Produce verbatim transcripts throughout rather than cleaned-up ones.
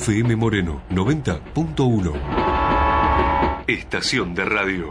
F M Moreno noventa punto uno. Estación de radio.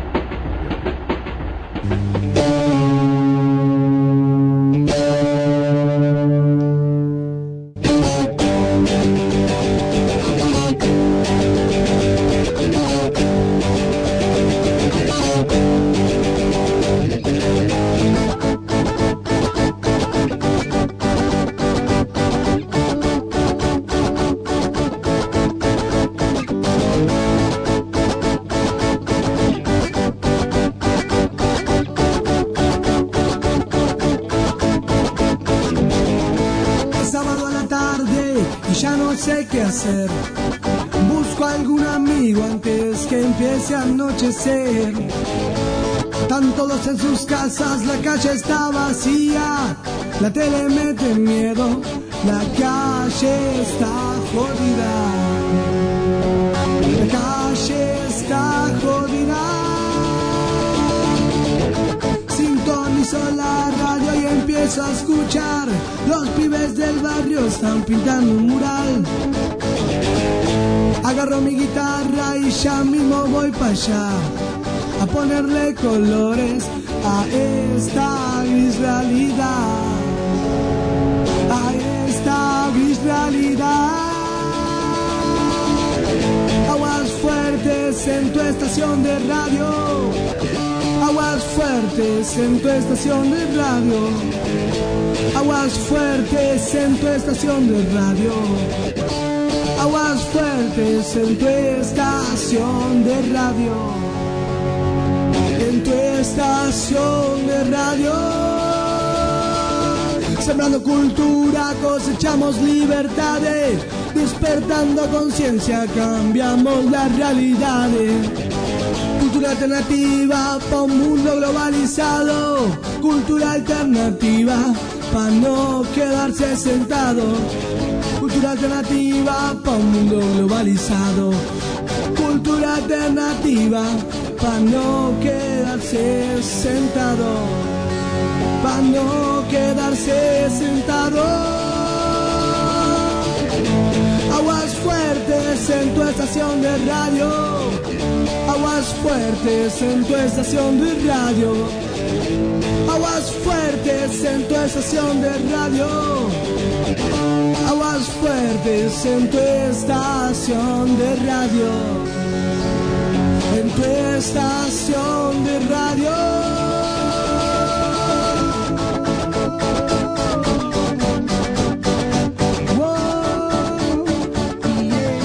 Busco a algún amigo antes que empiece a anochecer. Están todos en sus casas, la calle está vacía. La tele mete miedo, la calle está jodida. La calle está jodida. Sintonizo la radio y empiezo a escuchar. Los pibes del barrio están pintando un mural. Agarro mi guitarra y ya mismo voy para allá a ponerle colores a esta gris realidad, a esta gris realidad. Aguas fuertes en tu estación de radio, aguas fuertes en tu estación de radio, aguas fuertes en tu estación de radio. Aguas fuertes en tu estación de radio, en tu estación de radio. Sembrando cultura, cosechamos libertades, despertando conciencia, cambiamos las realidades. Cultura alternativa pa' un mundo globalizado, cultura alternativa pa' no quedarse sentado. Cultura alternativa pa' un mundo globalizado. Cultura alternativa pa' no quedarse sentado. Pa' no quedarse sentado. Aguas fuertes en tu estación de radio. Aguas fuertes en tu estación de radio. Aguas fuertes en tu estación de radio. Aguas fuertes en tu estación de radio, en tu estación de radio. Wow, yeah.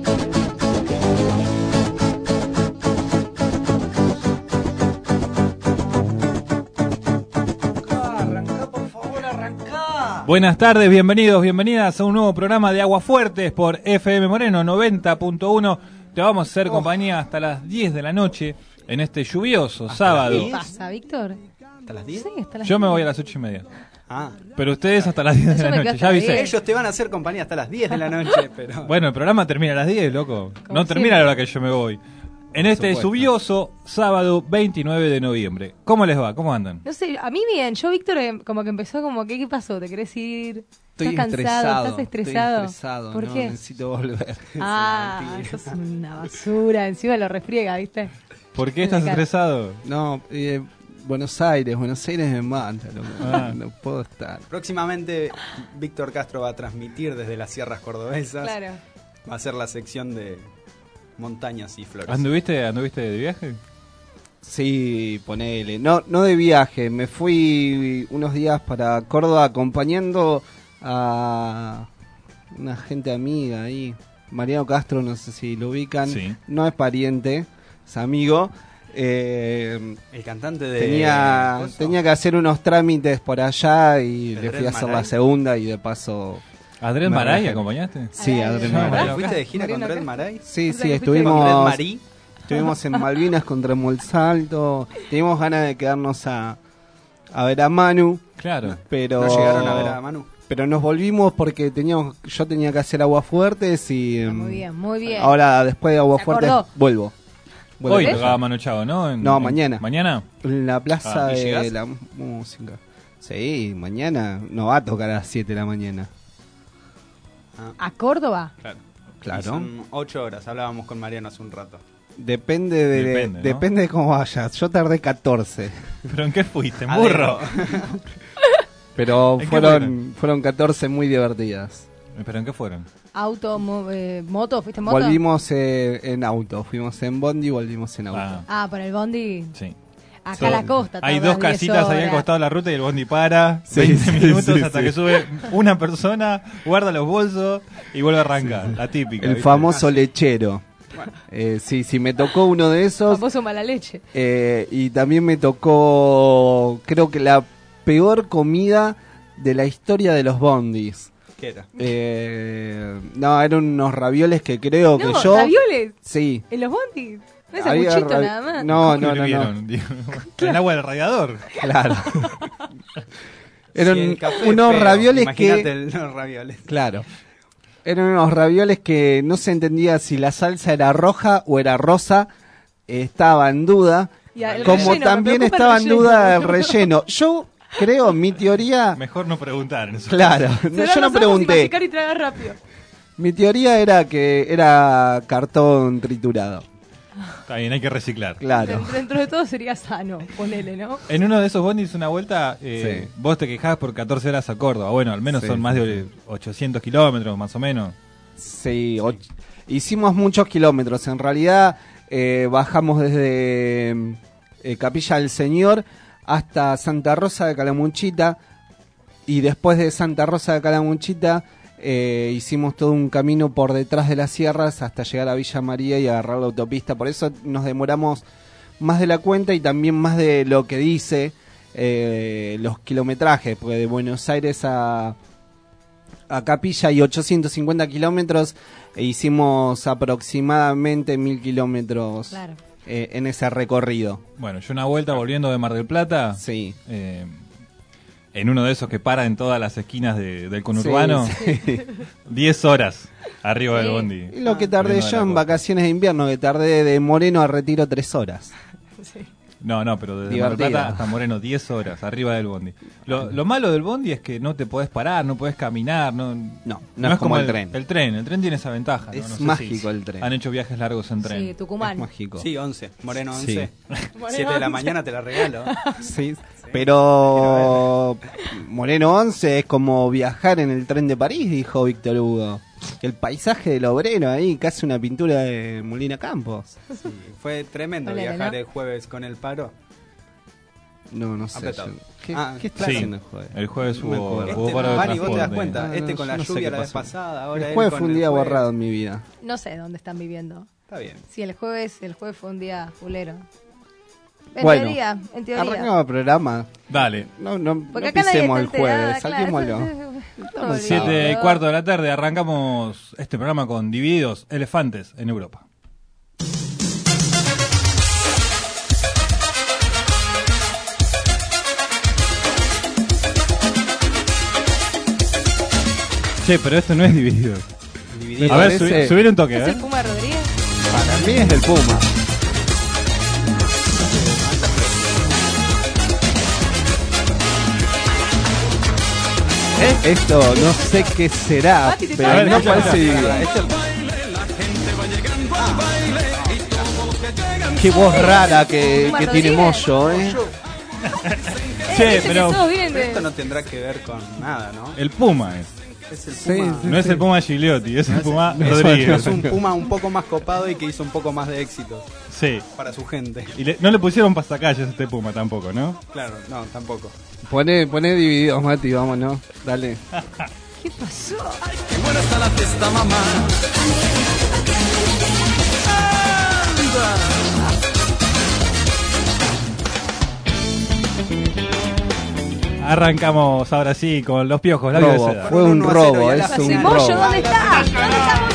Arranca, por favor, arranca. Buenas tardes, bienvenidos, bienvenidas a un nuevo programa de Aguas Fuertes por F M Moreno noventa punto uno. Te vamos a hacer oh. compañía hasta las diez de la noche en este lluvioso ¿Hasta sábado. ¿Qué pasa, Víctor? ¿Hasta las diez? Sí, hasta las Yo diez. me voy a las ocho y media. Ah. Pero ustedes hasta las diez de la noche, ya avisé. Ellos te van a hacer compañía hasta las diez de la noche, pero... Bueno, el programa termina a las diez, loco. Como no termina a la hora que yo me voy. En Por este supuesto. lluvioso sábado veintinueve de noviembre. ¿Cómo les va? ¿Cómo andan? No sé, a mí bien. Yo, Víctor, eh, como que empezó como que, ¿qué pasó? ¿Te querés ir? Estoy ¿Estás cansado? estresado. ¿Estás estresado? Estoy estresado. ¿Por no, qué? Necesito volver. Ah, eso es una basura. Encima lo refriega, ¿viste? ¿Por qué estás Me encanta. estresado? No, eh, Buenos Aires, Buenos Aires me mata, loco. Ah. No puedo estar. Próximamente Víctor Castro va a transmitir desde las sierras cordobesas. Claro. Va a ser la sección de montañas y flores. ¿Anduviste, anduviste de viaje? Sí, ponele. No, no de viaje. Me fui unos días para Córdoba acompañando a una gente amiga ahí. Mariano Castro, no sé si lo ubican. Sí. No es pariente, es amigo. Eh, El cantante de... tenía, ¿Coso? tenía que hacer unos trámites por allá y ¿De le fui Adrián a hacer la Maray? segunda y de paso... ¿Adrián Me Maray relajé. acompañaste? Sí, Adrián Adrián Maray. Maray. ¿Fuiste de gira con Mariano Red Castro. Maray? Sí, O sea, sí, que fuiste ¿Con Red estuvimos... Marí? Estuvimos en Malvinas contra Molsalto. Teníamos ganas de quedarnos a, a ver a Manu, Claro. pero ¿No llegaron a ver a Manu? pero nos volvimos porque teníamos yo tenía que hacer Aguas Fuertes y Ah, em, muy bien, muy bien. ahora después de Aguas ¿Se Fuertes acordó? vuelvo. Vuelvo. Hoy ¿Ves? tocaba Manu Chao, ¿no? En- No, en- mañana. ¿Mañana? En la plaza Ah, ¿y de llegás? la música. Sí, mañana no va a tocar a las siete de la mañana. ¿A Córdoba? Claro. Claro. Y son ocho horas, hablábamos con Mariano hace un rato. Depende de, Depende, ¿no? depende de cómo vayas. Yo tardé catorce. ¿Pero en qué fuiste? ¿En burro? Pero ¿En qué fueron, fueron? fueron catorce muy divertidas. ¿Pero en qué fueron? Auto, mo- eh, moto, ¿fuiste en moto? Volvimos eh, en auto. Fuimos en Bondi y volvimos en auto. Ah, Ah, por el bondi. sí. Acá Son- a la costa. Hay tardan dos diez casitas ahí al horas. costado de la ruta y el bondi para. Sí, veinte sí, minutos sí, hasta sí. que sube una persona, guarda los bolsos y vuelve a arrancar. La típica. El ¿viste? famoso lechero. Eh, sí, sí, me tocó uno de esos. Famoso mala leche. Eh, y también me tocó, creo que la peor comida de la historia de los bondis. ¿Qué era? Eh, no, eran unos ravioles que creo No, que yo... ravioles. Sí. En los bondis. No es Había aguchito ra- nada más. No, ¿Cómo no, lo no, no. vieron? Digo, en el agua del radiador. Claro. Eran Si el café es unos feo, ravioles imagínate que... el- los ravioles. Claro. Eran unos ravioles que no se entendía si la salsa era roja o era rosa. eh, Estaba en duda. Y el Como relleno, me también preocupa el estaba en relleno. duda el relleno. Yo creo, mi teoría... Mejor no preguntar. En eso. Claro, Cerrar no, yo los no ojos y pregunté. masticar y tragar rápido. Mi teoría era que era cartón triturado. Está bien, hay que reciclar. Claro. Dentro, dentro de todo sería sano, ponele, ¿no? En uno de esos bondis, una vuelta, eh, Sí. vos te quejabas por catorce horas a Córdoba. Bueno, al menos Sí, son más sí, de ochocientos kilómetros, más o menos. Sí, och- hicimos muchos kilómetros. En realidad eh, bajamos desde eh, Capilla del Señor hasta Santa Rosa de Calamuchita. Y después de Santa Rosa de Calamuchita eh, hicimos todo un camino por detrás de las sierras hasta llegar a Villa María y agarrar la autopista. Por eso nos demoramos más de la cuenta y también más de lo que dice eh, los kilometrajes. Porque de Buenos Aires a... a Capilla hay ochocientos cincuenta kilómetros e hicimos aproximadamente mil kilómetros Claro. eh, en ese recorrido. Bueno, yo una vuelta volviendo de Mar del Plata, Sí. eh, en uno de esos que para en todas las esquinas de- del conurbano, Sí, diez horas arriba Sí. del bondi. Y lo que tardé Saliendo de yo la en costa. vacaciones de invierno, que tardé de Moreno a Retiro tres horas. Sí. No, no, pero desde Mar del Divertida. Plata hasta Moreno, diez horas arriba del bondi. Lo, lo malo del bondi es que no te podés parar, no podés caminar. No, No, no es como el tren. El tren, el tren tiene esa ventaja. ¿no? Es No sé mágico si el tren. Han hecho viajes largos en tren. Sí, Tucumán. Es mágico. Sí, once. Moreno Sí. once. siete de la mañana te la regalo. Sí, pero Moreno once es como viajar en el tren de París, dijo Víctor Hugo. El paisaje del obrero ahí, casi una pintura de Molina Campos. Sí, fue tremendo Ponele, viajar ¿no? el jueves con el paro. No, no sé. Apretado. yo- ¿Qué, Ah, qué está Sí, haciendo el jueves? el jueves No me hubo, acuerdo. hubo Este, paro de Vani, vos te das transporte. cuenta, No, este no, con yo la no sé lluvia qué la vez pasó. pasada, ahora El él jueves con fue un el día jueves. borrado en mi vida. No sé dónde están viviendo. Está bien. Sí, el jueves, el jueves fue un día fulero. En Bueno, teoría, en teoría. Arrancamos el programa. Dale, No, no, Porque no acá nadie pisemos el está enterada, jueves, claro, saquémoslo. eso- Estamos eso- siete siete y todo. cuarto de la tarde arrancamos este programa con Divididos, Elefantes en Europa. Che, pero esto no es Divididos. Me A ver, parece- subi- subir un toque, ¿Es ¿eh? el Puma Rodríguez? Para mí es del Puma. Esto no sé qué será, Mati, te pero está no hablando. parece Divididos. Este- Qué voz rara que, Puma que tiene Rodríguez. Moyo, ¿eh? Che, Viste que pero todos vienen de- Esto no tendrá que ver con nada, ¿no? el Puma es. Es el Sí, Puma. sí. No es el Puma Gigliotti, es el Puma es- Rodríguez. Es un Puma un poco más copado y que hizo un poco más de éxito Sí. para su gente. Y le- no le pusieron pasacalles a este Puma tampoco, ¿no? Claro, no, tampoco. Poné, poné Divididos, Mati, vámonos. Dale. ¿Qué pasó? Arrancamos ahora sí con los piojos, labio de Robo, seda. fue un uno a cero robo, y al es ácido. un ¿Y robo. Moyo dónde está? ¿Dónde está Moyo?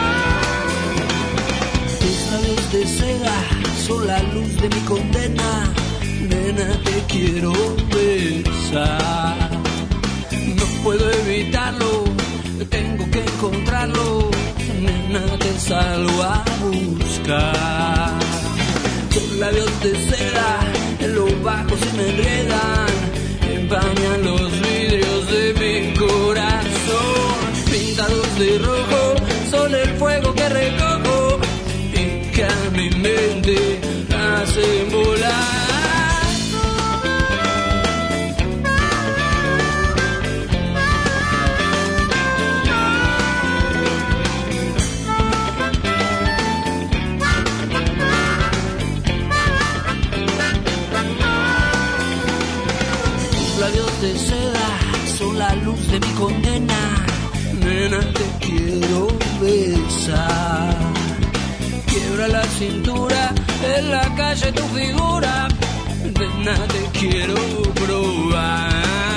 Tus labios de seda son la luz de mi condena. nena, te quiero besar. No puedo evitarlo, tengo que encontrarlo, nena, te salgo a buscar. Tus labios de seda, en lo bajo se me enredan, empañan los vidrios de mi corazón. Pintados de rojo, son el fuego que recojo y que a mi mente hacen volar. Labios de seda son la luz de mi condena, nena, te quiero besar. Quiebra la cintura, en la calle tu figura, nena, te quiero probar.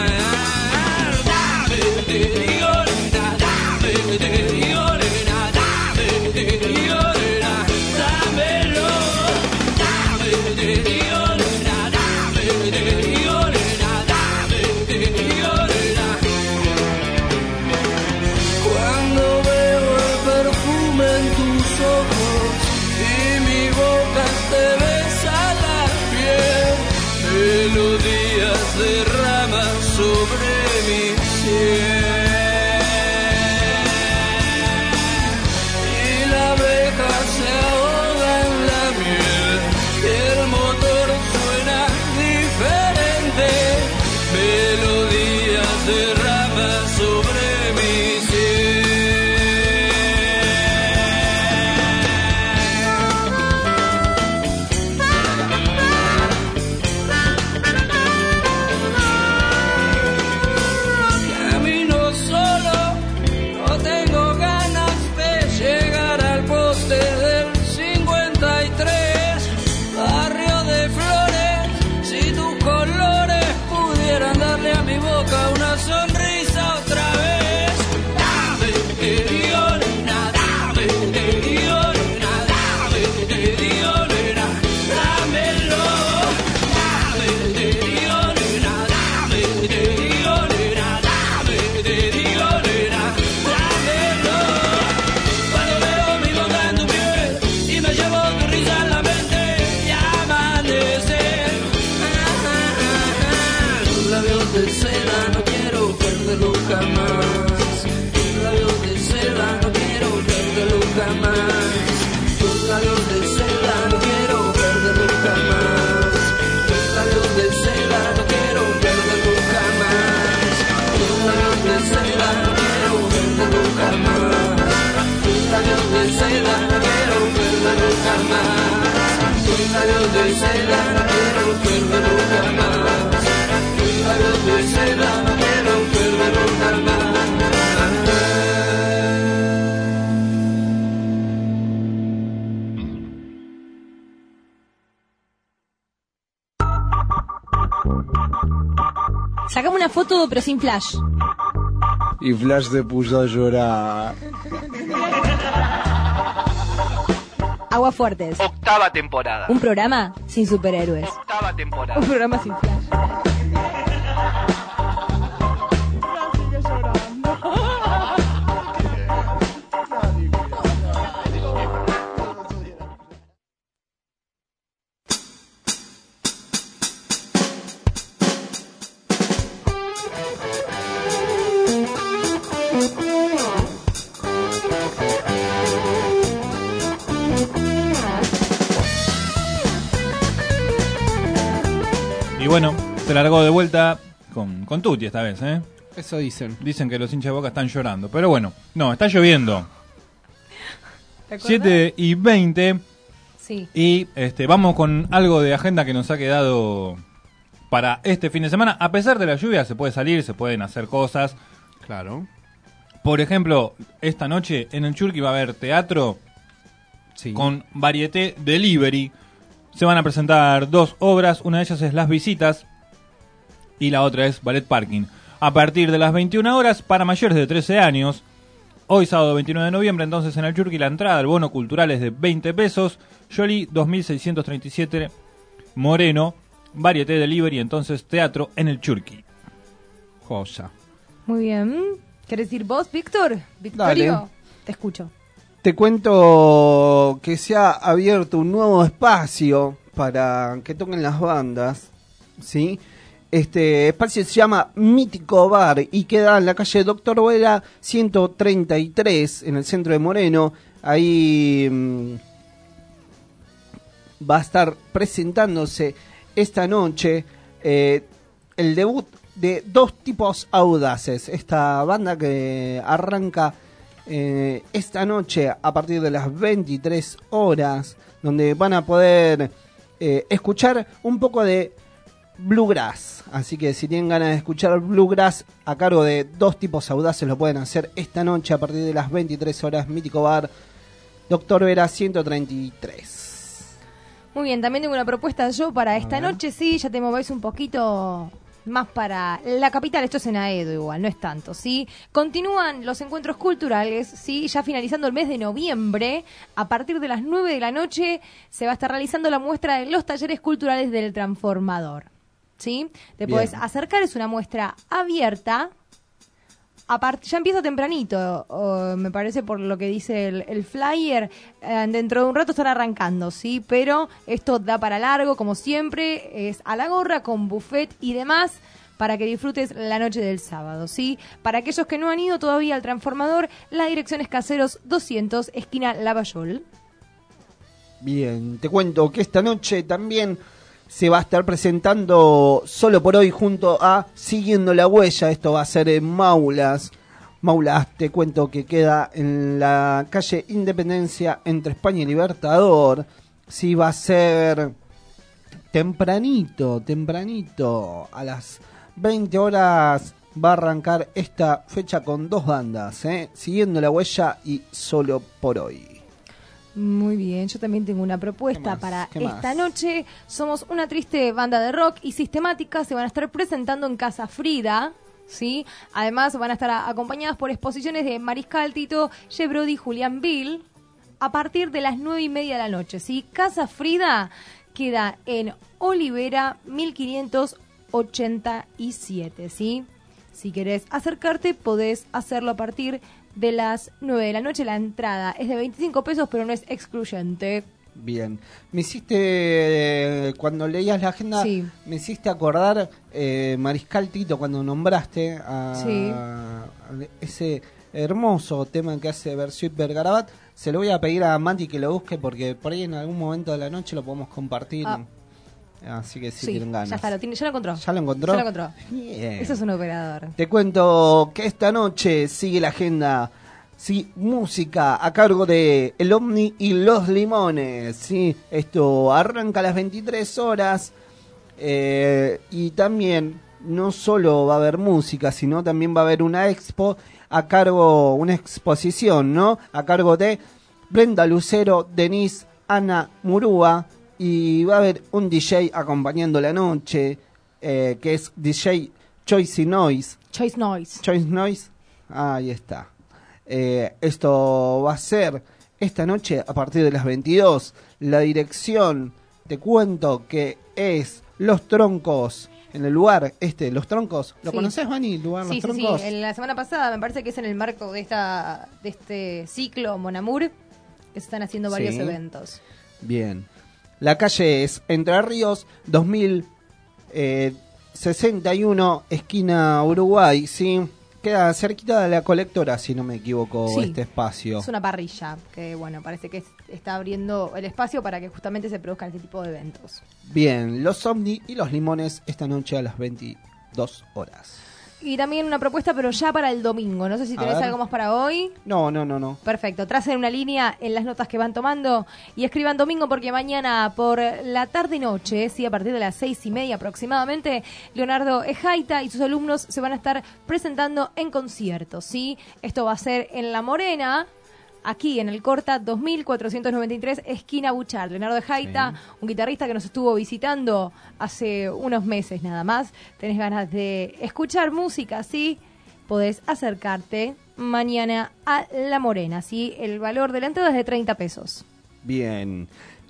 Dame, te digo, nena, dame, te digo, nena, dame, te digo, nena, dámelo. Dame, te digo, nena, dame, te digo, nena. Cuando veo el perfume en tus ojos y mi boca te besa la piel, melodías derraman sobre mi cielo y la abeja se ahoga en la miel y el motor suena diferente. Melodías derraman sobre mi cielo. Camino solo, no tengo ganas de llegar al poste del cincuenta y tres, barrio de flores, si tus colores pudieran darle a mi boca una sonrisa otra vez. Dame, te digo, nena, dame, te digo, nena, dame, te digo, nena, dámelo. Dame, te digo, nena, dame, te digo, nena, dame, te digo, nena, dámelo. Cuando veo mi boca en tu piel y me llevo tu risa en la mente y amanecer. Tus labios de seda no quiero perderlo jamás. Tus labios de seda no quiero perderlo jamás. Tus labios de seda no quiero perderlo jamás. Tus labios de seda no quiero perderlo jamás. Tus labios de seda no quiero perderlo jamás. Tus labios de seda no quiero perderlo jamás. Tus labios de seda no quiero perderlo jamás. Tus labios de seda no quiero perderlo jamás. Sacame una foto, pero sin flash. Y Flash se puso a llorar. Aguafuertes. Octava temporada. Un programa sin superhéroes. Octava temporada. Un programa sin flash. Y bueno, se largó de vuelta con, con Tuti esta vez, ¿eh? Eso dicen. Dicen que los hinchas de Boca están llorando. Pero bueno, no, está lloviendo. siete y veinte. Sí. Y este, vamos con algo de agenda que nos ha quedado para este fin de semana. A pesar de la lluvia, se puede salir, se pueden hacer cosas. Claro. Por ejemplo, esta noche en el Churqui va a haber teatro Sí. con Varieté Delivery. Se van a presentar dos obras, una de ellas es Las Visitas y la otra es Ballet Parking. A partir de las veintiuna horas para mayores de trece años. Hoy sábado veintinueve de noviembre, entonces en el Churqui la entrada al bono cultural es de veinte pesos. Yoli dos mil seiscientos treinta y siete Moreno. Varieté Delivery, entonces teatro en el Churqui. Joya. Muy bien. ¿Querés ir vos, Víctor? Victorio, Dale. te escucho. Te cuento que se ha abierto un nuevo espacio para que toquen las bandas, ¿sí? Este espacio se llama Mítico Bar y queda en la calle Doctor Vera ciento treinta y tres, en el centro de Moreno. Ahí mmm, va a estar presentándose esta noche eh, el debut de Dos Tipos Audaces, esta banda que arranca eh, esta noche a partir de las veintitrés horas, donde van a poder eh, escuchar un poco de Bluegrass. Así que si tienen ganas de escuchar Bluegrass a cargo de Dos Tipos Audaces, lo pueden hacer esta noche a partir de las veintitrés horas, Mítico Bar, Doctor Vera ciento treinta y tres. Muy bien, también tengo una propuesta yo para esta noche, sí, ya te movéis un poquito más para la capital, esto es en Aedo igual, no es tanto, ¿sí? Continúan los encuentros culturales, ¿sí? Ya finalizando el mes de noviembre, a partir de las nueve de la noche se va a estar realizando la muestra de los talleres culturales del Transformador, ¿sí? Te Bien. podés acercar, es una muestra abierta. Aparte, ya empieza tempranito, o me parece por lo que dice el, el flyer, eh, dentro de un rato están arrancando, ¿sí? Pero esto da para largo, como siempre, es a la gorra, con buffet y demás, para que disfrutes la noche del sábado, ¿sí? Para aquellos que no han ido todavía al Transformador, la dirección es Caseros doscientos, esquina Lavallol. Bien, te cuento que esta noche también se va a estar presentando Solo por Hoy junto a Siguiendo la Huella. Esto va a ser en Maulas. Maulas, te cuento que queda en la calle Independencia entre España y Libertador. Sí, va a ser tempranito, tempranito. A las veinte horas va a arrancar esta fecha con dos bandas, ¿eh? Siguiendo la Huella y Solo por Hoy. Muy bien, yo también tengo una propuesta para esta noche. Somos una triste banda de rock y sistemática, se van a estar presentando en Casa Frida, ¿sí? Además van a estar a- acompañadas por exposiciones de Mariscal Tito, Jay Brody, Julián Bill, a partir de las nueve y media de la noche, ¿sí? Casa Frida queda en Olivera mil quinientos ochenta y siete, ¿sí? Si querés acercarte, podés hacerlo a partir de las nueve de la noche. La entrada es de veinticinco pesos, pero no es excluyente. Bien. Me hiciste, eh, cuando leías la agenda, Sí. me hiciste acordar eh, Mariscal Tito, cuando nombraste a, Sí. a ese hermoso tema que hace Bersuit Bergarabat. Se lo voy a pedir a Mati que lo busque, porque por ahí en algún momento de la noche lo podemos compartir. Ah. Así que si Sí, tienen ganas. ya está, lo tiene, ya lo encontró. ¿Ya lo encontró? Ya lo encontró. Bien. Eso es un operador. Te cuento que esta noche sigue la agenda, sí, música a cargo de El Omni y Los Limones, sí, esto arranca a las veintitrés horas eh, y también no solo va a haber música, sino también va a haber una expo a cargo, una exposición, ¿no? A cargo de Brenda Lucero, Denise, Ana Murúa, y va a haber un D J acompañando la noche, eh, que es D J Choice Noise. Choice Noise. Choice Noise, ahí está. Eh, esto va a ser esta noche a partir de las veintidós. La dirección, te cuento que es Los Troncos, en el lugar este, Los Troncos. ¿Lo Sí. conoces, Vani, el lugar Sí, Los sí, sí. Troncos? En la semana pasada, me parece que es en el marco de esta de este ciclo Monamur, que se están haciendo varios Sí. eventos. Bien. La calle es Entre Ríos, dos mil sesenta y uno, esquina Uruguay, ¿sí? Queda cerquita de la Colectora, si no me equivoco, Sí. este espacio. Es una parrilla que, bueno, parece que es- está abriendo el espacio para que justamente se produzcan este tipo de eventos. Bien, Los Omni y Los Limones esta noche a las veintidós horas. Y también una propuesta, pero ya para el domingo. No sé si A tenés ver. algo más para hoy. No, no, no, no. Perfecto, tracen una línea en las notas que van tomando y escriban domingo, porque mañana por la tarde-noche, sí, a partir de las seis y media aproximadamente, Leonardo Ejaita y sus alumnos se van a estar presentando en conciertos, ¿sí? Esto va a ser en La Morena, aquí en el Corta dos mil cuatrocientos noventa y tres, esquina Buchar. Leonardo Ejaita, Sí. un guitarrista que nos estuvo visitando hace unos meses nada más. Tenés ganas de escuchar música, ¿sí? Podés acercarte mañana a La Morena, ¿sí? El valor de la entrada es de treinta pesos. Bien.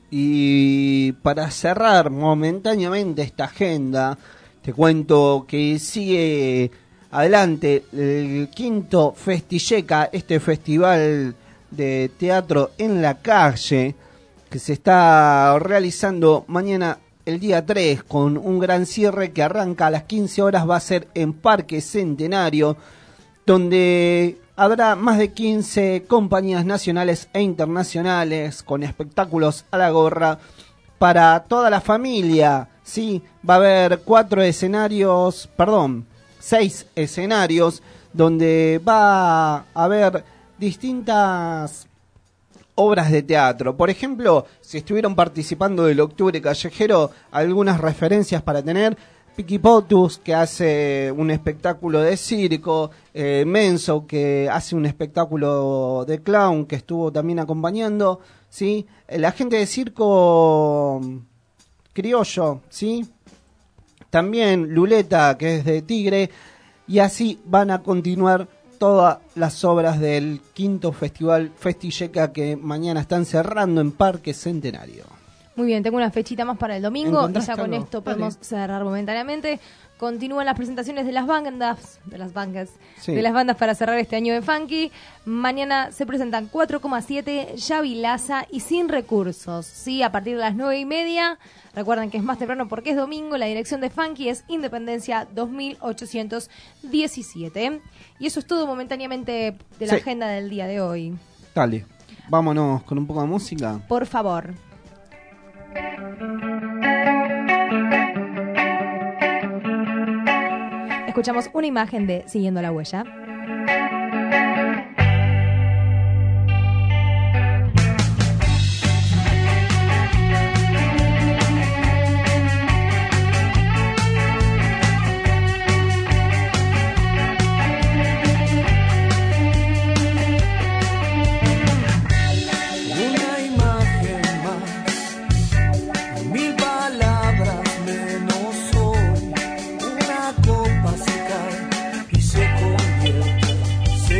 Y para cerrar momentáneamente esta agenda, te cuento que sigue adelante el quinto Festilleca, este festival de teatro en la calle, que se está realizando mañana el día tres, con un gran cierre que arranca a las quince horas, va a ser en Parque Centenario, donde habrá más de quince compañías nacionales e internacionales con espectáculos a la gorra para toda la familia. Sí, va a haber cuatro escenarios, perdón, seis escenarios, donde va a haber distintas obras de teatro. Por ejemplo, si estuvieron participando del Octubre Callejero, algunas referencias para tener: Piki Potus, que hace un espectáculo de circo, eh, Menso, que hace un espectáculo de clown, que estuvo también acompañando, ¿sí? La gente de circo criollo, ¿sí? También Luleta, que es de Tigre, y así van a continuar todas las obras del quinto festival Festilleca, que mañana están cerrando en Parque Centenario. Muy bien, tengo una fechita más para el domingo y ya con algo? esto podemos Dale. cerrar momentáneamente. Continúan las presentaciones de las bandas, de las bandas, Sí. de las bandas para cerrar este año de Funky. Mañana se presentan cuatro coma siete, Yavilaza y Sin Recursos. Sí, a partir de las nueve y media. Recuerden que es más temprano porque es domingo. La dirección de Funky es Independencia dos mil ochocientos diecisiete. Y eso es todo momentáneamente de la Sí. agenda del día de hoy. Dale, vámonos con un poco de música. Por favor. Escuchamos una imagen de Siguiendo la Huella. Una imagen más, mil palabras menos hoy. Una copa se cae y se convierte, se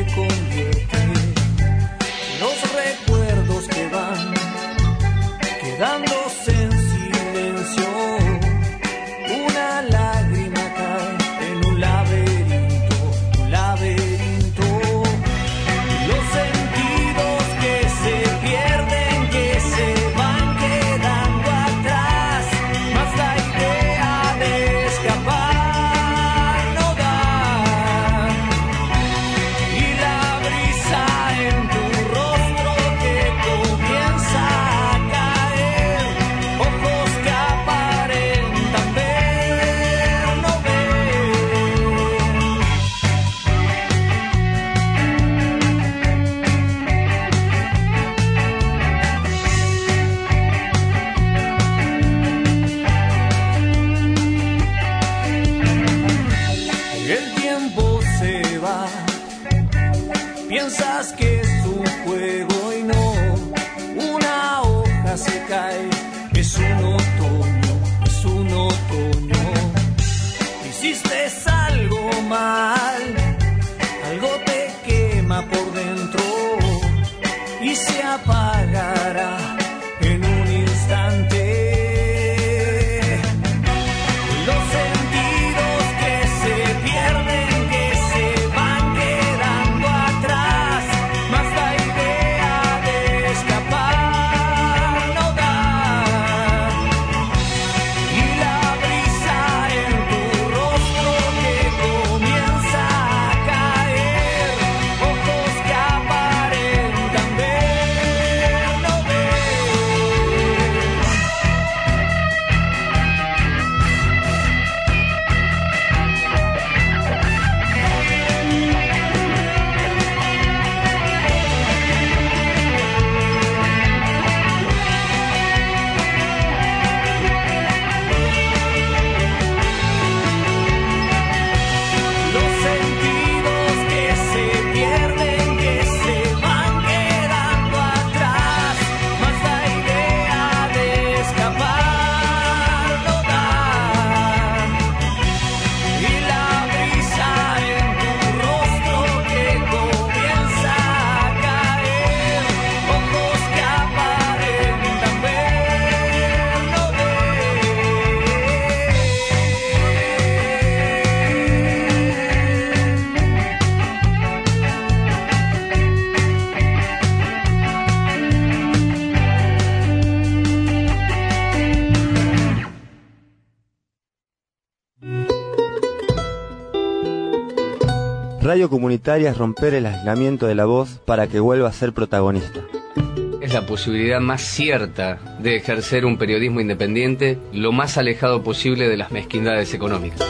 Radio comunitaria es romper el aislamiento de la voz para que vuelva a ser protagonista. Es la posibilidad más cierta de ejercer un periodismo independiente lo más alejado posible de las mezquindades económicas.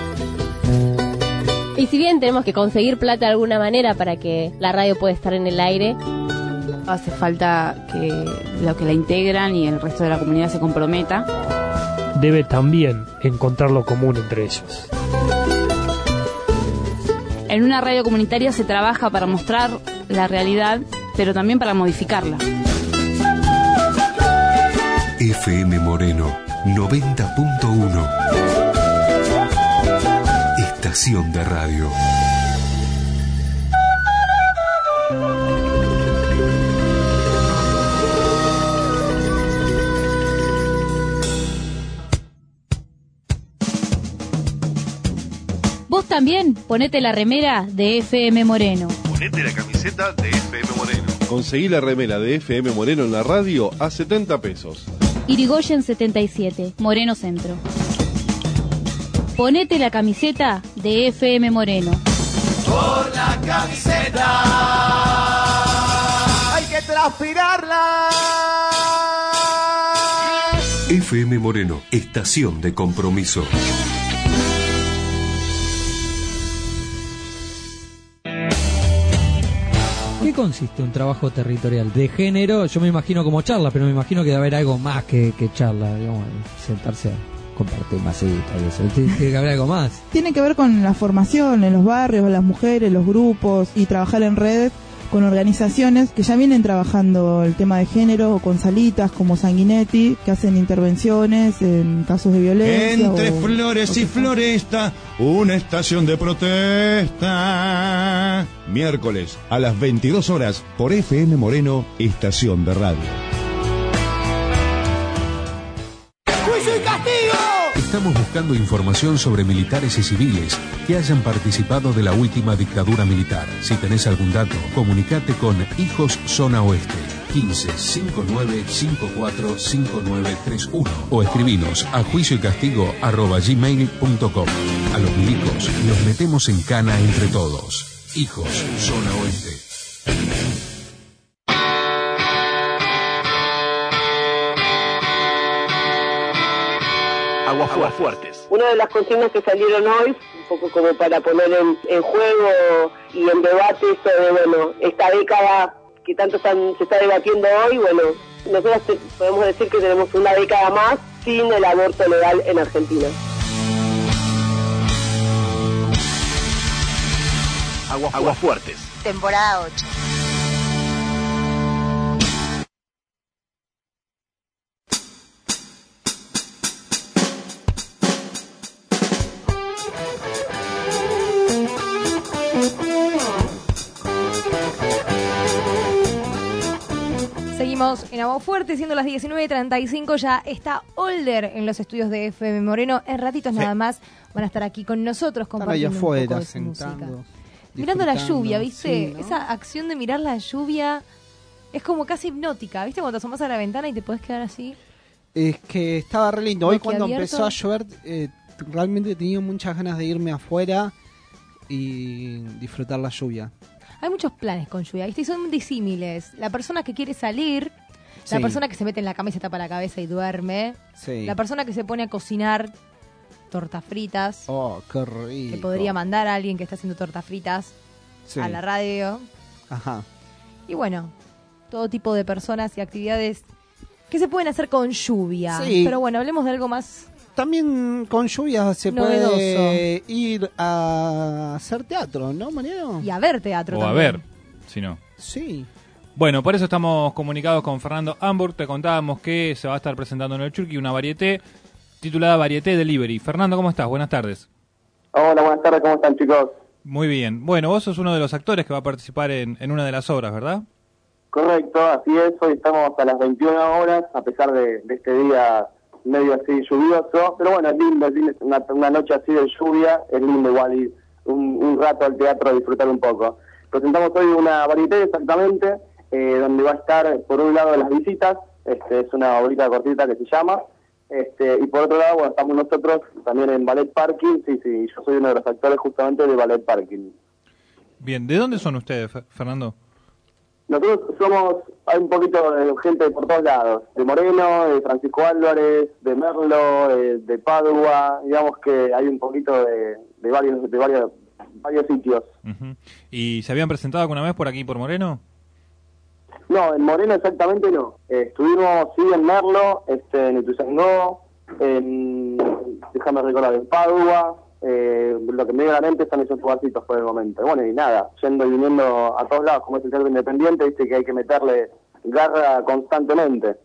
Y si bien tenemos que conseguir plata de alguna manera para que la radio pueda estar en el aire, hace falta que los que la integran y el resto de la comunidad se comprometa. Debe también encontrar lo común entre ellos. En una radio comunitaria se trabaja para mostrar la realidad, pero también para modificarla. F M Moreno noventa punto uno. Estación de radio. Vos también ponete la remera de F M Moreno. Ponete la camiseta de F M Moreno. Conseguí la remera de F M Moreno en la radio a setenta pesos. Irigoyen setenta y siete, Moreno Centro. Ponete la camiseta de F M Moreno. Por la camiseta hay que transpirarla. F M Moreno, estación de compromiso. ¿Qué consiste un trabajo territorial de género? Yo me imagino como charla, pero me imagino que debe haber algo más que, que charla, digamos, sentarse a compartir masita y eso. Tiene que haber algo más. Tiene que ver con la formación en los barrios, las mujeres, los grupos y trabajar en redes con organizaciones que ya vienen trabajando el tema de género, o con salitas como Sanguinetti, que hacen intervenciones en casos de violencia. Entre o, flores o y floresta, una estación de protesta. Miércoles a las veintidós horas por F M Moreno, estación de radio. ¡Juicio y castigo! Estamos buscando información sobre militares y civiles que hayan participado de la última dictadura militar. Si tenés algún dato, comunicate con Hijos Zona Oeste quince cincuenta y nueve cincuenta y cuatro cincuenta y nueve treinta y uno o escribinos a juicio y castigo arroba gmail punto com. A los milicos los metemos en cana entre todos. Hijos Zona Oeste. Aguas fuertes. Una de las consignas que salieron hoy, un poco como para poner en, en juego y en debate esto de, bueno, esta década que tanto están, se está debatiendo hoy, bueno, nosotros te, podemos decir que tenemos una década más sin el aborto legal en Argentina. Aguas, Aguas fuertes. Temporada ocho. Seguimos en Agua Fuerte, siendo las diecinueve treinta y cinco, ya está Older en los estudios de F M Moreno. En ratitos sí. Nada más van a estar aquí con nosotros compartiendo un afuera, poco de su música. Mirando la lluvia, ¿viste? Sí, ¿no? Esa acción de mirar la lluvia es como casi hipnótica, ¿viste? Cuando te asomas a la ventana y te podés quedar así. Es que estaba re lindo. Hoy cuando abierto. empezó a llover, eh, realmente he tenido muchas ganas de irme afuera y disfrutar la lluvia. Hay muchos planes con lluvia, ¿viste? Y son disímiles. La persona que quiere salir, sí. La persona que se mete en la cama y se tapa la cabeza y duerme, sí. La persona que se pone a cocinar tortas fritas. Oh, qué rico. Que podría mandar a alguien que está haciendo tortas fritas sí. A la radio. Ajá. Y bueno, todo tipo de personas y actividades que se pueden hacer con lluvia. Sí. Pero bueno, hablemos de algo más. También con lluvia se novedoso. Puede ir a hacer teatro, ¿no, Mariano? Y a ver teatro o también. A ver, si no. Sí. Bueno, por eso estamos comunicados con Fernando Hamburg. Te contábamos que se va a estar presentando en el Churqui una varieté titulada Varieté Delivery. Fernando, ¿cómo estás? Buenas tardes. Hola, buenas tardes. ¿Cómo están, chicos? Muy bien. Bueno, vos sos uno de los actores que va a participar en, en una de las obras, ¿verdad? Correcto, así es. Hoy estamos a las veintiuna horas, a pesar de, de este día medio así lluvioso, pero bueno, es lindo, es lindo, una, una noche así de lluvia, es lindo igual ir un, un rato al teatro a disfrutar un poco. Presentamos hoy una varieté exactamente, eh, donde va a estar por un lado Las Visitas, este, es una obrita cortita que se llama, este, y por otro lado, bueno, estamos nosotros también en Ballet Parking, sí, sí, yo soy uno de los actores justamente de Ballet Parking. Bien, ¿de dónde son ustedes, Fernando? Nosotros somos, hay un poquito de gente por todos lados, de Moreno, de Francisco Álvarez, de Merlo, de, de Padua, digamos que hay un poquito de, de varios de varios, varios sitios. Uh-huh. ¿Y se habían presentado alguna vez por aquí, por Moreno? No, en Moreno exactamente no. Eh, estuvimos, sí, en Merlo, este, en Ituzaingó, en, déjame recordar, en Padua. Eh, lo que me viene a la mente están esos lugarcitos por el momento. Bueno, y nada, yendo y viniendo a todos lados, como es el teatro independiente, viste que hay que meterle garra constantemente.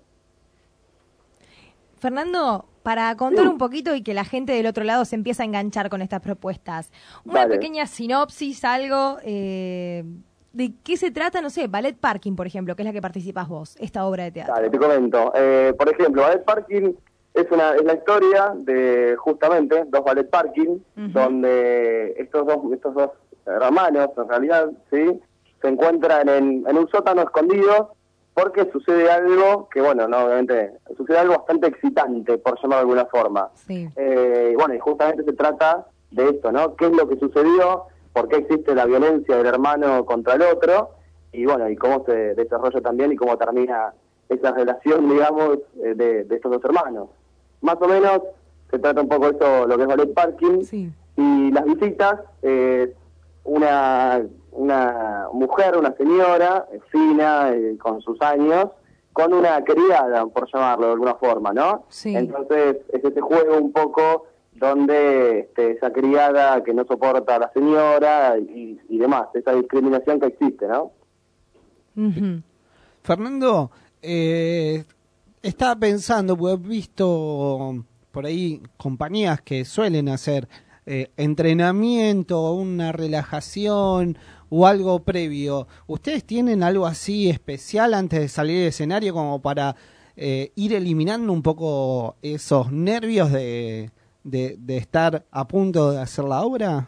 Fernando, para contar sí. un poquito y que la gente del otro lado se empiece a enganchar con estas propuestas, una Dale. pequeña sinopsis, algo, eh, ¿de qué se trata? No sé, Ballet Parking, por ejemplo, que es la que participas vos, esta obra de teatro. Dale, te comento. Eh, por ejemplo, Ballet Parking es una es la historia de justamente dos ballet parking, uh-huh. donde estos dos estos dos hermanos, en realidad, sí, se encuentran en, en un sótano escondido porque sucede algo que, bueno, no obviamente, sucede algo bastante excitante, por llamarlo de alguna forma. Sí. Eh, bueno, y justamente se trata de esto, ¿no? ¿Qué es lo que sucedió? ¿Por qué existe la violencia del hermano contra el otro? Y bueno, y cómo se desarrolla también y cómo termina esa relación, digamos, de, de estos dos hermanos. Más o menos se trata un poco de eso, lo que es Ballet Parking. Sí. Y las visitas, eh, una, una mujer, una señora, eh, fina, eh, con sus años, con una criada, por llamarlo de alguna forma, ¿no? Sí. Entonces es este juego un poco donde este, esa criada que no soporta a la señora y, y demás, esa discriminación que existe, ¿no? Uh-huh. Fernando, eh... estaba pensando, porque he visto por ahí compañías que suelen hacer eh, entrenamiento, una relajación o algo previo. ¿Ustedes tienen algo así especial antes de salir del escenario como para eh, ir eliminando un poco esos nervios de, de, de estar a punto de hacer la obra?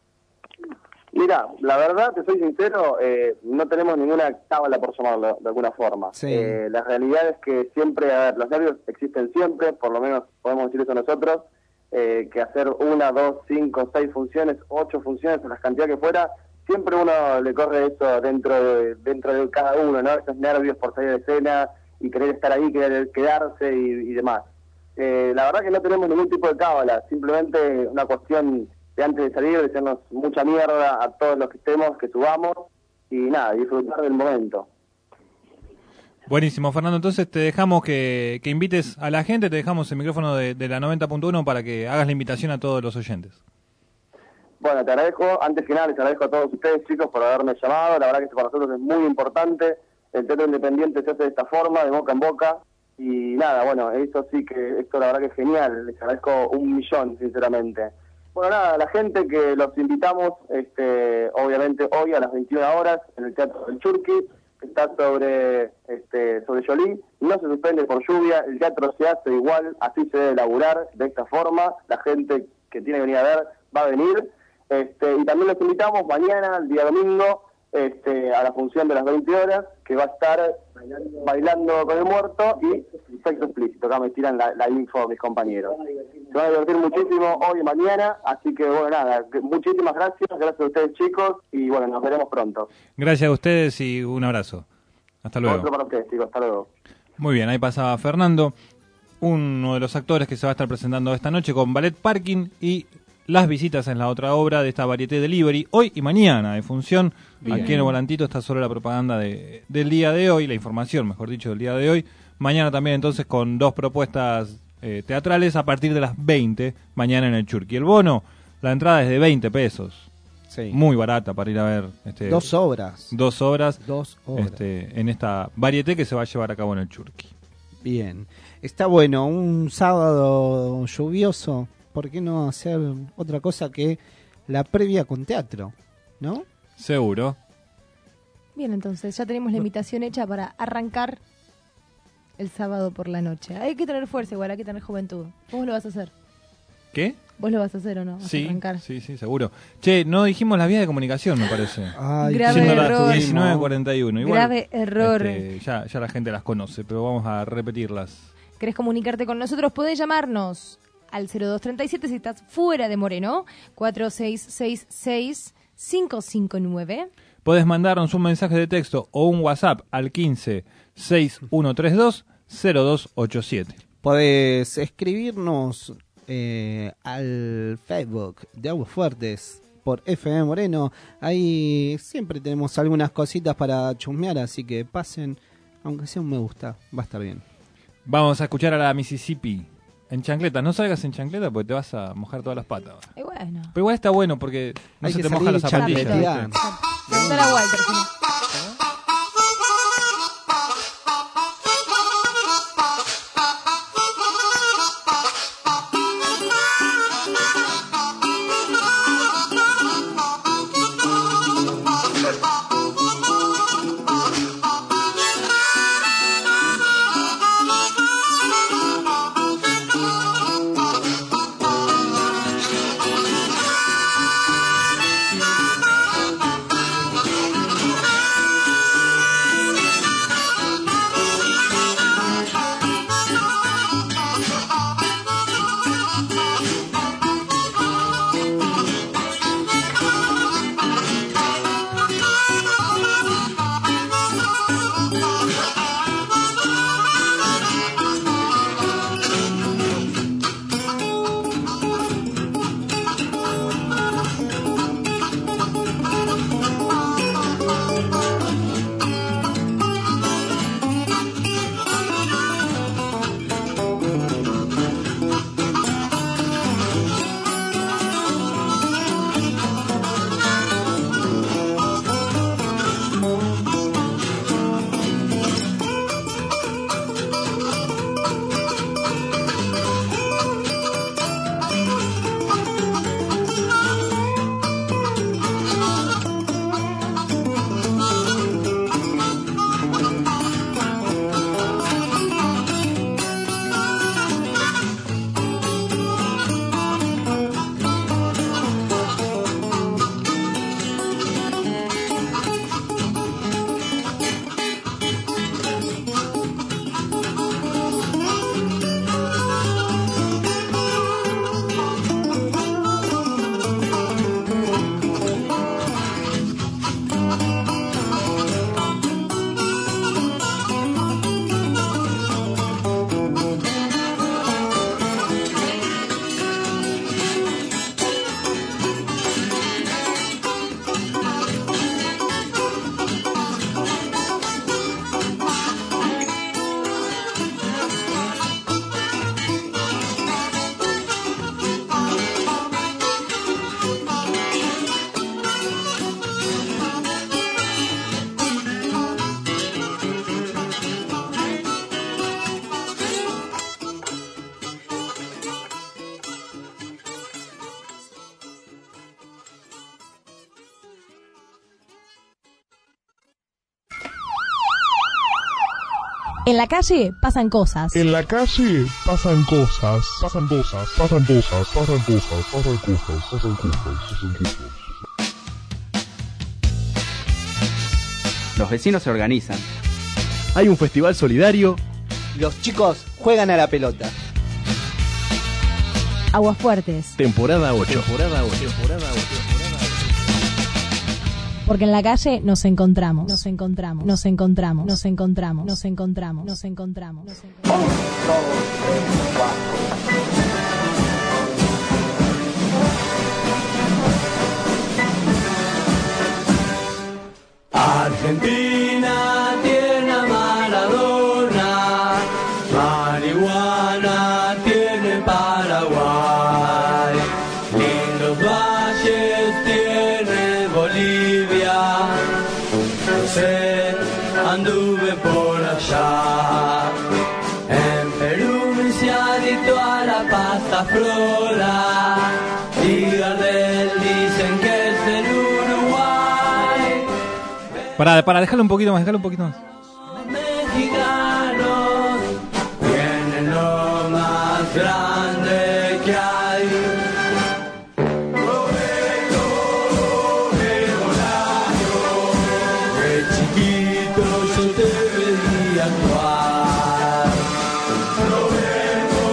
Mira, la verdad, te soy sincero, eh, no tenemos ninguna cábala, por llamarlo de alguna forma. Sí. Eh, la realidad es que siempre, a ver, los nervios existen siempre, por lo menos podemos decir eso nosotros, eh, que hacer una, dos, cinco, seis funciones, ocho funciones, o las cantidades que fuera, siempre uno le corre eso dentro de, dentro de cada uno, ¿no? Esos nervios por salir de escena y querer estar ahí, querer quedarse y, y demás. Eh, la verdad que no tenemos ningún tipo de cábala, simplemente una cuestión de antes de salir, decirnos mucha mierda a todos los que estemos, que subamos, y nada, disfrutar del momento. Buenísimo, Fernando, entonces te dejamos que, que invites a la gente, te dejamos el micrófono de, de la noventa punto uno para que hagas la invitación a todos los oyentes. Bueno, te agradezco, antes que nada les agradezco a todos ustedes, chicos, por haberme llamado, la verdad que esto para nosotros es muy importante, el teatro independiente se hace de esta forma, de boca en boca, y nada, bueno, eso sí que, esto la verdad que es genial, les agradezco un millón, sinceramente. Bueno, nada, la gente que los invitamos, este, obviamente hoy a las veintiuna horas en el Teatro del Churqui, que está sobre este, sobre Jolí, no se suspende por lluvia, el teatro se hace igual, así se debe laburar, de esta forma, la gente que tiene que venir a ver va a venir, este, y también los invitamos mañana, el día domingo, este, a la función de las veinte horas, que va a estar bailando, bailando con el muerto y sexo explícito, acá me tiran la, la info mis compañeros. Se van a divertir muchísimo hoy y mañana, así que bueno, nada, muchísimas gracias, gracias a ustedes chicos, y bueno, nos veremos pronto. Gracias a ustedes y un abrazo. Hasta luego. Otro para ustedes chicos, hasta luego. Muy bien, ahí pasaba Fernando, uno de los actores que se va a estar presentando esta noche con Ballet Parking y Las Visitas en la otra obra de esta Varieté Delivery, hoy y mañana de función. Bien. Aquí en el volantito está solo la propaganda de, del día de hoy, la información, mejor dicho, del día de hoy. Mañana también entonces con dos propuestas eh, teatrales a partir de las veinte, mañana en el Churqui. El bono, la entrada es de veinte pesos. Sí. Muy barata para ir a ver. Este, dos obras. Dos obras. Dos obras. Este, en esta Varieté que se va a llevar a cabo en el Churqui. Bien. Está bueno, un sábado lluvioso. ¿Por qué no hacer otra cosa que la previa con teatro? ¿No? Seguro. Bien, entonces ya tenemos la invitación hecha para arrancar el sábado por la noche. Hay que tener fuerza igual, hay que tener juventud. ¿Vos lo vas a hacer? ¿Qué? ¿Vos lo vas a hacer o no? ¿Vas sí, a arrancar? sí, sí, seguro. Che, no dijimos las vías de comunicación, me parece. Ay, grave siendo error. las diecinueve cuarenta y uno. Igual, grave error. Este, ya, ya la gente las conoce, pero vamos a repetirlas. ¿Querés comunicarte con nosotros? Podés llamarnos al cero dos treinta y siete si estás fuera de Moreno, cuatro seis seis seis cinco cinco nueve. Podés mandarnos un mensaje de texto o un WhatsApp al quince seis uno tres dos cero dos ocho siete. Podés escribirnos eh, al Facebook de Aguas Fuertes por F M Moreno. Ahí siempre tenemos algunas cositas para chusmear, así que pasen, aunque sea un me gusta, va a estar bien. Vamos a escuchar a la Mississippi en chancletas. No salgas en chancleta porque te vas a mojar todas las patas. Y bueno. Pero igual está bueno porque no Hay se que te mojan las salir zapatillas. chancleteando. Pregúntale a Walter. si no. En la calle pasan cosas. En la calle pasan cosas. Pasan cosas. Pasan cosas. Pasan cosas. Pasan cosas. Pasan cosas. Pasan cosas. Los vecinos se organizan. Hay un festival solidario. Los chicos juegan a la pelota. Aguas Fuertes. Temporada ocho. Temporada ocho. Temporada ocho. Porque en la calle nos encontramos, nos encontramos, nos encontramos, nos encontramos, nos encontramos, nos encontramos, nos encontramos. Argentina tiene a Maradona, marihuana tiene Paraguay, lindos valles tiene Bolivia, no sé, anduve por allá, en Perú me hice adicto a la pasta frola, y Gardel dicen que es el Uruguay. Para, para, déjalo un poquito más, déjalo un poquito más. Mexicanos tienen lo más grande que hay. Roberto, Roberto, de chiquito yo te veía actuar. Roberto,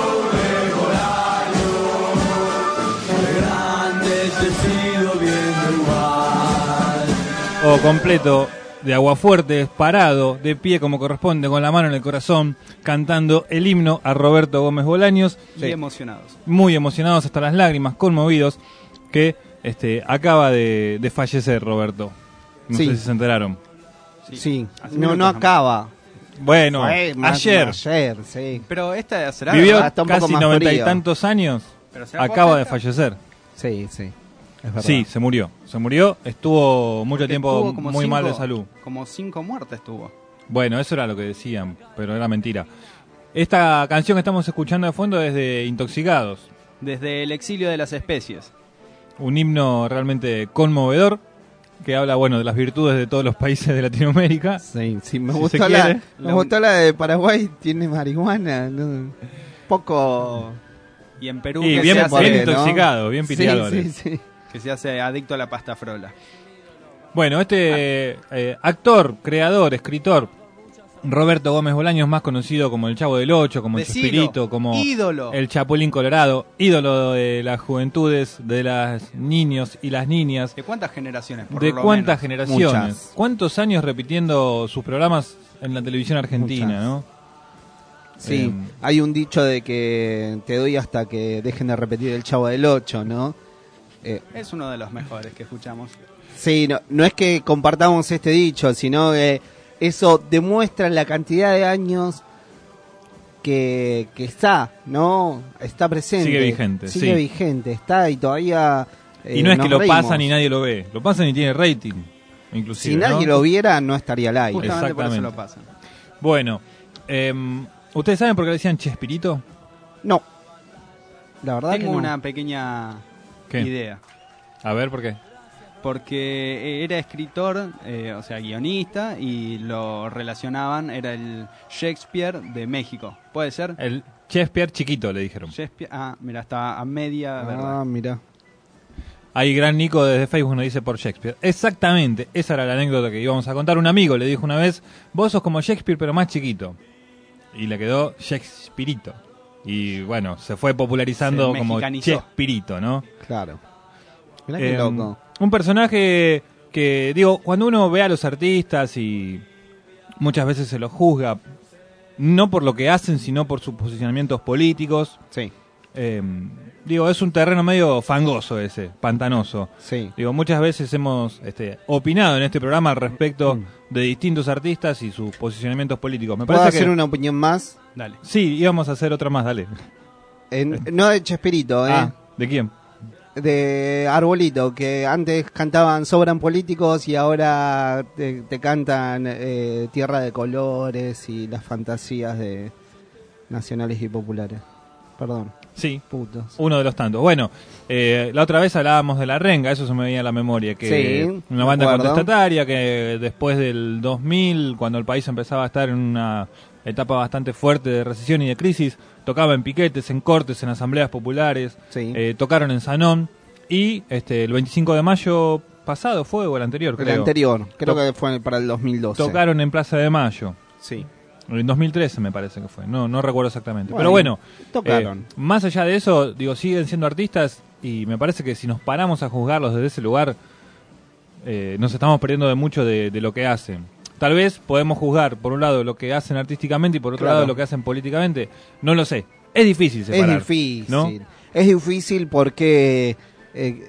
Roberto, de grande te sigo viendo igual. o completo de Aguafuertes, parado, de pie como corresponde, con la mano en el corazón, cantando el himno a Roberto Gómez Bolaños. Y sí. emocionados. Muy emocionados hasta las lágrimas, conmovidos, que este acaba de, de fallecer Roberto. No sí. sé si se enteraron. Sí, sí. no no acaba. Bueno, Fue más, ayer. Más ayer, sí. Pero esta será vivió un casi noventa y tantos años, acaba de fallecer. Sí, sí. Es verdad. Sí, se murió. Se murió, estuvo mucho Porque tiempo tuvo como muy cinco, mal de salud. Como cinco muertes tuvo. Bueno, eso era lo que decían, pero era mentira. Esta canción que estamos escuchando de fondo es de Intoxicados. Desde el exilio de las especies. Un himno realmente conmovedor que habla, bueno, de las virtudes de todos los países de Latinoamérica. Sí, sí, me si gustó la, me gustó la de Paraguay, tiene marihuana, ¿no? Poco. Y en Perú y que bien, se hace, bien intoxicado, ¿no? Bien piteador. Sí, sí, sí. Que se hace adicto a la pasta frola. Bueno, este eh, actor, creador, escritor, Roberto Gómez Bolaños, más conocido como el Chavo del Ocho, como Decilo, el Chespirito, como ídolo. el Chapulín Colorado, ídolo de las juventudes, de los niños y las niñas. ¿De cuántas generaciones? Por ¿De lo cuántas menos? generaciones? Muchas. ¿Cuántos años repitiendo sus programas en la televisión argentina, Muchas. ¿no? Sí, Eh, hay un dicho de que te doy hasta que dejen de repetir el Chavo del Ocho, ¿no? Eh, Es uno de los mejores que escuchamos. sí, no, no es que compartamos este dicho, sino que eso demuestra la cantidad de años que, que está, ¿no? Está presente. Sigue vigente, Sigue sí. vigente, está y todavía... eh, y no es nos que lo reímos. pasan y nadie lo ve. Lo pasan y tiene rating, inclusive. Si nadie ¿no? lo viera, no estaría al aire. Justamente por eso Exactamente. lo pasan. Bueno, eh, ¿ustedes saben por qué le decían Chespirito? No. La verdad Tengo que no. una pequeña ¿Qué? idea. A ver, ¿por qué? Porque era escritor, eh, o sea, guionista, y lo relacionaban, era el Shakespeare de México. ¿Puede ser? El Shakespeare chiquito, le dijeron. Shakespeare, ah, mira, está a media, Ah, ¿verdad? mira. Ahí Gran Nico desde Facebook nos dice por Shakespeare. Exactamente, esa era la anécdota que íbamos a contar. Un amigo le dijo una vez, vos sos como Shakespeare pero más chiquito. Y le quedó Shakespearito. Y bueno, se fue popularizando Se como mexicanizó. Chespirito, ¿no? Claro. Mirá qué Eh, loco. Un personaje que, digo, cuando uno ve a los artistas y muchas veces se los juzga, no por lo que hacen, sino por sus posicionamientos políticos. Sí. Eh, digo, es un terreno medio fangoso ese, pantanoso. Sí. Digo, muchas veces hemos este, opinado en este programa al respecto de distintos artistas y sus posicionamientos políticos. Me ¿Puedo parece hacer que... una opinión más? Dale. Sí, íbamos a hacer otra más, dale. En- no de Chespirito, ¿eh? Ah, ¿de quién? De Arbolito, que antes cantaban Sobran Políticos y ahora te, te cantan eh, Tierra de Colores y las fantasías de nacionales y populares. Perdón. Sí, Putos. uno de los tantos. Bueno, eh, la otra vez hablábamos de La Renga, eso se me venía a la memoria, que Sí, una me banda acuerdo. contestataria que después del dos mil, cuando el país empezaba a estar en una etapa bastante fuerte de recesión y de crisis, tocaba en piquetes, en cortes, en asambleas populares, Sí. eh, tocaron en Sanón y este el veinticinco de mayo pasado fue o el anterior, El creo. anterior, creo To- que fue para el dos mil doce. Tocaron en Plaza de Mayo. Sí. En dos mil trece me parece que fue, no no recuerdo exactamente. Bueno, Pero bueno, tocaron. eh, más allá de eso, digo, siguen siendo artistas y me parece que si nos paramos a juzgarlos desde ese lugar, eh, nos estamos perdiendo de mucho de, de lo que hacen. Tal vez podemos juzgar, por un lado, lo que hacen artísticamente y por otro Claro. lado lo que hacen políticamente. No lo sé. Es difícil separar. Es difícil. ¿no? Es difícil porque, eh,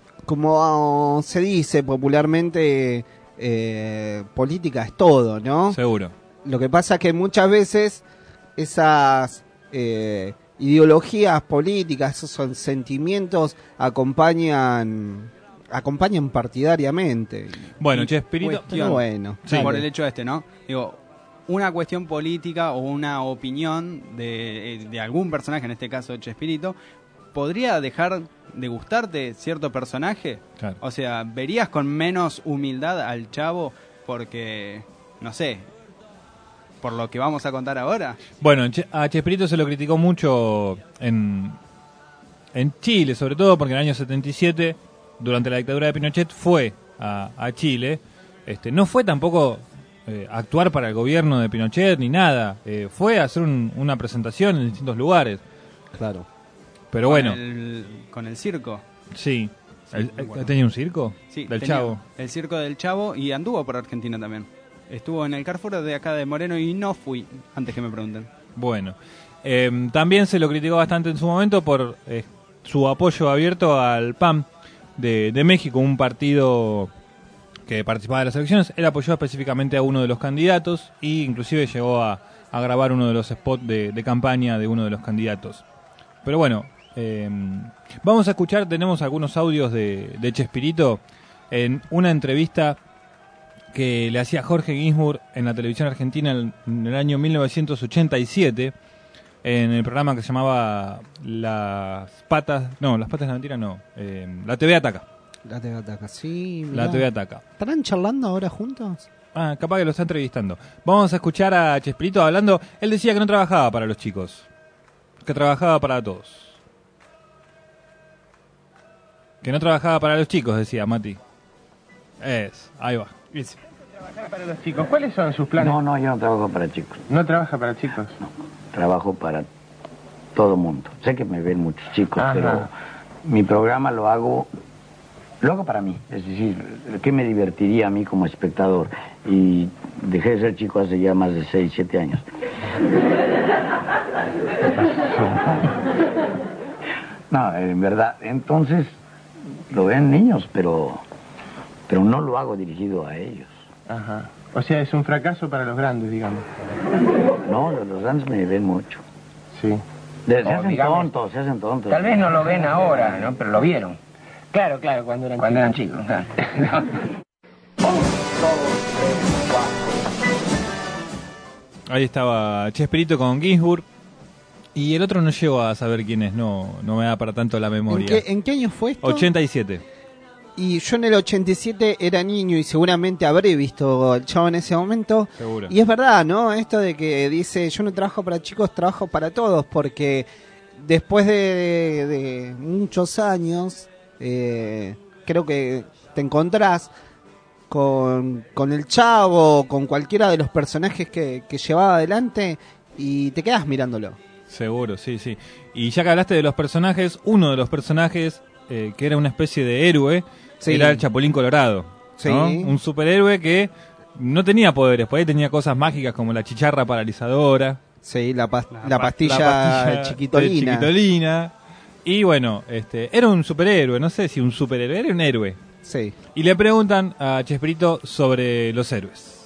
como se dice popularmente, eh, política es todo, ¿no? Seguro. Lo que pasa es que muchas veces esas eh, ideologías políticas, esos son sentimientos acompañan acompañan partidariamente. Bueno, Y Chespirito. cuestión, Bueno, sí, dale. por el hecho este, ¿no? Digo, una cuestión política o una opinión de, eh, de algún personaje, en este caso Chespirito, ¿podría dejar de gustarte cierto personaje? Claro. O sea, ¿verías con menos humildad al Chavo porque, no sé, por lo que vamos a contar ahora? Bueno, Che- a Chespirito se lo criticó mucho en, en Chile, sobre todo porque en el año setenta y siete, durante la dictadura de Pinochet, fue a, a Chile. Este, no fue tampoco eh, actuar para el gobierno de Pinochet ni nada. Eh, fue a hacer un- una presentación en distintos lugares. Claro. Pero Con bueno, el- con el circo. sí. Sí, ¿El- me acuerdo. ¿Tenía un circo? Sí, Del tenía Chavo. El circo del Chavo y anduvo por Argentina también. Estuvo en el Carrefour de acá de Moreno y no fui, antes que me pregunten. Bueno, eh, también se lo criticó bastante en su momento por eh, su apoyo abierto al P A M de, de México, un partido que participaba de las elecciones. Él apoyó específicamente a uno de los candidatos e inclusive llegó a, a grabar uno de los spots de, de campaña de uno de los candidatos. Pero bueno, eh, vamos a escuchar, tenemos algunos audios de, de Chespirito en una entrevista que le hacía Jorge Ginsburg en la televisión argentina en, en el año mil novecientos ochenta y siete, en el programa que se llamaba Las Patas, no, Las Patas de la Mentira no, eh, La T V Ataca. La T V Ataca, sí. La mirá. T V Ataca. ¿Estarán charlando ahora juntos? Ah, capaz que lo está entrevistando. Vamos a escuchar a Chespirito hablando. Él decía que no trabajaba para los chicos, que trabajaba para todos. Que no trabajaba para los chicos, decía Mati. Es, ahí va. Es. Trabajar para los chicos. ¿Cuáles son sus planes? No, no, yo no trabajo para chicos. ¿No trabaja para chicos? No, trabajo para todo mundo. Sé que me ven muchos chicos, Ajá. pero mi programa lo hago, lo hago para mí. Es decir, ¿qué me divertiría a mí como espectador? Y dejé de ser chico hace ya más de seis, siete años. No, en verdad, entonces lo ven niños, pero, pero no lo hago dirigido a ellos. Ajá. O sea, es un fracaso para los grandes, digamos. No, los, los grandes me ven mucho. Sí. De- se No, hacen digamos, tontos, se hacen tontos. Tal vez no lo ven ahora, ¿no? Pero lo vieron. Claro, claro, cuando eran cuando eran chicos. Claro. Ahí estaba Chespirito con Ginsburg. Y el otro no llego a saber quién es, no, no me da para tanto la ¿En memoria. qué, ¿En qué año fue esto? ochenta y siete. Y yo en el ochenta y siete era niño y seguramente habré visto al Chavo en ese momento. Seguro. Y es verdad, ¿no? Esto de que dice, yo no trabajo para chicos, trabajo para todos, porque después de, de- de muchos años, eh, creo que te encontrás con, con el Chavo, con cualquiera de los personajes que, que llevaba adelante y te quedas mirándolo. Seguro, sí, sí. Y ya que hablaste de los personajes, uno de los personajes eh, que era una especie de héroe Sí. era el Chapulín Colorado. ¿no? Sí. Un superhéroe que no tenía poderes, por ahí tenía cosas mágicas como la chicharra paralizadora. Sí, la, pas- La la pa- pastilla, la pastilla chiquitolina. de chiquitolina. Y bueno, este, era un superhéroe, no sé si un superhéroe, era un héroe. Sí. Y le preguntan a Chespirito sobre los héroes.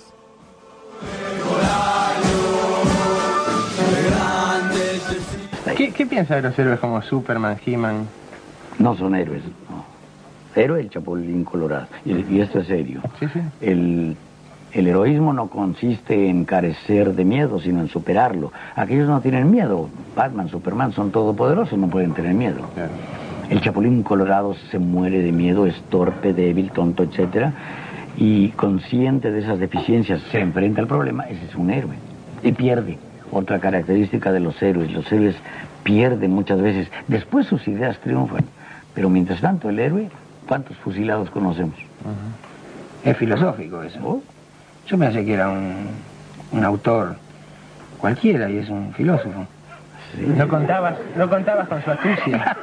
¿Qué, ¿Qué piensa de los héroes como Superman, He-Man? No son héroes, no. Héroe el Chapulín Colorado. Y, y esto es serio. Sí, sí. El, el heroísmo no consiste en carecer de miedo, sino en superarlo. Aquellos no tienen miedo. Batman, Superman son todopoderosos, no pueden tener miedo. Claro. El Chapulín Colorado se muere de miedo, es torpe, débil, tonto, etcétera. Y consciente de esas deficiencias, se enfrenta al problema. Ese es un héroe. Y pierde. Otra característica de los héroes. Los héroes pierden muchas veces. Después sus ideas triunfan. Pero mientras tanto, el héroe, ¿cuántos fusilados conocemos? Es filosófico eso. Yo pensé que era un, un autor cualquiera y es un filósofo. No contabas, no contabas con su astucia.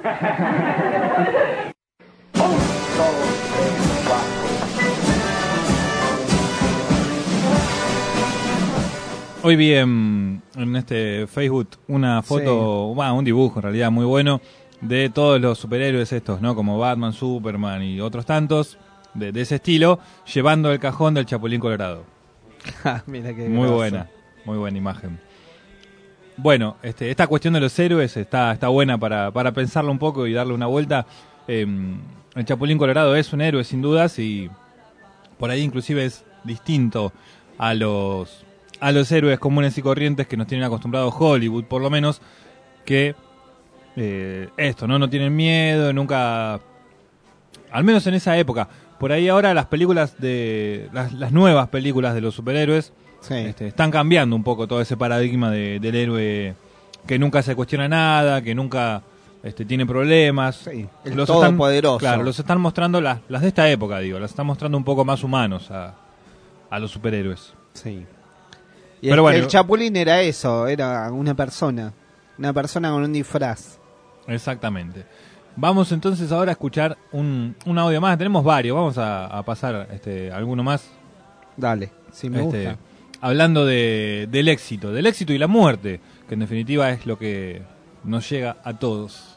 Hoy vi en, en este Facebook una foto, bueno, un dibujo en realidad muy bueno, de todos los superhéroes estos, ¿no? Como Batman, Superman y otros tantos, de, de ese estilo, llevando el cajón del Chapulín Colorado. Mira qué Muy groso. buena, muy buena imagen. Bueno, este, esta cuestión de los héroes está, está buena para, para pensarlo un poco y darle una vuelta. Eh, el Chapulín Colorado es un héroe sin dudas y por ahí inclusive es distinto a los, a los héroes comunes y corrientes que nos tienen acostumbrados Hollywood, por lo menos, que eh, esto, ¿no? No tienen miedo, nunca... Al menos en esa época. Por ahí ahora las películas de... Las, las nuevas películas de los superhéroes Sí. este, están cambiando un poco todo ese paradigma de, del héroe que nunca se cuestiona nada, que nunca este, tiene problemas. Sí, el Los todopoderoso. están, claro, los están mostrando las, las de esta época, digo, las están mostrando un poco más humanos a, a los superhéroes. Sí. Y Pero el, bueno, el Chapulín era eso, era una persona. Una persona con un disfraz. exactamente. Vamos entonces ahora a escuchar un, un audio más. Tenemos varios, vamos a, a pasar este, alguno más. Dale, sí me este, gusta. Hablando de, del éxito, del éxito y la muerte, que en definitiva es lo que nos llega a todos.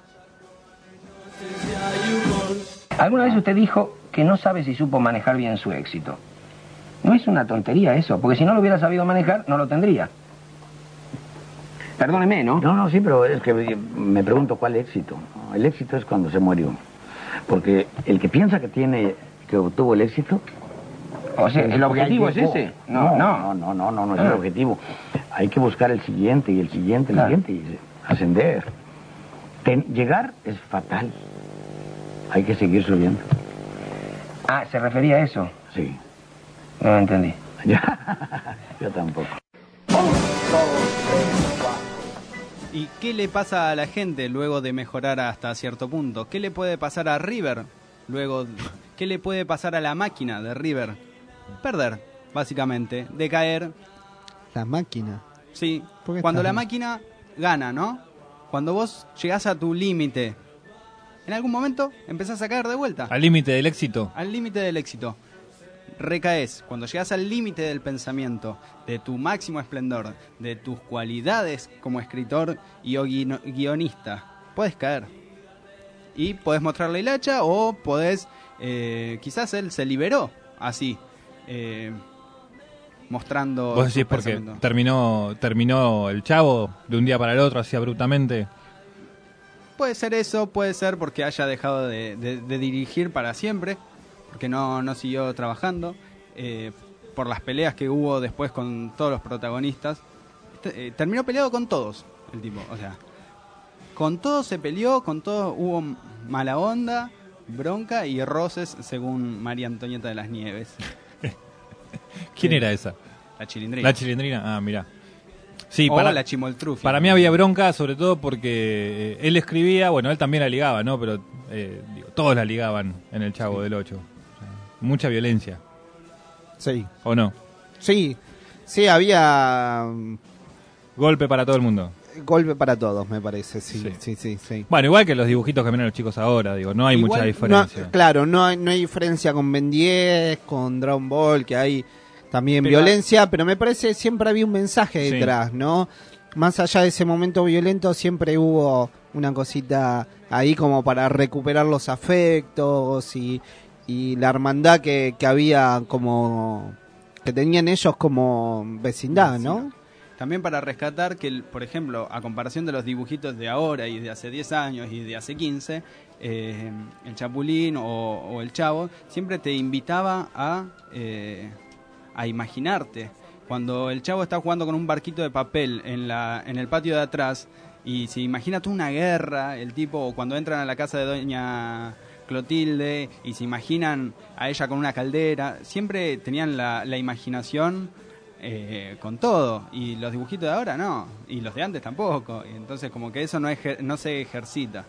¿Alguna vez usted dijo que no sabe si supo manejar bien su éxito? No es una tontería eso, porque si no lo hubiera sabido manejar, no lo tendría. Perdóneme, ¿no? No, no, sí, pero es que me pregunto cuál éxito. El éxito es cuando se muere uno. Porque el que piensa que tiene, que obtuvo el éxito... O sea, ¿el objetivo es ese? No, no, no, no, no, no es el objetivo. Hay que buscar el siguiente y el siguiente, el siguiente y ascender. Ten- llegar es fatal. Hay que seguir subiendo. Ah, ¿se refería a eso? Sí. No lo entendí. Yo tampoco. ¿Y qué le pasa a la gente luego de mejorar hasta cierto punto? ¿Qué le puede pasar a River luego? ¿Qué le puede pasar a la máquina de River? Perder, básicamente, decaer. La máquina. Sí, ¿Por qué cuando estás- la máquina gana, ¿no? Cuando vos llegás a tu límite, en algún momento empezás a caer de vuelta. Al límite del éxito. Al límite del éxito. Recaes. Cuando llegas al límite del pensamiento, de tu máximo esplendor, de tus cualidades como escritor y o guino- guionista, puedes caer. Y podés mostrar la hilacha o podés... eh, quizás él se liberó así, eh, mostrando... Vos sus decís porque pensamientos. terminó, terminó el Chavo de un día para el otro, así abruptamente. Puede ser eso, puede ser porque haya dejado de, de- de dirigir para siempre, porque no, no siguió trabajando, eh, por las peleas que hubo después con todos los protagonistas. Este, eh, terminó peleado con todos, el tipo, o sea, con todos se peleó, con todos hubo m- mala onda, bronca y roces, según María Antonieta de las Nieves. ¿Quién Sí. era esa? La Chilindrina. La Chilindrina, ah, mira. Sí, O para, la Chimoltrufia. para mí había bronca, sobre todo porque eh, él escribía, bueno, él también la ligaba, ¿no? Pero eh, digo, todos la ligaban en el Chavo del Ocho. O sea, mucha violencia. Sí. ¿O no? Sí, sí, había mm, Golpe para todo el mundo. golpe para todos, me parece, sí, sí, sí, sí. Bueno, igual que los dibujitos que miran los chicos ahora, digo, no hay Igual, mucha diferencia. no, claro, no hay, no hay diferencia con Ben diez, con Dragon Ball, que hay también Pero- violencia, pero me parece que siempre había un mensaje Sí. detrás, ¿no? Más allá de ese momento violento, siempre hubo una cosita ahí como para recuperar los afectos y, y la hermandad que, que había como... que tenían ellos como vecindad, ¿no? También para rescatar que, el- por ejemplo, a comparación de los dibujitos de ahora y de hace diez años y de hace quince, eh, el Chapulín o, o el Chavo siempre te invitaba a, eh, a imaginarte. Cuando el Chavo está jugando con un barquito de papel en, la, en el patio de atrás y se imagina toda una guerra, el tipo, o cuando entran a la casa de Doña Clotilde y se imaginan a ella con una caldera, siempre tenían la, la imaginación eh, con todo, y los dibujitos de ahora no, y los de antes tampoco, y entonces como que eso no, ejer- no se ejercita.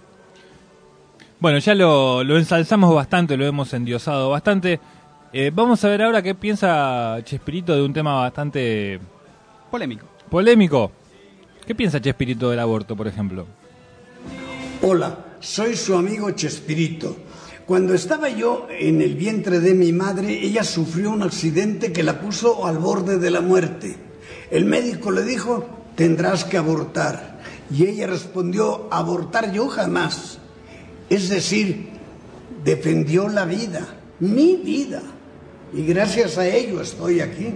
Bueno, ya lo, lo ensalzamos bastante, lo hemos endiosado bastante. Eh, vamos a ver ahora qué piensa Chespirito de un tema bastante... Polémico. Polémico. ¿Qué piensa Chespirito del aborto, por ejemplo? Hola, soy su amigo Chespirito. Cuando estaba yo en el vientre de mi madre, ella sufrió un accidente que la puso al borde de la muerte. El médico le dijo, tendrás que abortar. Y ella respondió, abortar yo jamás. Es decir, defendió la vida, mi vida. Y gracias a ello estoy aquí.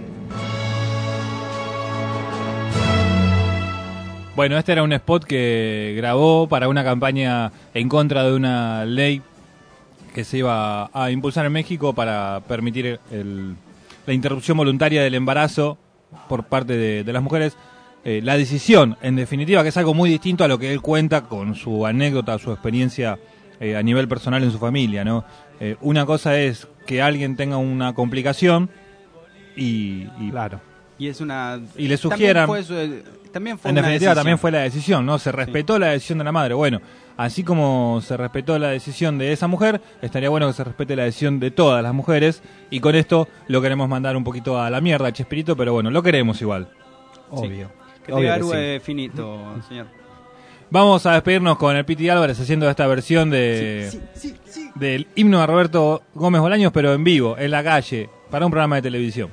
Bueno, este era un spot que grabó para una campaña en contra de una ley que se iba a impulsar en México para permitir el- la interrupción voluntaria del embarazo por parte de, de las mujeres. Eh, la decisión, en definitiva, que es algo muy distinto a lo que él cuenta con su anécdota, su experiencia eh, a nivel personal en su familia, ¿no? Eh, una cosa es que alguien tenga una complicación y, y Claro. Y es una... y le sugieran... También fue, su- también fue En una definitiva decisión. también fue la decisión, ¿no? Se respetó la decisión de la madre. Bueno, así como se respetó la decisión de esa mujer, estaría bueno que se respete la decisión de todas las mujeres. Y con esto lo queremos mandar un poquito a la mierda, Chespirito, pero bueno, lo queremos igual. Obvio. Que Obvio te que garúe finito, señor. Vamos a despedirnos con el Piti Álvarez haciendo esta versión de Sí, sí, sí, sí. del himno de Roberto Gómez Bolaños, pero en vivo, en la calle, para un programa de televisión.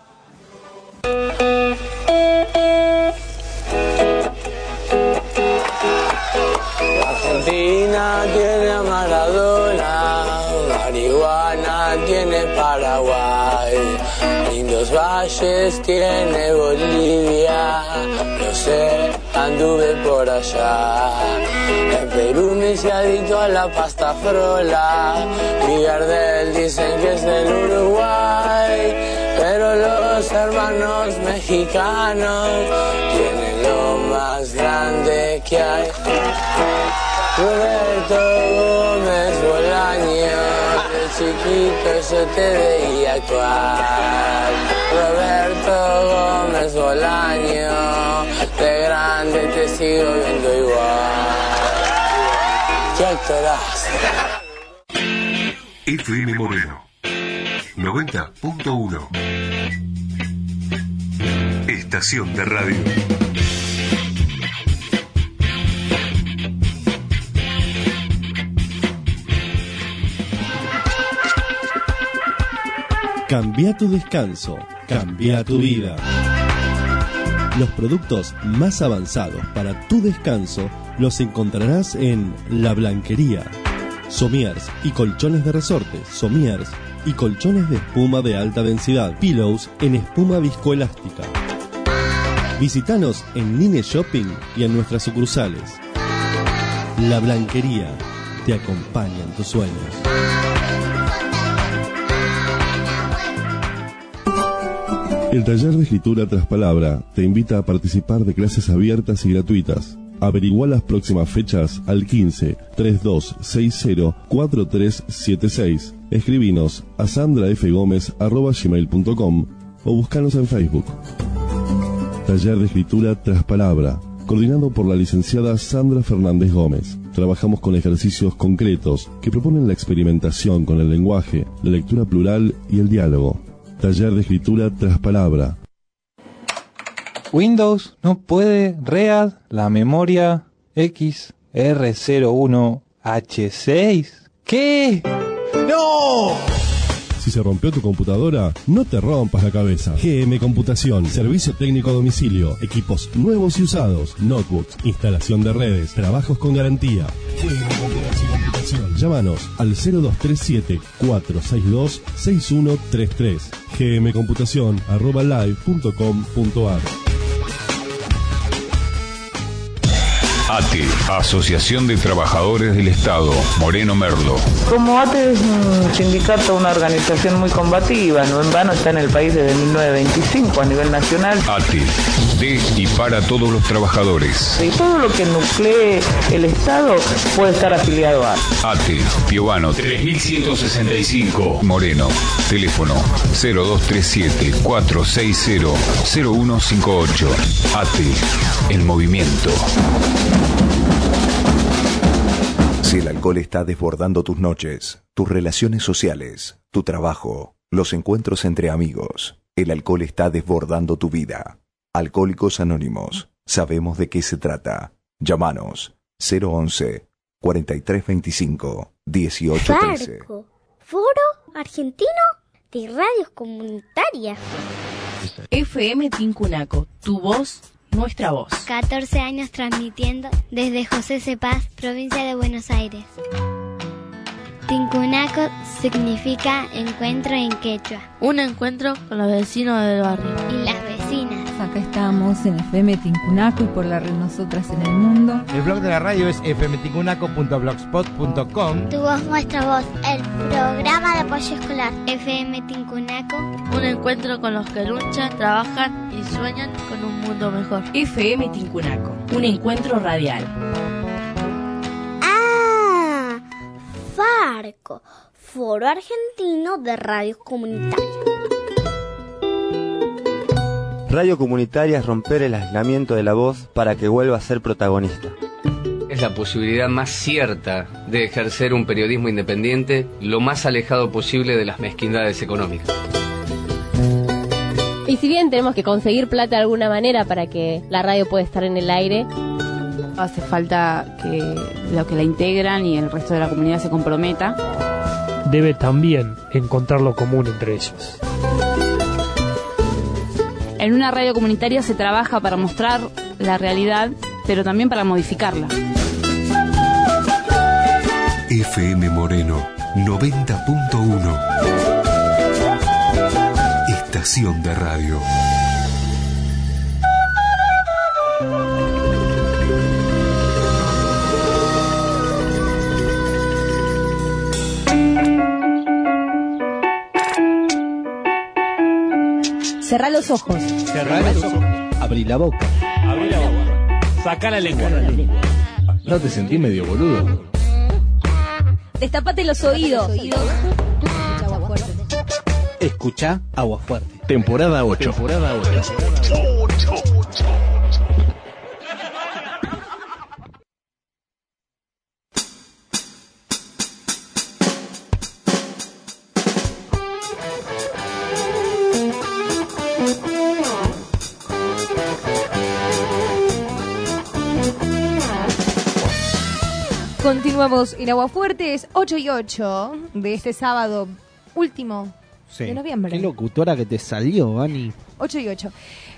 Argentina tiene a Maradona, marihuana tiene Paraguay, lindos valles tiene Bolivia, lo sé, anduve por allá. En Perú me hice adicto a la pasta frola, y Gardel dicen que es del Uruguay, pero los hermanos mexicanos tienen lo más grande que hay. Roberto Gómez Bolaño, de chiquito yo te veía actuar. Roberto Gómez Bolaño, de grande te sigo viendo igual. ¿Qué actorazo? F M Moreno noventa punto uno. Estación de radio. Cambia tu descanso, cambia tu vida. Los productos más avanzados para tu descanso los encontrarás en La Blanquería. Somiers y colchones de resorte, somiers y colchones de espuma de alta densidad, pillows en espuma viscoelástica. Visítanos en Nine Shopping y en nuestras sucursales. La Blanquería te acompaña en tus sueños. El taller de escritura tras palabra te invita a participar de clases abiertas y gratuitas. Averigua las próximas fechas al quince, treinta y dos sesenta, cuarenta y tres setenta y seis. Escribinos a sandrafgomez arroba gmail punto com o búscanos en Facebook. Taller de escritura tras palabra, coordinado por la licenciada Sandra Fernández Gómez. Trabajamos con ejercicios concretos que proponen la experimentación con el lenguaje, la lectura plural y el diálogo. Taller de escritura tras palabra. Windows no puede read la memoria X R cero uno H seis. ¿Qué? ¡No! Si se rompió tu computadora, no te rompas la cabeza. G M Computación, servicio técnico a domicilio, equipos nuevos y usados, notebooks, instalación de redes, trabajos con garantía. G M Computación. Llámanos al cero dos tres siete, cuatro seis dos, seis uno tres tres. gmcomputación arroba live punto com punto ar. A T E, Asociación de Trabajadores del Estado, Moreno Merlo. Como A T E es un sindicato, una organización muy combativa, no en vano está en el país desde mil novecientos veinticinco a nivel nacional. A T E, de y para todos los trabajadores. Y todo lo que nuclee el Estado puede estar afiliado a A T E, Piovano tres mil ciento sesenta y cinco, Moreno. Teléfono cero dos tres siete, cuatro seis cero, cero uno cinco ocho. A T E, el movimiento. Si el alcohol está desbordando tus noches, tus relaciones sociales, tu trabajo, los encuentros entre amigos, el alcohol está desbordando tu vida. Alcohólicos Anónimos, sabemos de qué se trata. Llámanos cero once, cuarenta y tres veinticinco, dieciocho trece. Farco, Foro Argentino de Radios Comunitarias. F M Tincunaco, tu voz, nuestra voz. catorce años transmitiendo desde José Cepaz, provincia de Buenos Aires. Tincunaco significa encuentro en quechua. Un encuentro con los vecinos del barrio. Y las vecinas. Acá estamos en F M Tincunaco y por la red Nosotras en el Mundo. El blog de la radio es f m tincunaco punto blogspot punto com. Tu voz, nuestra voz. El programa de apoyo escolar. F M Tincunaco. Un encuentro con los que luchan, trabajan y sueñan con un mundo mejor. F M Tincunaco. Un encuentro radial. Ah, Farco. Foro Argentino de Radios Comunitarias. Radio Comunitaria es romper el aislamiento de la voz para que vuelva a ser protagonista. Es la posibilidad más cierta de ejercer un periodismo independiente lo más alejado posible de las mezquindades económicas. Y si bien tenemos que conseguir plata de alguna manera para que la radio pueda estar en el aire, hace falta que lo que la integran y el resto de la comunidad se comprometa. Debe también encontrar lo común entre ellos. En una radio comunitaria se trabaja para mostrar la realidad, pero también para modificarla. F M Moreno noventa punto uno. Estación de radio. Cerrá los ojos. Cerrá los ojos. Abrí la boca. Abrí la boca. Sacá la lengua. ¿No te sentís medio boludo? Destapate los oídos. Escucha Agua Fuerte. Temporada ocho. Temporada ocho. Continuamos en Aguafuerte, es ocho y ocho de este sábado último Sí. de noviembre. Qué locutora que te salió, Vani. ocho y ocho.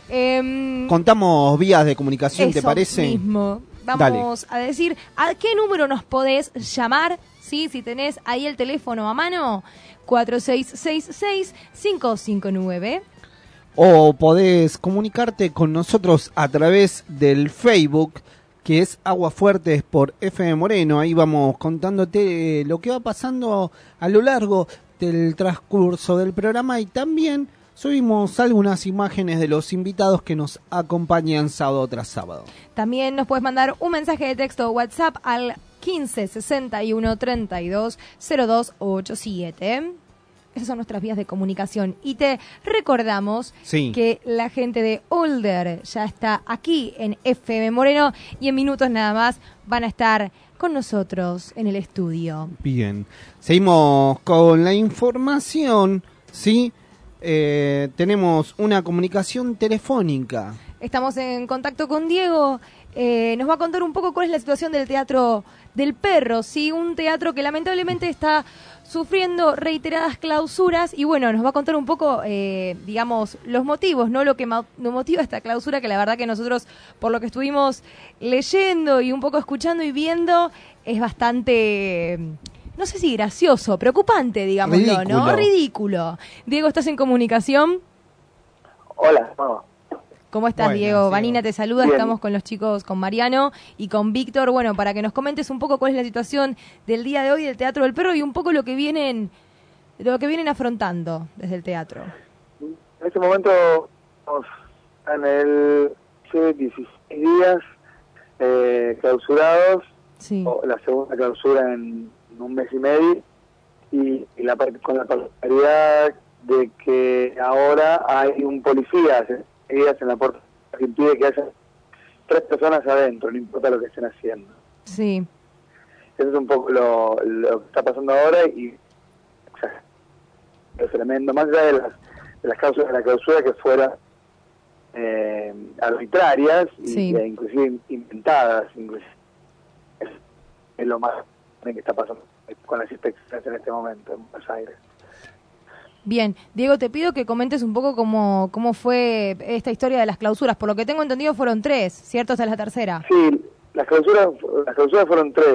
Eh, Contamos vías de comunicación, ¿te eso parece? mismo. Vamos a decir a qué número nos podés llamar, ¿sí? Si tenés ahí el teléfono a mano, cuatro seis seis seis, cinco cinco nueve. O podés comunicarte con nosotros a través del Facebook, que es Aguafuertes por F M Moreno. Ahí vamos contándote lo que va pasando a lo largo del transcurso del programa, y también subimos algunas imágenes de los invitados que nos acompañan sábado tras sábado. También nos puedes mandar un mensaje de texto o WhatsApp al quince sesenta y uno treinta y dos cero dos ochenta y siete. Esas son nuestras vías de comunicación. Y te recordamos sí. que la gente de Older ya está aquí en F M Moreno y en minutos nada más van a estar con nosotros en el estudio. Bien, seguimos con la información, ¿sí? Eh, tenemos una comunicación telefónica. Estamos en contacto con Diego. Eh, nos va a contar un poco cuál es la situación del Teatro del Perro, ¿sí? Un teatro que lamentablemente está sufriendo reiteradas clausuras y bueno, nos va a contar un poco, eh, digamos, los motivos, ¿no? Lo que ma- nos motiva esta clausura, que la verdad que nosotros, por lo que estuvimos leyendo y un poco escuchando y viendo, es bastante, no sé si gracioso, preocupante, digámoslo, Ridículo. ¿no? Ridículo. Diego, ¿estás en comunicación? Hola, no. ¿Cómo estás, Buenas, Diego? Diego. Vanina te saluda, Bien. Estamos con los chicos, con Mariano y con Víctor, bueno, para que nos comentes un poco cuál es la situación del día de hoy del Teatro del Perro y un poco lo que vienen lo que vienen afrontando desde el teatro. En este momento estamos en el sí, dieciséis días eh, clausurados, sí. o la segunda clausura en, en un mes y medio, y, y la, par- con la particularidad de que ahora hay un policía seguidas en la puerta que impide que haya tres personas adentro, no importa lo que estén haciendo. Sí. Eso es un poco lo, lo que está pasando ahora y o sea, es tremendo, más allá de las, de las causas de la clausura que fueran eh, arbitrarias y, Sí. e inclusive inventadas, inclusive es, es lo más que está pasando con las inspecciones en este momento en Buenos Aires. Bien, Diego, te pido que comentes un poco cómo, cómo fue esta historia de las clausuras. Por lo que tengo entendido fueron tres, ¿cierto? Esta es la tercera. Sí, las clausuras, las clausuras fueron tres.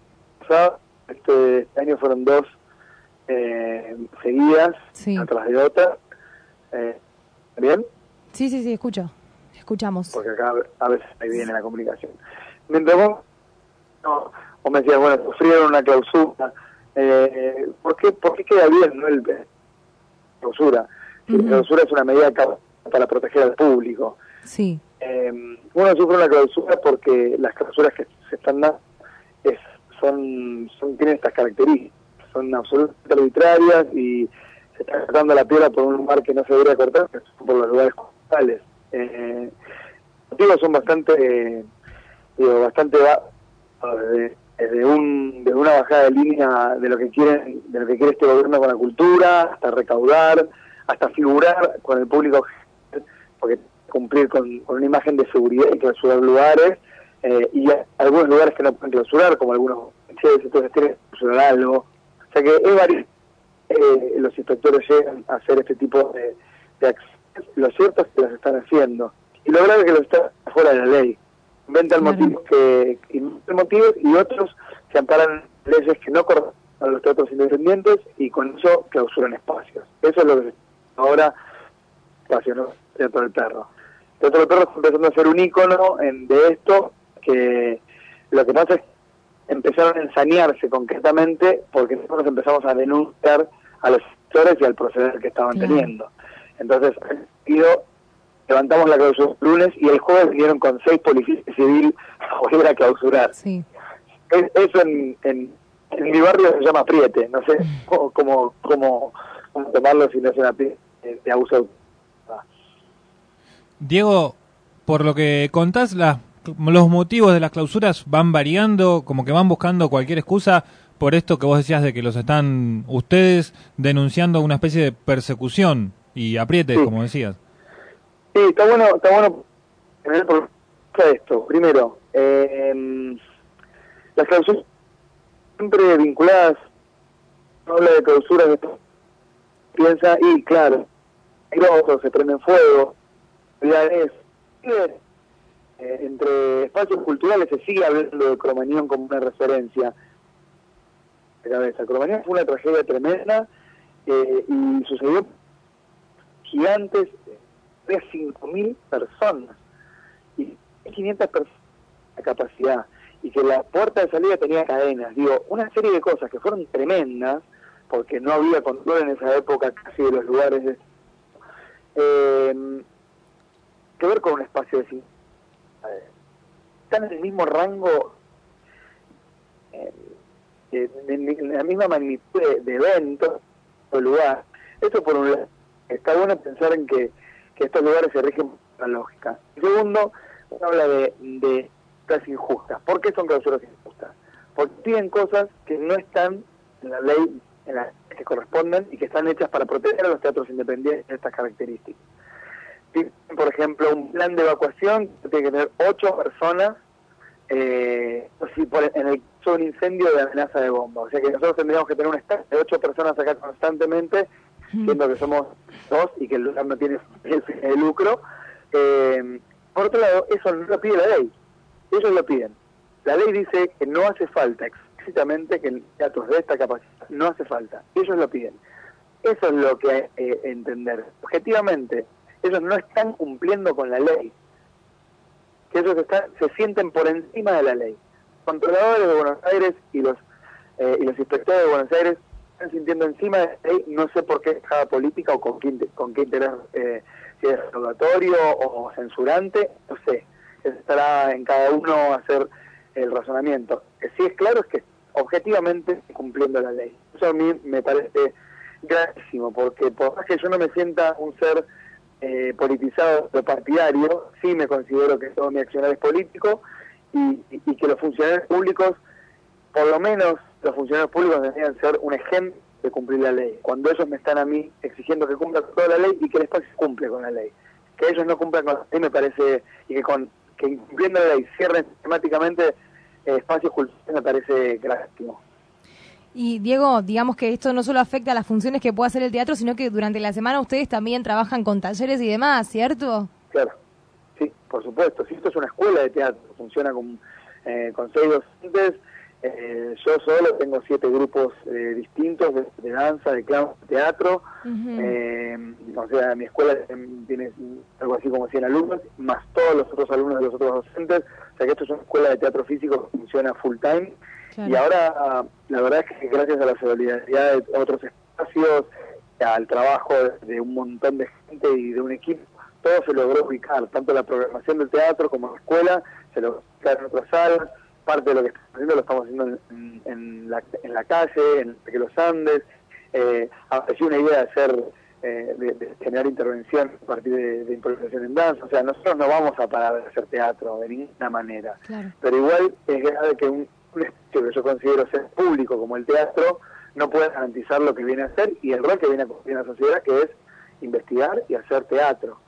Este, este año fueron dos eh, seguidas, Sí. una tras de otra. Eh, ¿Bien? Sí, sí, sí, escucho. Escuchamos. Porque acá a veces ahí viene la comunicación. Mientras vos, no, vos me decías, bueno, sufrieron una clausura. Eh, ¿por, qué, ¿Por qué queda bien, no el clausura? Si Ujú. La clausura es una medida ca- para proteger al público. Sí. Eh, uno sufre una clausura porque las clausuras que se están dando es, son, son, tienen estas características, son absolutamente arbitrarias y se está cortando la piedra por un lugar que no se debería cortar, que son por los lugares culturales. Eh, los motivos son bastante, digo, bastante bajos, desde, desde, un, desde una bajada de línea de lo que quieren, de lo que quiere este gobierno con la cultura, hasta recaudar, hasta figurar con el público, porque cumplir con, con una imagen de seguridad y clausurar lugares eh, y hay algunos lugares que no pueden clausurar, como algunos coches, entonces tienen que clausurar algo. O sea que es varios, eh, los inspectores llegan a hacer este tipo de, de acciones. Lo cierto es que las están haciendo. Y lo grave es que lo están fuera de la ley. Inventan claro. motivos que inventan motivos y otros se amparan leyes que no corresponden a los teatros independientes y con eso clausuran espacios. Eso es lo que ahora espacio, ¿no? Teatro del Perro. Teatro del Perro está empezando a ser un ícono en, de esto, que lo que pasa es que empezaron a ensañarse concretamente porque nosotros empezamos a denunciar a los sectores y al proceder que estaban claro. teniendo. Entonces, levantamos la clausura el lunes y el jueves vinieron con seis policías civiles a volver a clausurar. Sí. Es, eso en, en, en mi barrio se llama apriete, no sé cómo, cómo, cómo, cómo tomarlo si no es una apriete de abuso de autoridad. Diego, por lo que contás, la, los motivos de las clausuras van variando, como que van buscando cualquier excusa por esto que vos decías de que los están ustedes denunciando una especie de persecución y aprietes, sí. como decías. Sí, está bueno, está bueno tener por esto. Primero, eh, las clausuras siempre vinculadas, no habla de clausuras, de piensa, y claro, grosos, se prenden fuego, es, eh, entre espacios culturales se sigue hablando de Cromañón como una referencia de cabeza. Cromañón fue una tragedia tremenda eh, y sucedió gigantes de cinco mil personas y quinientas personas de capacidad y que la puerta de salida tenía cadenas, digo, una serie de cosas que fueron tremendas porque no había control en esa época casi de los lugares de, eh, que ver con un espacio de cinco eh, están en el mismo rango eh, de, de, de la misma magnitud de, de eventos o lugar. Eso por un lado. Está bueno pensar en que, que estos lugares se rigen por la lógica. Segundo, uno habla de, de clausuras injustas. ¿Por qué son clausuras injustas? Porque piden cosas que no están en la ley en las que corresponden y que están hechas para proteger a los teatros independientes de estas características. Piden, por ejemplo, un plan de evacuación que tiene que tener ocho personas eh, si por, en el caso de un incendio de amenaza de bomba. O sea que nosotros tendríamos que tener un staff de ocho personas acá constantemente, siendo que somos dos y que el lugar no tiene el fin de lucro. Eh, por otro lado, eso no lo pide la ley. Ellos lo piden. La ley dice que no hace falta explícitamente que en teatros de esta capacidad no hace falta. Ellos lo piden. Eso es lo que hay que eh, entender. Objetivamente, ellos no están cumpliendo con la ley. Que ellos están, se sienten por encima de la ley. Los controladores de Buenos Aires y los eh, y los inspectores de Buenos Aires están sintiendo encima de la ley, no sé por qué cada política o con qué, con qué interés, eh, si es rogatorio o censurante, no sé. Estará en cada uno hacer el razonamiento. Que sí es claro es que objetivamente cumpliendo la ley. Eso a mí me parece gravísimo, porque por más que yo no me sienta un ser eh, politizado o partidario, sí me considero que todo mi accionar es político y, y, y que los funcionarios públicos, por lo menos los funcionarios públicos deberían ser un ejemplo de cumplir la ley. Cuando ellos me están a mí exigiendo que cumpla con toda la ley y que el espacio cumple con la ley. Que ellos no cumplan con la ley me parece, y que con que incumpliendo la ley cierren sistemáticamente eh, espacios culturales me parece gravísimo. Y Diego, digamos que esto no solo afecta a las funciones que puede hacer el teatro, sino que durante la semana ustedes también trabajan con talleres y demás, ¿cierto? Claro, sí, por supuesto. Si esto es una escuela de teatro, funciona con, eh, con seis docentes, eh, yo solo tengo siete grupos eh, distintos de, de danza, de clown, de teatro. Uh-huh. eh, o sea, mi escuela tiene algo así como cien alumnos, más todos los otros alumnos de los otros docentes. O sea que esto es una escuela de teatro físico que funciona full time. Claro. Y ahora, la verdad es que gracias a la solidaridad de otros espacios, al trabajo de un montón de gente y de un equipo, todo se logró ubicar, tanto la programación del teatro como la escuela, se logró ubicar en otras salas. Parte de lo que estamos haciendo lo estamos haciendo en, en, la, en la calle, en Parque Los Andes. Eh, apareció una idea de hacer, eh, de, de generar intervención a partir de, de improvisación en danza. O sea, nosotros no vamos a parar de hacer teatro de ninguna manera. Claro. Pero igual es grave que un, un espacio que yo considero ser público como el teatro no puede garantizar lo que viene a hacer y el rol que viene a cumplir en la sociedad, que es investigar y hacer teatro.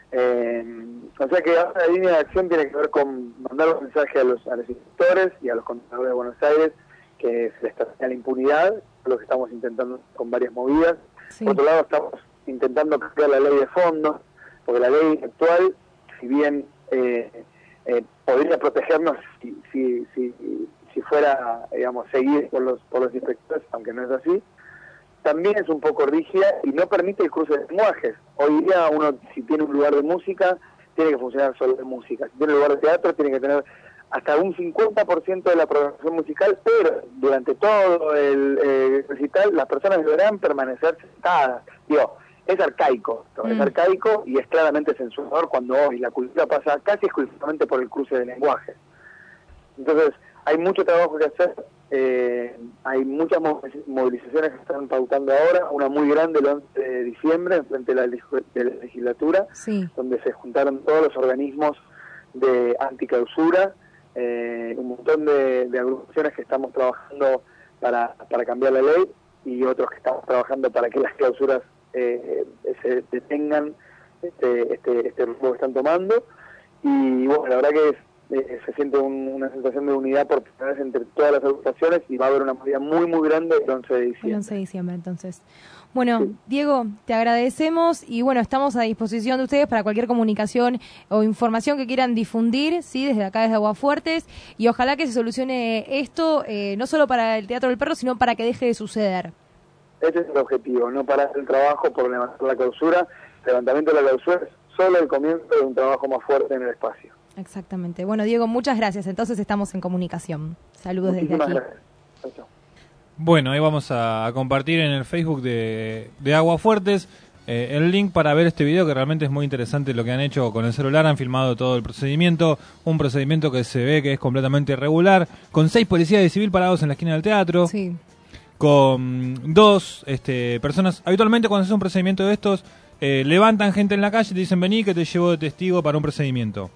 Eh, o sea que ahora la línea de acción tiene que ver con mandar un mensaje a los, a los inspectores y a los contadores de Buenos Aires que se les trata la impunidad, lo que estamos intentando con varias movidas. Sí. Por otro lado, estamos intentando cambiar la ley de fondo, porque la ley actual, si bien eh, eh, podría protegernos si, si, si, si fuera, digamos, seguir por los, por los inspectores, aunque no es así, también es un poco rígida y no permite el cruce de lenguajes. Hoy día uno, si tiene un lugar de música, tiene que funcionar solo de música. Si tiene un lugar de teatro, tiene que tener hasta un cincuenta por ciento de la programación musical, pero durante todo el eh, recital las personas deberán permanecer sentadas. Digo, es arcaico, mm. es arcaico y es claramente censurador cuando hoy la cultura pasa casi exclusivamente por el cruce de lenguajes. Entonces, hay mucho trabajo que hacer, eh, hay muchas movilizaciones que están pautando ahora, una muy grande el once de diciembre, frente a la, de la legislatura, sí. donde se juntaron todos los organismos de anticlausura, eh, un montón de, de agrupaciones que estamos trabajando para, para cambiar la ley y otros que estamos trabajando para que las clausuras eh, se detengan este, este, este rumbo que están tomando. Y bueno, la verdad que es, eh, se siente un, una sensación de unidad por primera vez entre todas las agrupaciones y va a haber una movida muy muy grande el once de diciembre. El once de diciembre, entonces. Bueno, sí. Diego, te agradecemos y bueno, estamos a disposición de ustedes para cualquier comunicación o información que quieran difundir, sí, desde acá, desde Aguafuertes, y ojalá que se solucione esto, eh, no solo para el Teatro del Perro, sino para que deje de suceder. Ese es el objetivo, no parar el trabajo por levantar la clausura. El levantamiento de la clausura es solo el comienzo de un trabajo más fuerte en el espacio. Exactamente. Bueno, Diego, muchas gracias. Entonces estamos en comunicación. Saludos Muchísimas desde aquí. Gracias. Chao. Bueno, ahí vamos a, a compartir en el Facebook de, de Aguafuertes eh, el link para ver este video, que realmente es muy interesante lo que han hecho con el celular. Han filmado todo el procedimiento, un procedimiento que se ve que es completamente irregular, con seis policías de civil parados en la esquina del teatro, sí. con dos este, personas. Habitualmente cuando se hace un procedimiento de estos, eh, levantan gente en la calle y te dicen vení que te llevo de testigo para un procedimiento.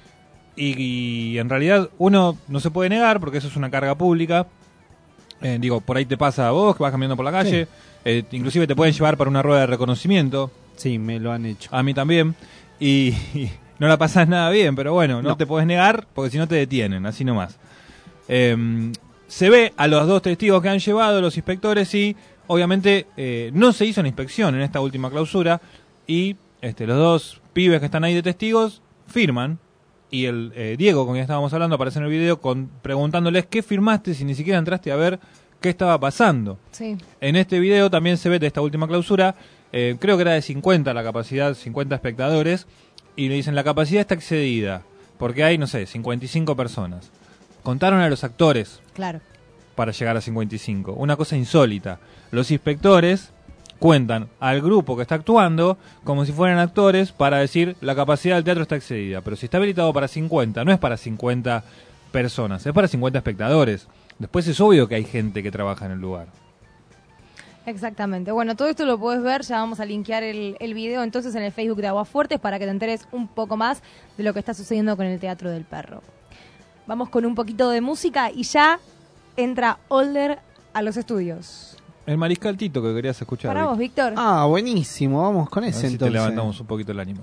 Y, y en realidad uno no se puede negar porque eso es una carga pública. Eh, digo, por ahí te pasa a vos que vas caminando por la calle, sí. eh, inclusive te pueden llevar para una rueda de reconocimiento. Sí, me lo han hecho. A mí también. Y, y no la pasás nada bien, pero bueno, no, no te puedes negar porque si no te detienen, así nomás. Eh, se ve a los dos testigos que han llevado los inspectores y obviamente eh, no se hizo una inspección en esta última clausura y este, los dos pibes que están ahí de testigos firman. Y el eh, Diego, con quien estábamos hablando, aparece en el video con, preguntándoles qué firmaste si ni siquiera entraste a ver qué estaba pasando. Sí. En este video también se ve de esta última clausura, eh, creo que era de cincuenta la capacidad, cincuenta espectadores, y le dicen la capacidad está excedida, porque hay, no sé, cincuenta y cinco personas. Contaron a los actores claro. para llegar a cincuenta y cinco. Una cosa insólita. Los inspectores cuentan al grupo que está actuando como si fueran actores para decir la capacidad del teatro está excedida, pero si está habilitado para cincuenta, no es para cincuenta personas, es para cincuenta espectadores. Después es obvio que hay gente que trabaja en el lugar. Exactamente. Bueno, todo esto lo puedes ver, ya vamos a linkear el, el video entonces en el Facebook de Aguafuertes para que te enteres un poco más de lo que está sucediendo con el Teatro del Perro. Vamos con un poquito de música y ya entra Older a los estudios. El Mariscal Tito que querías escuchar. Para vos, Víctor. Ah, buenísimo, vamos con ese a ver si entonces. Te levantamos un poquito el ánimo.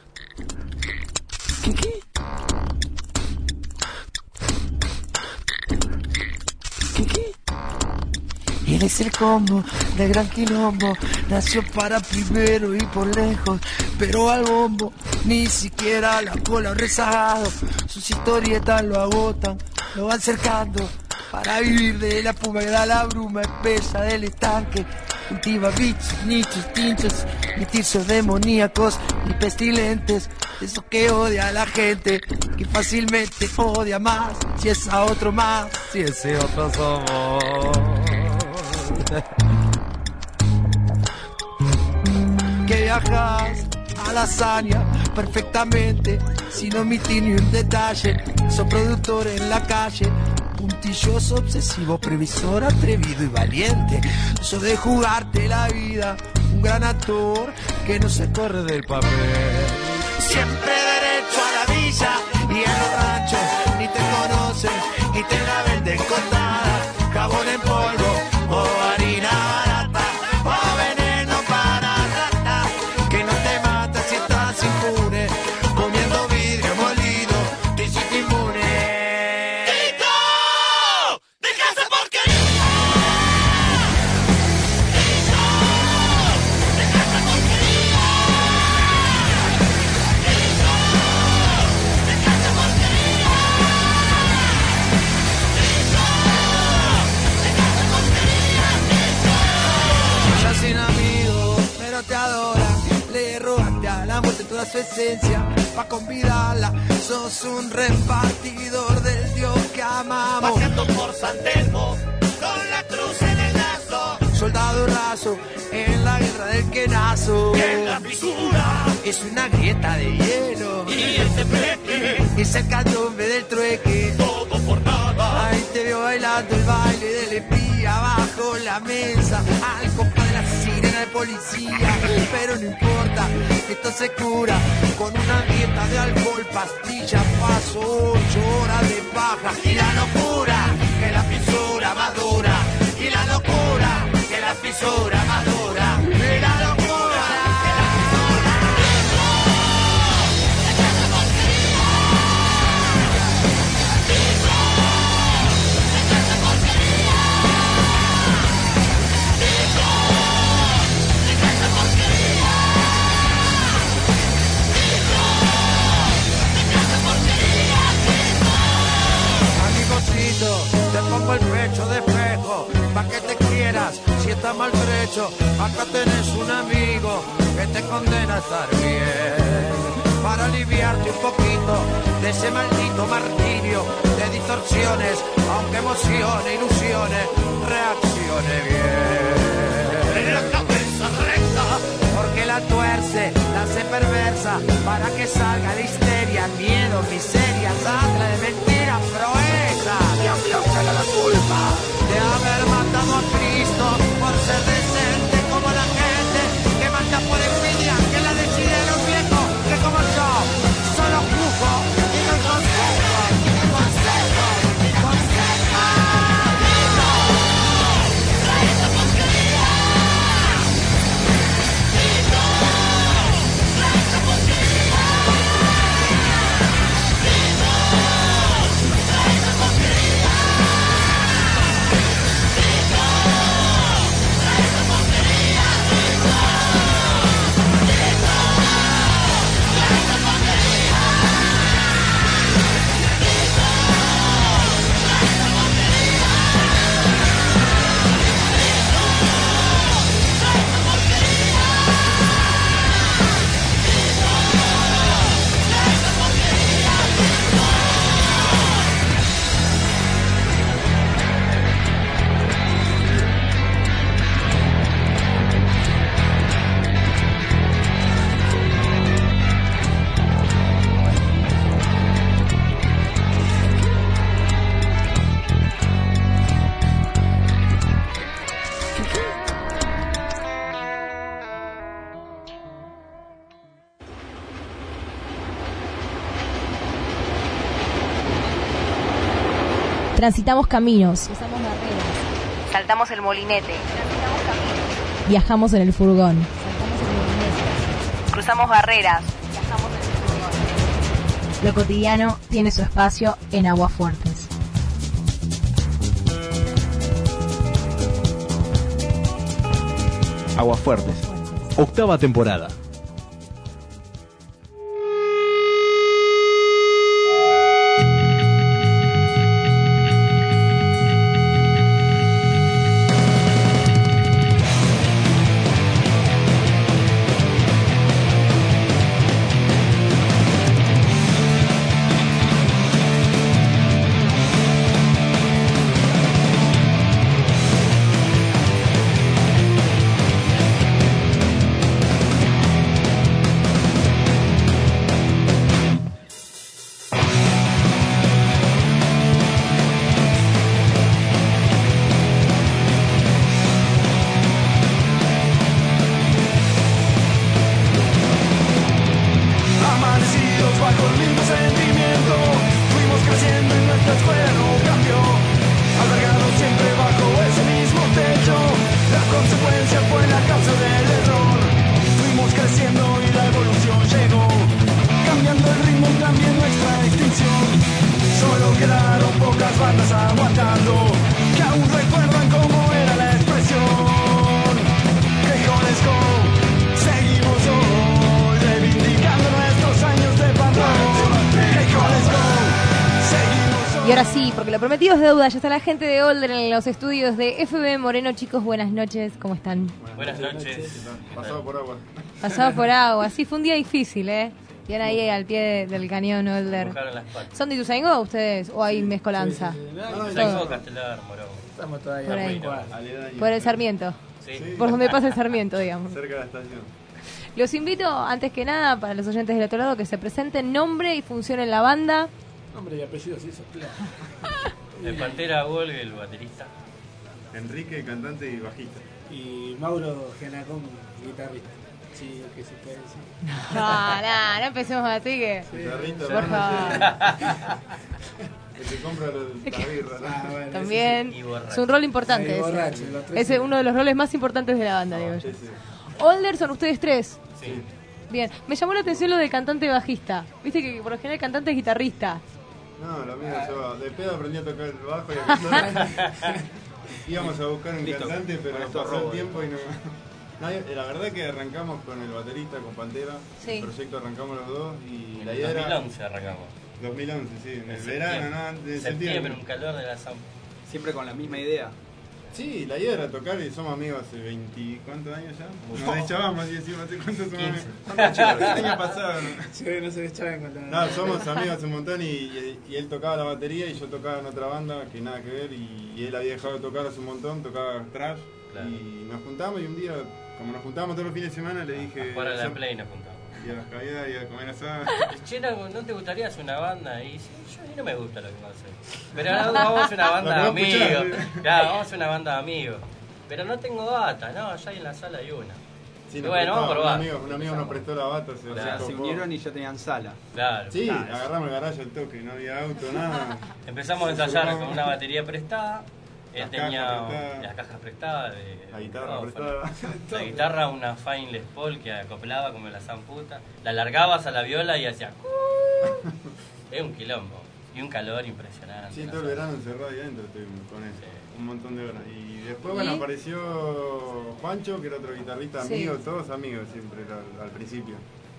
¿Qué, qué? ¿Qué, qué? Él es el combo del gran quilombo, nació para primero y por lejos, pero al bombo ni siquiera la cola rezagado, sus historietas lo agotan, lo van cercando. Para vivir de la puma que da la bruma espesa del estanque. Cultiva bichos, nichos, tinchos, ni tirsos demoníacos, ni pestilentes. Eso que odia a la gente, que fácilmente odia más. Si es a otro más, si ese otro somos. Que viajas a la hazaña perfectamente, sin omitir ni un detalle. Sos productor en la calle, puntilloso, obsesivo, previsor, atrevido y valiente. Sos de jugarte la vida, un gran actor que no se corre del papel. Siempre derecho a la villa y a los ranchos, ni te conocen y te la venden cortada. Jabón en polvo o harina barata o veneno para rata, que no te mata si estás impune toda su esencia pa' convidarla. Sos un repartidor del Dios que amamos. Paseando por San Telmo con la cruz en el lazo. Soldado raso en la guerra del quenazo. En la fisura es una grieta de hielo. Y ese fleque es el candombe del trueque. Todo por nada. Ahí te veo bailando el baile del espía bajo la mesa, al compás de la sirena de policía. Pero no importa, esto se cura con una dieta de alcohol, pastillas, paso, ocho horas de paja. Y la locura, que la fisura madura. Y la locura, que la fisura madura. Y la locura. Te pongo el pecho de espejo, pa' que te quieras, si estás maltrecho, acá tenés un amigo que te condena a estar bien, para aliviarte un poquito de ese maldito martirio de distorsiones, aunque emocione, ilusiones, reaccione bien. En la cabeza recta, porque la tuerce, la hace perversa, para que salga la histeria, miedo, miseria, sangre de mentiras, proeza. Y afloja la culpa de haber matado a Cristo por ser decente como la gente que mata por envidia, que la decide los viejos, que como yo solo juzgo y no consejo, consejo, consejo. Trae esa porquería. Trae esa porquería. Trae esa porquería. Transitamos caminos. Cruzamos barreras. Saltamos el molinete. Transitamos caminos. Viajamos en el furgón. Saltamos el molinete. Cruzamos barreras. Viajamos en el furgón. Lo cotidiano tiene su espacio en Aguafuertes. Aguafuertes, octava temporada. Y ahora sí, porque lo prometido es deuda. Ya está la gente de Older en los estudios de F B Moreno. Chicos, buenas noches. ¿Cómo están? Buenas noches. Pasado por agua. Pasaba por agua. Sí, fue un día difícil, ¿eh? Bien ahí al pie de- del cañón Older. ¿Son de Ituzaingó ustedes o hay mezcolanza? Todo. Castelar, Morón. Estamos todavía Por ahí. igual. Por el Sarmiento. Sí. Por donde pasa el Sarmiento, digamos. Cerca de la estación. Los invito, antes que nada, para los oyentes del otro lado, que se presenten nombre y función en la banda. Nombre y apellido, sí, eso es claro. El Pantera Golg, el baterista. Enrique, cantante y bajista. Y Mauro Genacón, guitarrista. Sí, que se puede decir. No, no, no empecemos así que... Guitarrista, por favor. El que compra los- la birra, ¿no? Ah, bueno, También ese sí. Y borracho. es un rol importante. Y ese. borracho, los tres Ese es uno de los roles más importantes de la banda, digo yo. Older son ustedes tres. Sí. Bien, me llamó la atención lo del cantante bajista. Viste que por lo general el cantante es guitarrista. No, lo mío, yo de pedo aprendí a tocar el bajo y a cantar. Íbamos a buscar un Listo. cantante, pero Con esto pasó el robo, tiempo y no... no, eh, la verdad que arrancamos con el baterista, con Pantera. Sí. El proyecto arrancamos los dos y En la el idea dos mil era... once arrancamos. dos mil once, sí, en el En verano, septiembre. ¿no? Antes de En septiembre. septiembre, un calor de la Sam. Siempre con la misma idea. Sí, la idea era tocar y somos amigos hace veinte... ¿Cuántos años ya? Mucho. Nos echábamos y decimos, ¿hace cuántos somos amigos? Son los chicos. El año pasado, ¿no? Sí, no se echaban cuando... No, somos amigos hace un montón y, y- y él tocaba la batería y yo tocaba en otra banda que nada que ver y, y él había dejado de tocar hace un montón, tocaba trash Claro. y nos juntamos y un día, como nos juntábamos todos los fines de semana, le dije... Para la "Yo- Play nos juntamos. Y a las caídas y a comer asada. Che, ¿no, ¿no te gustaría hacer una banda? Y sí, yo a mí no me gusta lo que vas a hacer. Pero ahora vamos a hacer una banda de Lo puedo escuchar, amigos. Claro, vamos a hacer una banda de amigos. Pero no tengo bata, no, allá en la sala hay una. Sí, Y nos bueno, vamos a prestaba, probar. Un amigo, un amigo nos prestó la bata, se, Claro, se se copó. unieron y ya tenían sala. Claro. Sí, Ah, agarramos el garaje al toque, no había auto, nada. Empezamos a ensayar con una batería prestada. Él Las tenía cajas prestadas. las cajas prestadas. De, La guitarra no, prestada. La guitarra, una Fine Les Paul que acoplaba como la zamputa. La largabas a la viola y hacía. Es un quilombo. Y un calor impresionante. Sí, no todo el sé. verano encerrado ahí adentro estuvimos con eso, un montón de horas. Y después, bueno, ¿Y? apareció Juancho, que era otro guitarrista Sí. amigo, todos amigos siempre al, al principio.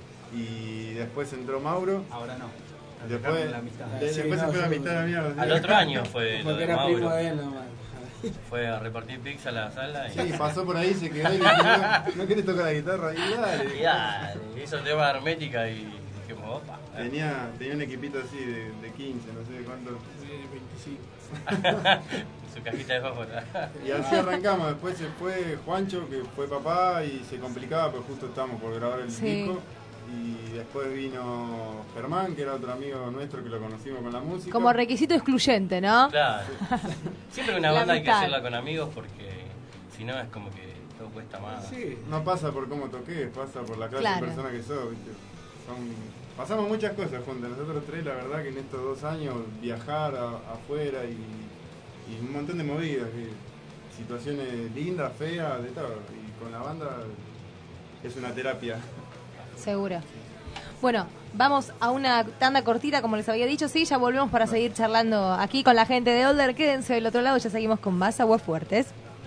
Y después entró Mauro. Ahora no. Después, Dejaron la amistad. de- Sí, después no, se fue la yo- mitad de la mierda. Al otro año fue lo Porque de era Mauro. primo de él nomás. Fue a repartir pizza a la sala y. Sí, pasó por ahí, se quedó y le dije, no, ¿no querés tocar la guitarra? Y dale. Y dale, hizo el tema de hermética y dijimos, opa. Tenía, tenía un equipito así de, de quince, no sé cuánto. veinticinco. Su cajita de fósforo. Y así arrancamos, después se fue Juancho, que fue papá y se complicaba, pero justo estábamos por grabar el Sí. disco. Y después vino Germán, que era otro amigo nuestro que lo conocimos con la música. Como requisito excluyente, ¿no? Claro. Siempre una La banda hay que mitad. hacerla con amigos porque si no es como que todo cuesta más. Sí, no pasa por cómo toqué, pasa por la clase Claro. de persona que sos, ¿viste? Son- pasamos muchas cosas juntos, nosotros tres, la verdad que en estos dos años viajar a- afuera y, y un montón de movidas, que- situaciones lindas, feas, de todo. Y con la banda es una terapia. Seguro. Bueno, vamos a una tanda cortita, como les había dicho, sí, ya volvemos para seguir charlando aquí con la gente de Older. Quédense del otro lado, ya seguimos con más Aguas Fuertes.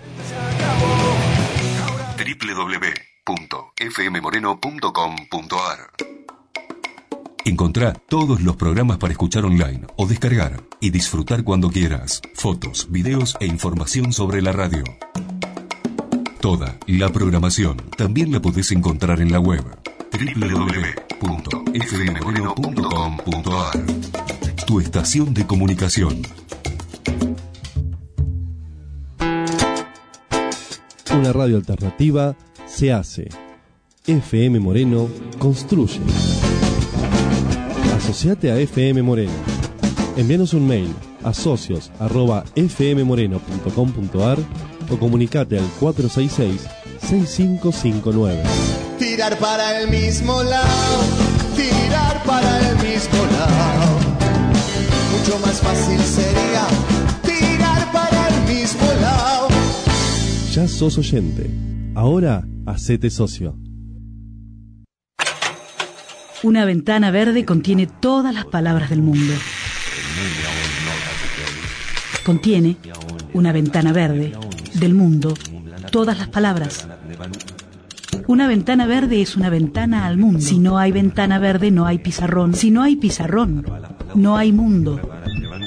doble u doble u doble u punto f m moreno punto com punto a r Encontrá todos los programas para escuchar online o descargar y disfrutar cuando quieras. Fotos, videos e información sobre la radio. Toda la programación también la podés encontrar en la web doble u doble u doble u punto f m moreno punto com punto a r. Tu estación de comunicación. Una radio alternativa se hace. F M Moreno construye. Asociate a F M Moreno. Envíanos un mail a socios arroba f m moreno punto com punto a r o comunicate al cuatro seis seis, seis cinco cinco nueve. Tirar para el mismo lado, tirar para el mismo lado. Mucho más fácil sería tirar para el mismo lado. Ya sos oyente. Ahora hacete socio. Una ventana verde contiene todas las palabras del mundo. Contiene una ventana verde del mundo, todas las palabras. Una ventana verde es una ventana al mundo. Si no hay ventana verde, no hay pizarrón. Si no hay pizarrón, no hay mundo.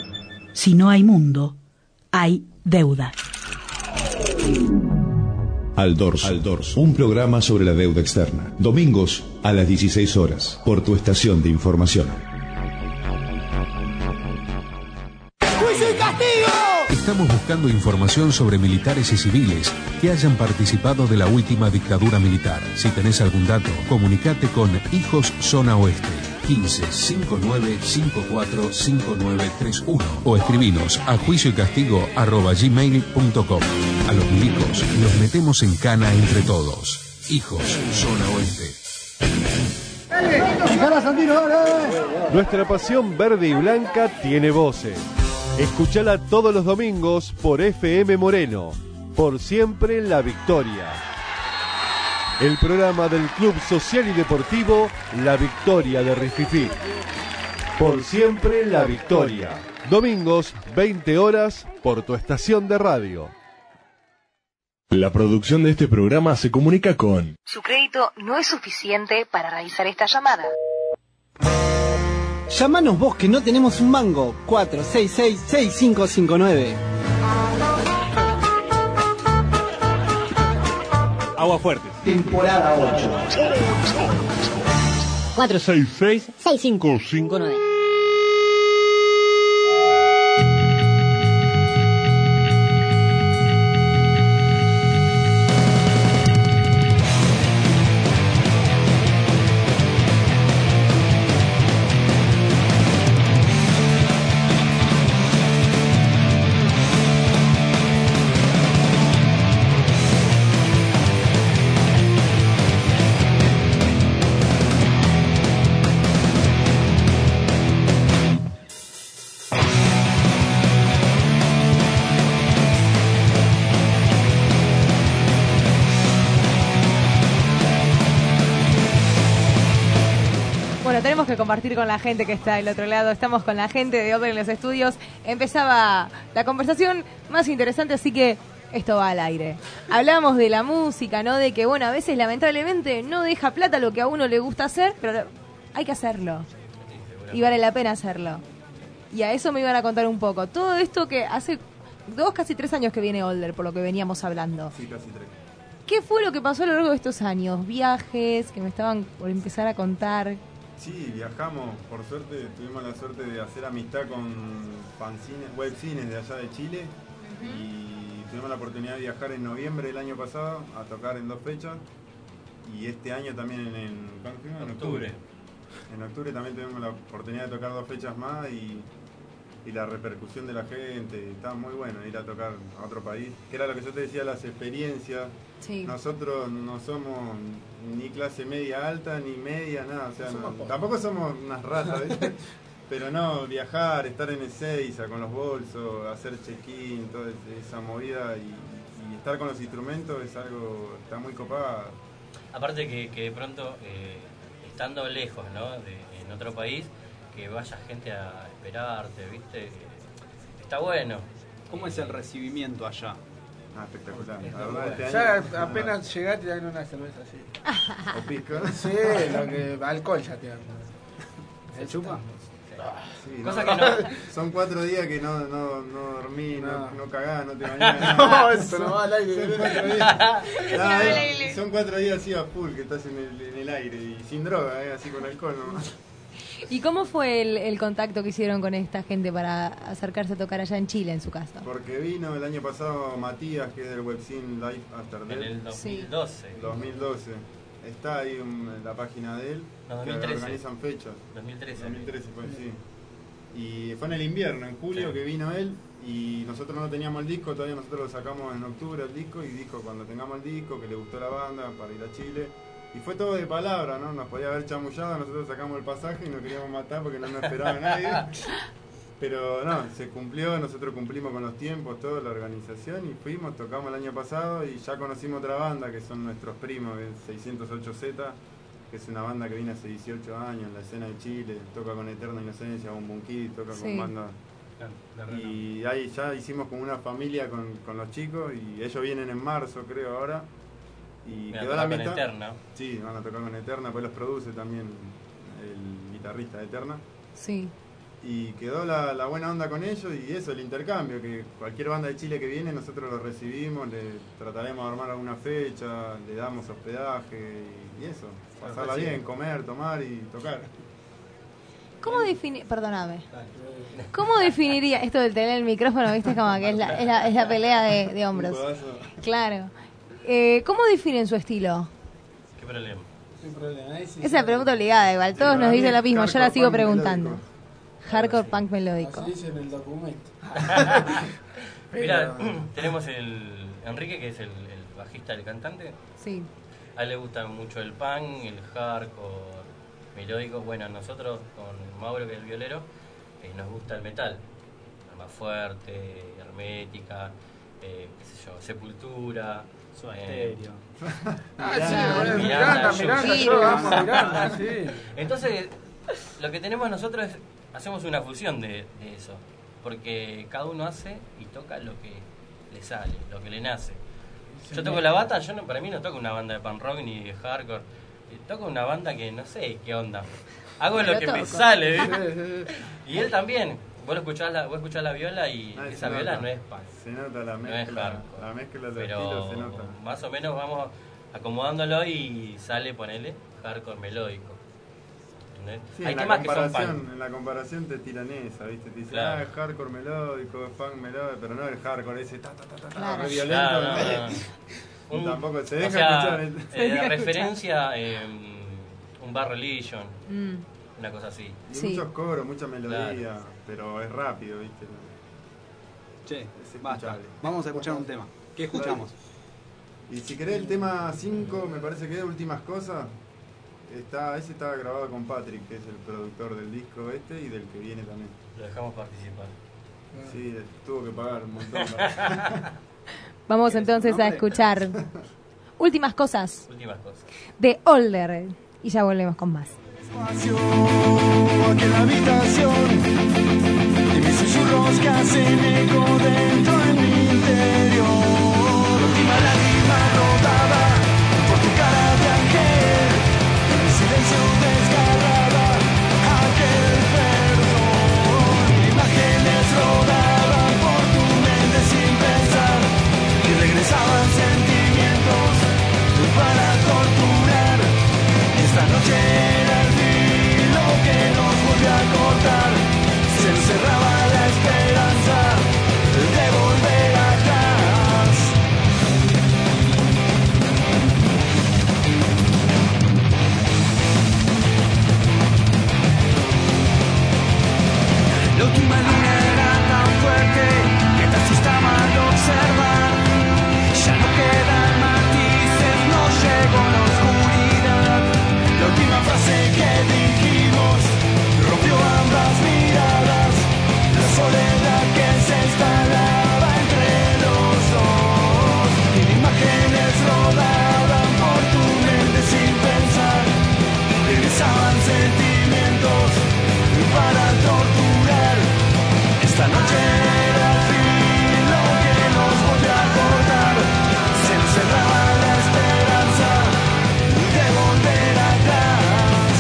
Si no hay mundo, hay deuda. Al dorso. Al dorso. Un programa sobre la deuda externa. Domingos a las dieciséis horas. Por tu estación de información. ¡Juicio y castigo! Estamos buscando información sobre militares y civiles que hayan participado de la última dictadura militar. Si tenés algún dato, comunicate con Hijos Zona Oeste. quince cincuenta y nueve cincuenta y cuatro cincuenta y nueve treinta y uno o escribinos a juicio y castigo arroba gmail punto com. A los milicos los metemos en cana entre todos. Hijos Zona Oeste. Nuestra pasión verde y blanca tiene voces. Escúchala todos los domingos por F M Moreno. Por siempre la victoria. El programa del Club Social y Deportivo La Victoria de Rififí. Por siempre la victoria. Domingos, veinte horas, por tu estación de radio. La producción de este programa se comunica con... Su crédito no es suficiente para realizar esta llamada. Llámanos vos que no tenemos un mango. cuatro seis seis, seis cinco cinco nueve. Agua Fuerte. Temporada ocho. cuatro seis seis, seis cinco cinco nueve. Tenemos que compartir con la gente que está del otro lado. Estamos con la gente de Orden en los Estudios. Empezaba la conversación más interesante, así que esto va al aire. Hablamos de la música, ¿no? De que, bueno, a veces lamentablemente no deja plata lo que a uno le gusta hacer, pero hay que hacerlo. Y vale la pena hacerlo. Y a eso me iban a contar un poco. Todo esto que hace dos, casi tres años que viene Older, por lo que veníamos hablando. Sí, casi tres. ¿Qué fue lo que pasó a lo largo de estos años? Viajes que me estaban por empezar a contar. Sí, viajamos, por suerte, tuvimos la suerte de hacer amistad con fanzines, webcines de allá de Chile. Uh-huh. Y tuvimos la oportunidad de viajar en noviembre del año pasado a tocar en dos fechas. Y este año también en, en, ¿cuándo fuimos? En octubre. En octubre también tuvimos la oportunidad de tocar dos fechas más y, y la repercusión de la gente, está muy bueno ir a tocar a otro país. Que era lo que yo te decía, las experiencias. Sí. Nosotros no somos ni clase media alta, ni media, nada, o sea, no, tampoco somos unas ratas, ¿viste? Pero no, viajar, estar en Ezeiza con los bolsos, hacer check-in, toda esa movida y, y estar con los instrumentos es algo, está muy copado. Aparte que, que de pronto, eh, estando lejos, ¿no? De, en otro país, que vaya gente a esperarte, ¿viste? Está bueno. ¿Cómo es el recibimiento allá? Ah, espectacular. La verdad, este ya año, apenas no. llegaste te dan una cerveza así. ¿O pisco? Sí, lo que, alcohol ya te dan. ¿El chupa? Sí, Cosa no, que no. Son cuatro días que no, no, no dormí, no, no, no cagás, no te bañás. No, eso no va al aire. Son cuatro días, no, eh, son cuatro días así a full que estás en el, en el aire y sin droga, eh, así con alcohol nomás. ¿Y cómo fue el, el contacto que hicieron con esta gente para acercarse a tocar allá en Chile, en su casa? Porque vino el año pasado Matías, que es del webzine Life After Death. En el dos mil doce. Sí. dos mil doce. Está ahí en la página de él, no, que organizan fechas. dos mil trece. dos mil trece, pues sí. Y fue en el invierno, en julio, sí, que vino él, y nosotros no teníamos el disco, todavía nosotros lo sacamos en octubre el disco, y dijo cuando tengamos el disco, que le gustó la banda, para ir a Chile. Y fue todo de palabra, ¿no? Nos podía haber chamullado, nosotros sacamos el pasaje y nos queríamos matar porque no nos esperaba nadie. Pero no, se cumplió, nosotros cumplimos con los tiempos, toda la organización y fuimos, tocamos el año pasado y ya conocimos otra banda que son nuestros primos, el seiscientos ocho Z, que es una banda que viene hace dieciocho años en la escena de Chile, toca con Eterna Inocencia, Bum Bum Kid, toca sí. con bandas. Y ahí ya hicimos como una familia con, con los chicos y ellos vienen en marzo creo ahora. Y me quedó la mitad. Con Eterna. Sí, van a tocar con Eterna, pues los produce también el guitarrista de Eterna. Sí. y quedó la, la buena onda con ellos y eso, el intercambio, que cualquier banda de Chile que viene nosotros lo recibimos, le trataremos de armar alguna fecha, le damos hospedaje y, y eso, pasarla bien, comer, tomar y tocar. ¿Cómo definir, perdóname, cómo definiría esto del tener el micrófono, viste, como que es la, es la, es la pelea de, de hombros? Claro. Eh, ¿Cómo definen su estilo? ¿Qué problema? ¿Qué problema? Esa es la pregunta obligada, igual, todos sí, nos dicen lo mismo, yo la sigo preguntando. Melódico. Hardcore punk melódico. Así dice en el documento. Mira, tenemos el Enrique, que es el, el bajista del cantante. Sí. A él le gusta mucho el punk, el hardcore, melódico. Bueno, a nosotros con Mauro, que es el violero, eh, nos gusta el metal. Alma Fuerte, Hermética, eh, qué sé yo, Sepultura. Soda eh, Stereo. Ah, sí, Miranda, Miranda, yo amo Miranda, sí. Entonces, lo que tenemos nosotros es, hacemos una fusión de, de eso. Porque cada uno hace y toca lo que le sale, lo que le nace. Yo toco la bata, yo no, para mí no toco una banda de punk rock ni de hardcore. Toco una banda que no sé qué onda. Hago lo, lo que toco. Me sale, ¿eh? Y él también. Vos lo escuchás la, vos escuchás la viola y ah, esa viola nota. No es punk. Se nota la mezcla, no la mezcla de estilos se nota. Más o menos vamos acomodándolo y sale, ponele, hardcore melódico. Sí, hay en temas la que son punk. En la comparación te tiran esa, ¿viste? Te dicen, claro. ah, es hardcore melódico, es punk melódico, pero no el hardcore ese ta ta ta ta, claro. re violento. Claro, no, no. Un, tampoco se deja o sea, escuchar. Eh, se de deja referencia, eh, un Bad Religion, mm. una cosa así. Y sí. muchos coros, mucha melodía, claro. pero es rápido, ¿viste? Che, basta. Vamos a escuchar un tema. ¿Qué escuchamos? Y si querés el tema cinco, me parece que es Últimas Cosas. Está, ese estaba grabado con Patrick, que es el productor del disco este y del que viene también. Lo dejamos participar. Sí, tuvo que pagar un montón. Para... Vamos entonces a escuchar Últimas Cosas. Últimas Cosas. De Older. Y ya volvemos con más. Aquí en la habitación y mis susurros que hacen eco dentro de mi interior. La última lágrima rodada por tu cara de ángel, en mi silencio desgarraba aquel perdón. Imágenes rodaban por tu mente sin pensar y regresaban sentimientos para torturar. Esta noche era el filo que nos volvió a cortar. Se encerraba la esperanza de volver atrás. La última luna era tan fuerte que te asustaba al observar. Ya no quedan matices, no llegó la oscuridad. La última frase que dijimos rompió ambas miradas. La soledad que se instalaba entre los dos. Y imágenes rodaban por tu mente sin pensar. Regresaban sentimientos para torturar. Esta noche era el fin lo que nos volvió a cortar. Se encerraba la esperanza de volver atrás.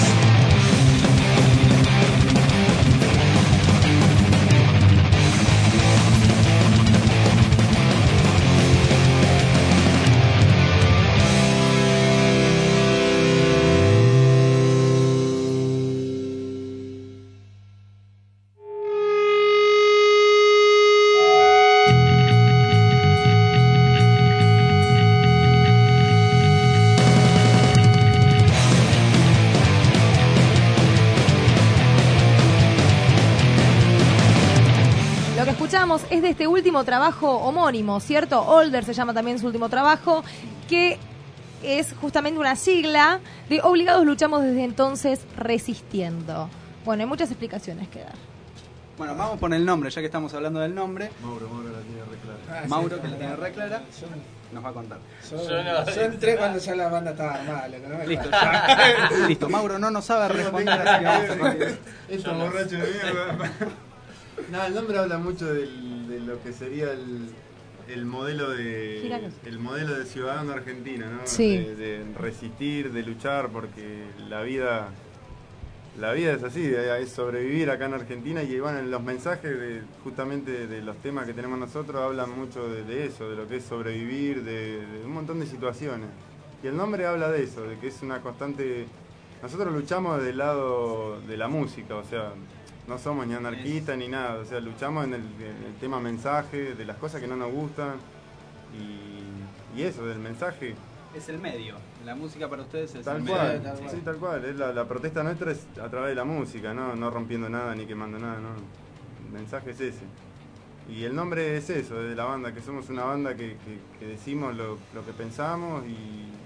Lo que escuchamos es de este último trabajo homónimo, ¿cierto? Older se llama también su último trabajo, que es justamente una sigla de Obligados Luchamos Desde Entonces Resistiendo. Bueno, hay muchas explicaciones que dar. Bueno, vamos por el nombre, ya que estamos hablando del nombre. Mauro, Mauro la tiene re clara. Ah, Mauro, sí, que la tiene re clara, Yo, nos va a contar. yo, Yo no- yo entré cuando ya la banda estaba armada, lo que no me Listo, jodas. ya. Listo, Mauro no nos sabe responder, así que vamos a partir. Esto borracho de mierda. No, el nombre habla mucho del, de lo que sería el, el modelo de Giranos. el modelo de ciudadano argentino, ¿no? Sí. De, de resistir, de luchar, porque la vida la vida es así, es sobrevivir acá en Argentina y bueno, los mensajes de, justamente de los temas que tenemos nosotros hablan mucho de, de eso, de lo que es sobrevivir, de, de un montón de situaciones. Y el nombre habla de eso, de que es una constante... Nosotros luchamos del lado de la música, o sea, no somos ni anarquistas ni nada, o sea, luchamos en el, en el tema mensaje, de las cosas que no nos gustan y, y eso, del mensaje. Es el medio, la música para ustedes es tal el cual, medio. Tal cual. Sí, tal cual, es la, la protesta nuestra es a través de la música, no, no rompiendo nada ni quemando nada, no. El mensaje es ese. Y el nombre es eso, de la banda, que somos una banda que, que, que decimos lo, lo que pensamos y,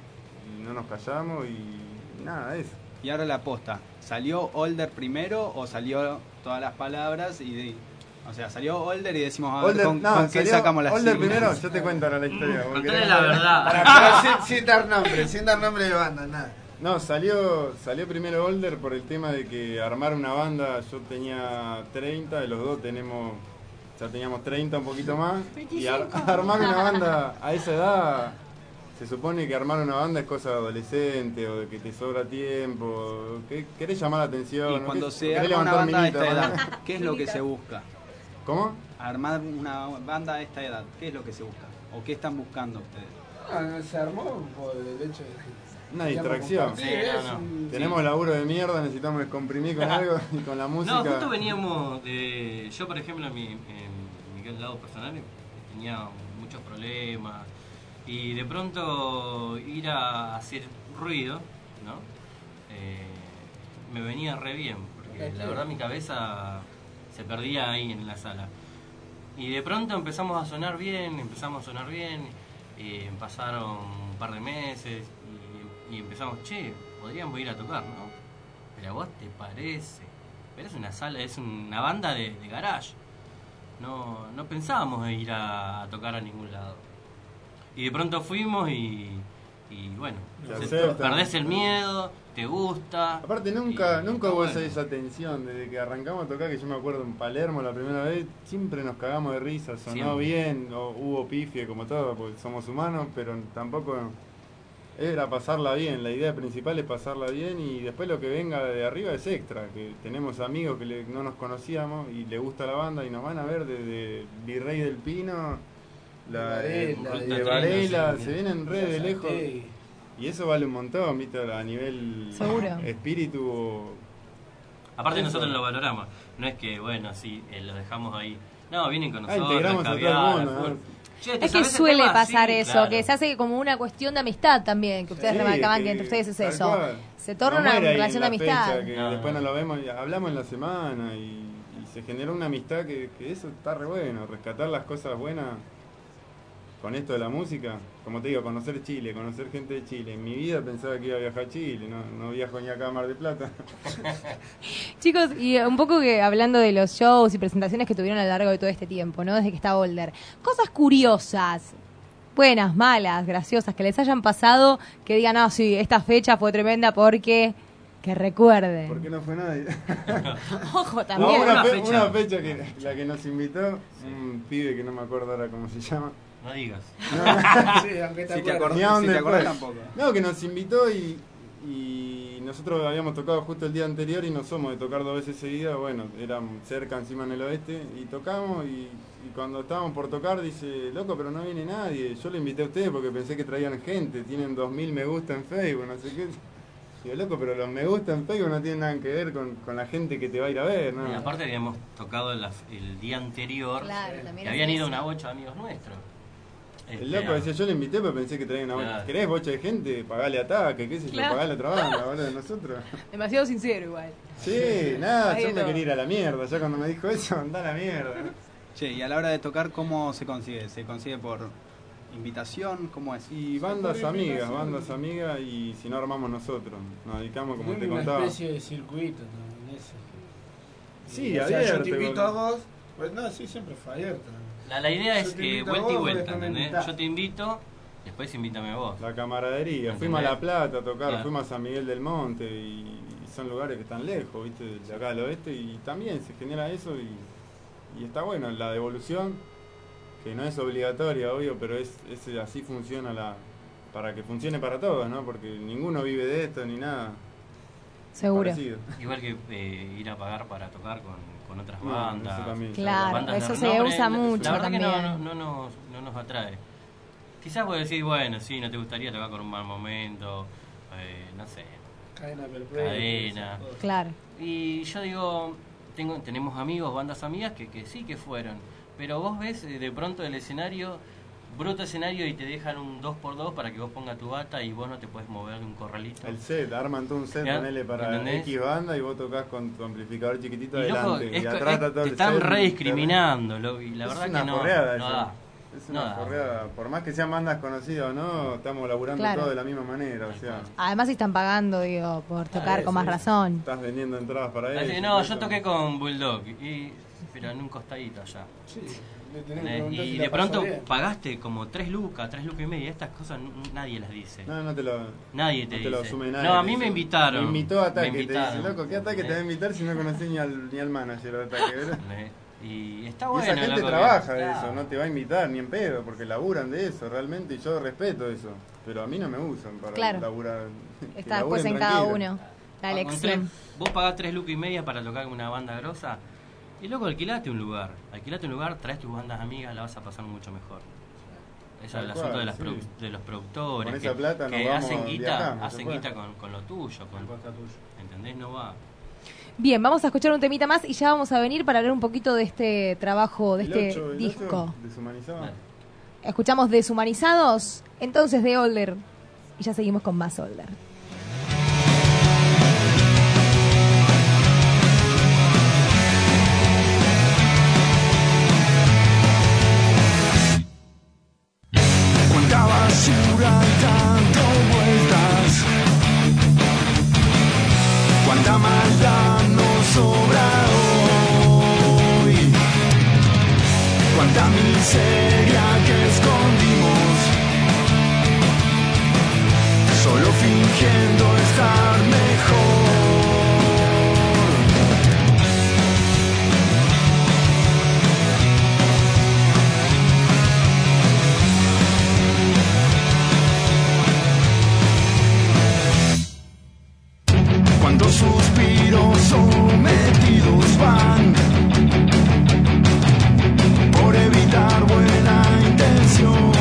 y no nos callamos y nada, eso. Y ahora la posta, ¿salió Older primero o salió todas las palabras y de, o sea, salió Older y decimos a ver Older, con, no, con qué sacamos las Older siglas? primero, yo te cuento ahora la historia. Contale la verdad. Para, pero sin, sin dar nombre, sin dar nombre de banda, nada. No, salió salió primero Older por el tema de que armar una banda, yo tenía treinta, y los dos tenemos, ya teníamos treinta, un poquito más, y ar, armar una banda a esa edad, se supone que armar una banda es cosa de adolescente, o de que te sobra tiempo, que querés llamar la atención. Y cuando ¿no? se Querés arma una levantar banda a minita, esta ¿no? edad, ¿qué es lo que se busca? ¿Cómo? Armar una banda a esta edad, ¿qué es lo que se busca? ¿O qué están buscando ustedes? Ah, se armó por el hecho de que... Una distracción. Sí, no, no. Tenemos laburo de mierda, necesitamos descomprimir con algo y con la música. No, justo veníamos de... Yo, por ejemplo, en mi, en mi lado personal tenía muchos problemas y de pronto ir a hacer ruido, ¿no? Eh, me venía re bien, porque la verdad mi cabeza se perdía ahí en la sala. Y de pronto empezamos a sonar bien, empezamos a sonar bien, eh, pasaron un par de meses y, y empezamos, che, podríamos ir a tocar, ¿no? Pero a vos te parece, pero es una sala, es una banda de, de garage. No, no pensábamos en ir a, a tocar a ningún lado. Y de pronto fuimos y, y bueno, se, perdés el miedo, te gusta. Aparte nunca y, nunca hubo bueno. esa, esa tensión, desde que arrancamos a tocar, que yo me acuerdo en Palermo la primera vez, siempre nos cagamos de risa, sonó Siempre. bien, o, hubo pifie como todo, porque somos humanos, pero tampoco era pasarla bien, la idea principal es pasarla bien y después lo que venga de arriba es extra, que tenemos amigos que le, no nos conocíamos y le gusta la banda y nos van a ver desde Virrey del Pino, la Varela, de, de de Varela, sí. se vienen re de lejos. Sí. Y eso vale un montón, ¿viste? A nivel Seguro. espíritu. Aparte eso. nosotros lo valoramos, no es que, bueno, sí, eh, lo dejamos ahí. No, vienen con Ah, nosotros, integramos a todo el caviar, mundo, full. ¿no? Che, ¿te Es que sabés el suele tema? pasar Sí, eso, claro. que se hace como una cuestión de amistad también, que ustedes Sí, remarcaban que, que entre ustedes es tal eso. cual. Se torna No una muere ahí relación de en la amistad. fecha, que No, después no. no lo vemos, y hablamos en la semana y, y se genera una amistad que, que eso está re bueno, rescatar las cosas buenas con esto de la música. Como te digo, conocer Chile, conocer gente de Chile. En mi vida pensaba que iba a viajar a Chile, no, no viajo ni acá a Mar del Plata. Chicos, y un poco que hablando de los shows y presentaciones que tuvieron a lo largo de todo este tiempo, ¿no? Desde que está Older. Cosas curiosas, buenas, malas, graciosas, que les hayan pasado, que digan, no, sí, esta fecha fue tremenda porque... Que recuerden. ¿Por qué no fue nadie? Ojo, también. No, una, Una fe- fecha. una fecha que la que nos invitó, un pibe que no me acuerdo ahora cómo se llama. No digas. Sí, aunque te Si te acuerdas. acordás, Ni a si dónde te acordás fue. tampoco. No, que nos invitó y, y nosotros habíamos tocado justo el día anterior y no somos de tocar dos veces seguidas, bueno, éramos cerca encima en el oeste y tocamos y, y cuando estábamos por tocar dice, loco, pero no viene nadie, yo lo invité a ustedes porque pensé que traían gente, tienen dos mil me gusta en Facebook, no sé qué. Digo, loco, pero los me gusta en Facebook no tienen nada que ver con, con la gente que te va a ir a ver, ¿no? Y aparte habíamos tocado la- el día anterior Claro, también y habían es ido eso. una bocha de amigos nuestros. El Este, loco decía, yo lo invité pero pensé que traía una bocha. Claro. ¿Querés bocha de gente? Pagale ataque, qué sé yo, Claro. pagale otra banda, boludo, de nosotros. Demasiado sincero igual. Sí, nada, Ahí yo de me todo. quería ir a la mierda, ya cuando me dijo eso, anda a la mierda. Che, y a la hora de tocar, ¿cómo se consigue? ¿Se consigue por invitación? ¿Cómo es? Y bandas amigas, bandas amigas y si no armamos nosotros, nos dedicamos como te una contaba. especie de circuito, ¿no? En ese. Sí, o sea, abierto, yo te invito con- a vos, pues no, sí, siempre fue abierto. La, la idea Yo es te que invito a vuelta y vos, vuelta, déjame ¿entendés? invitar. Yo te invito, después invítame a vos. La camaradería, ¿Entendés? fuimos a La Plata a tocar, Claro. fuimos a San Miguel del Monte y, y son lugares que están lejos, ¿viste? De acá al oeste y también se genera eso y, y está bueno, la devolución, que no es obligatoria, obvio, pero es, es así funciona la para que funcione para todos, ¿no? Porque ninguno vive de esto ni nada. Seguro. parecido. Igual que eh, ir a pagar para tocar con, con otras No, bandas. eso también. Claro, bandas eso de se renombre. usa La mucho verdad que también. no, no, no, nos, no nos atrae. Quizás vos decís, bueno, sí, no te gustaría tocar con un mal momento, eh, no sé, Cadena perpetua. cadena. Claro. Y yo digo, tengo, tenemos amigos, bandas amigas que, que sí que fueron, pero vos ves eh, de pronto el escenario, bruto escenario, y te dejan un dos por dos para que vos pongas tu bata y vos no te puedes mover de un corralito. El set, arman todo un set, ¿Ya? ponele para ¿Entendés? X banda y vos tocas con tu amplificador chiquitito Y loco, adelante. es y co- atrás es- está todo te el están set, re discriminando, lo- y la es verdad una que no, porreada no eso. da. Es una No da. porreada. Por más que sean bandas conocidas o no, estamos laburando Claro. todos de la misma manera. O sea, Además si están pagando, digo, por tocar eso, con más eso. razón. Estás vendiendo entradas para Así ellos. que no, eso. yo toqué con Bulldog, y, pero en un costadito allá. Sí, le tenés que Eh, preguntar y si de la pasó pronto bien. pagaste como tres lucas, tres lucas y media. Estas cosas n- nadie las dice. No, no te lo, Nadie te no te lo dice. asume nadie. No, a te mí me dice. invitaron. Me invitó a Ataque. Me Te invitaron. dice, loco, ¿qué Ataque te va a invitar si no conoces ni al, ni al manager de Ataque? ¿verdad? Eh, Y está Y bueno. esa gente loco, que- trabaja de Claro. eso, no te va a invitar ni en pedo, porque laburan de eso realmente, y yo respeto eso. Pero a mí no me usan para Claro. laburar. que Está después en laburen cada tranquilo. uno. La Ah, con elección. tres- vos pagás tres lucas y media para tocar con una banda grosa. Y luego alquilate un lugar. Alquilate un lugar, traes tus bandas amigas, la vas a pasar mucho mejor. Eso es Tal el cual, asunto de, las sí. produ- de los productores. Con que, esa plata nos que vamos, hacen guita, viajamos, hacen se puede. guita con, con lo tuyo. Con, ¿Entendés? No va. Bien, vamos a escuchar un temita más y ya vamos a venir para hablar un poquito de este trabajo, de El este ocho, el disco. ocho, deshumanizado. Escuchamos Deshumanizados, entonces de Older. Y ya seguimos con más Older. Cuánta basura y tanto vueltas, cuánta maldad nos sobra hoy, cuánta miseria que escondimos, solo fingiendo estar mejor. Cuántos suspiros sometidos van por evitar buena intención.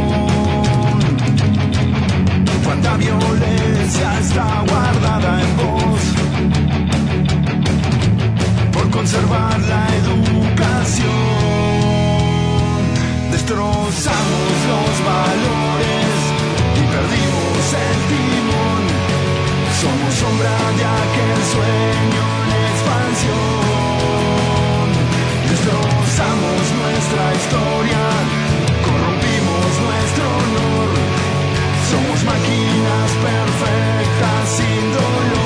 Cuánta violencia está guardada en vos por conservar la educación. Destrozamos los valores y perdimos el timón. Somos sombra de aquel sueño en expansión. Destrozamos nuestra historia, corrompimos nuestro honor. Somos máquinas perfectas sin dolor.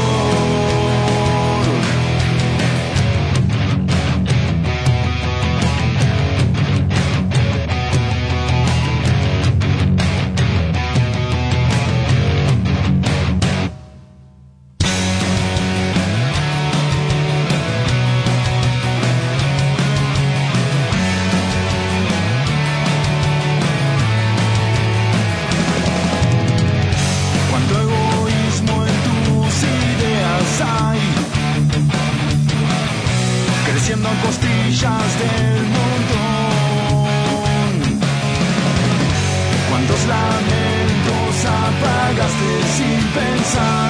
Cuánto egoísmo en tus ideas hay, creciendo a costillas del montón. Cuántos lamentos apagaste sin pensar.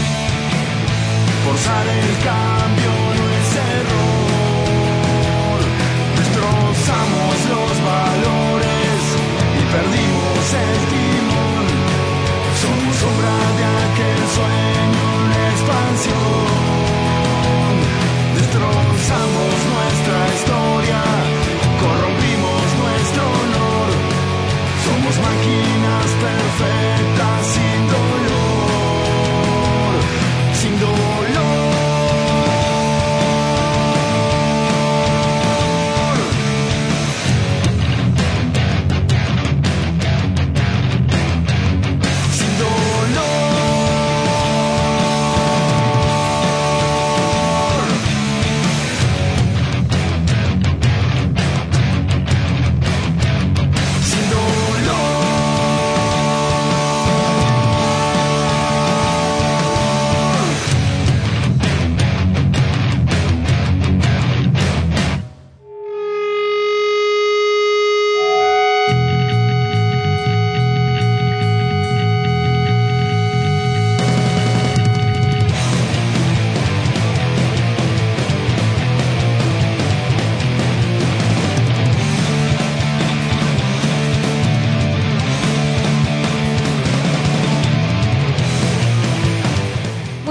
Forzar el cambio no es error. Destrozamos los valores y perdimos el timón. Somos sombra de aquel sueño en expansión. Destrozamos nuestra historia, corrompimos nuestro honor. Somos máquinas perfectas sin dolor, sin dolor.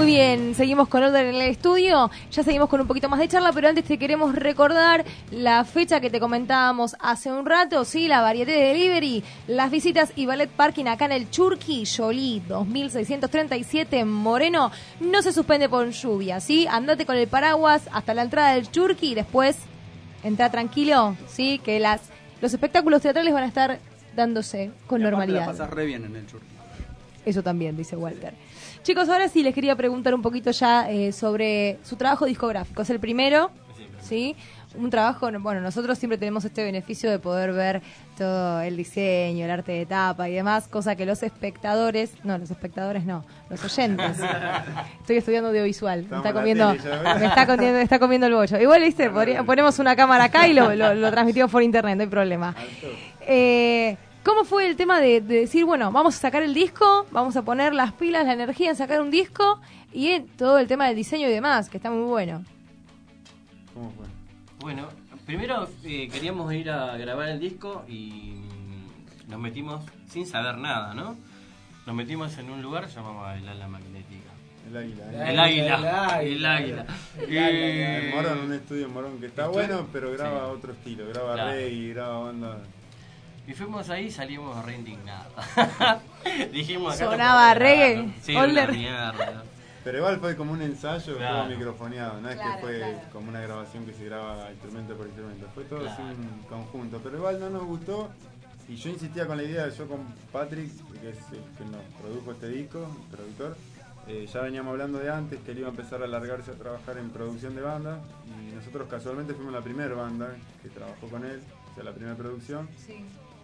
bien, seguimos con Older en el estudio, ya seguimos con un poquito más de charla, pero antes te queremos recordar la fecha que te comentábamos hace un rato, sí, la Varieté de Delivery, las visitas y ballet parking acá en el Churqui, Jolie, dos mil seiscientos treinta y siete, Moreno, no se suspende por lluvia, ¿sí? Andate con el paraguas hasta la entrada del Churqui y después entra tranquilo, ¿sí? Que las los espectáculos teatrales van a estar dándose con Y aparte normalidad. la pasás re bien en el Churqui. Eso también, dice Walter. Chicos, ahora sí les quería preguntar un poquito ya eh, sobre su trabajo discográfico. Es el primero, ¿sí? Un trabajo, bueno, nosotros siempre tenemos este beneficio de poder ver todo el diseño, el arte de tapa y demás, cosa que los espectadores, no, los espectadores no, los oyentes. Estoy estudiando audiovisual, me está comiendo, me está comiendo, me está comiendo el bollo. Igual, viste, podría- ponemos una cámara acá y lo, lo, lo transmitimos por internet, no hay problema. Eh... ¿Cómo fue el tema de, de decir, bueno, vamos a sacar el disco, vamos a poner las pilas, la energía en sacar un disco y en todo el tema del diseño y demás, que está muy bueno? ¿Cómo fue? Bueno, primero eh, queríamos ir a grabar el disco y mm, nos metimos sin saber nada, ¿no? Nos metimos en un lugar que se llamaba el Ala Magnética. El águila. El águila. El águila. El Morón, un estudio en Morón que está Estu- bueno, pero graba Sí. otro estilo. Graba Claro. reggae, graba banda. Y fuimos ahí y salimos re indignados. Dijimos acá Sonaba no puede reggae, grabar. Sí, Older. una mierda. Pero igual fue como un ensayo, Claro. todo microfoneado. No es Claro, que fue claro. como una grabación que se graba instrumento por instrumento. Fue todo así Claro. un conjunto. Pero igual no nos gustó. Y yo insistía con la idea, yo con Patrick, que es el que nos produjo este disco, el productor, eh, ya veníamos hablando de antes que él iba a empezar a alargarse a trabajar en producción de banda. Y nosotros casualmente fuimos la primera banda que trabajó con él, o sea, la primera producción. Sí.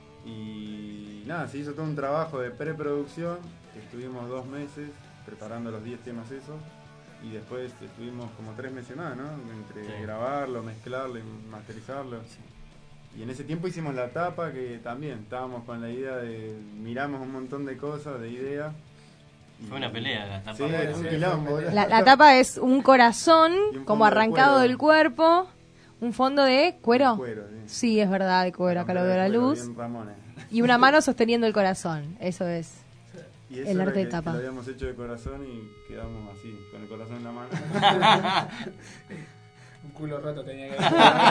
Y nada, se hizo todo un trabajo de preproducción, que estuvimos dos meses preparando los diez temas esos, y después estuvimos como tres meses más, ¿no? Entre Sí. grabarlo, mezclarlo y masterizarlo. Y en ese tiempo hicimos la tapa, que también estábamos con la idea de, miramos un montón de cosas, de ideas. y- Fue una pelea la tapa. Sí, un Sí, quilombo. boludo. La, la tapa es un corazón Y un como fondo de arrancado cuero. del cuerpo, un fondo de cuero. Cuero, sí. Sí, es verdad, de cuero, acá lo veo a la Cuero, luz. bien Ramones. Y una mano sosteniendo el corazón, eso es. Y eso El era arte de que- tapa. que lo habíamos hecho de corazón y quedamos así, con el corazón en la mano. Un culo roto tenía que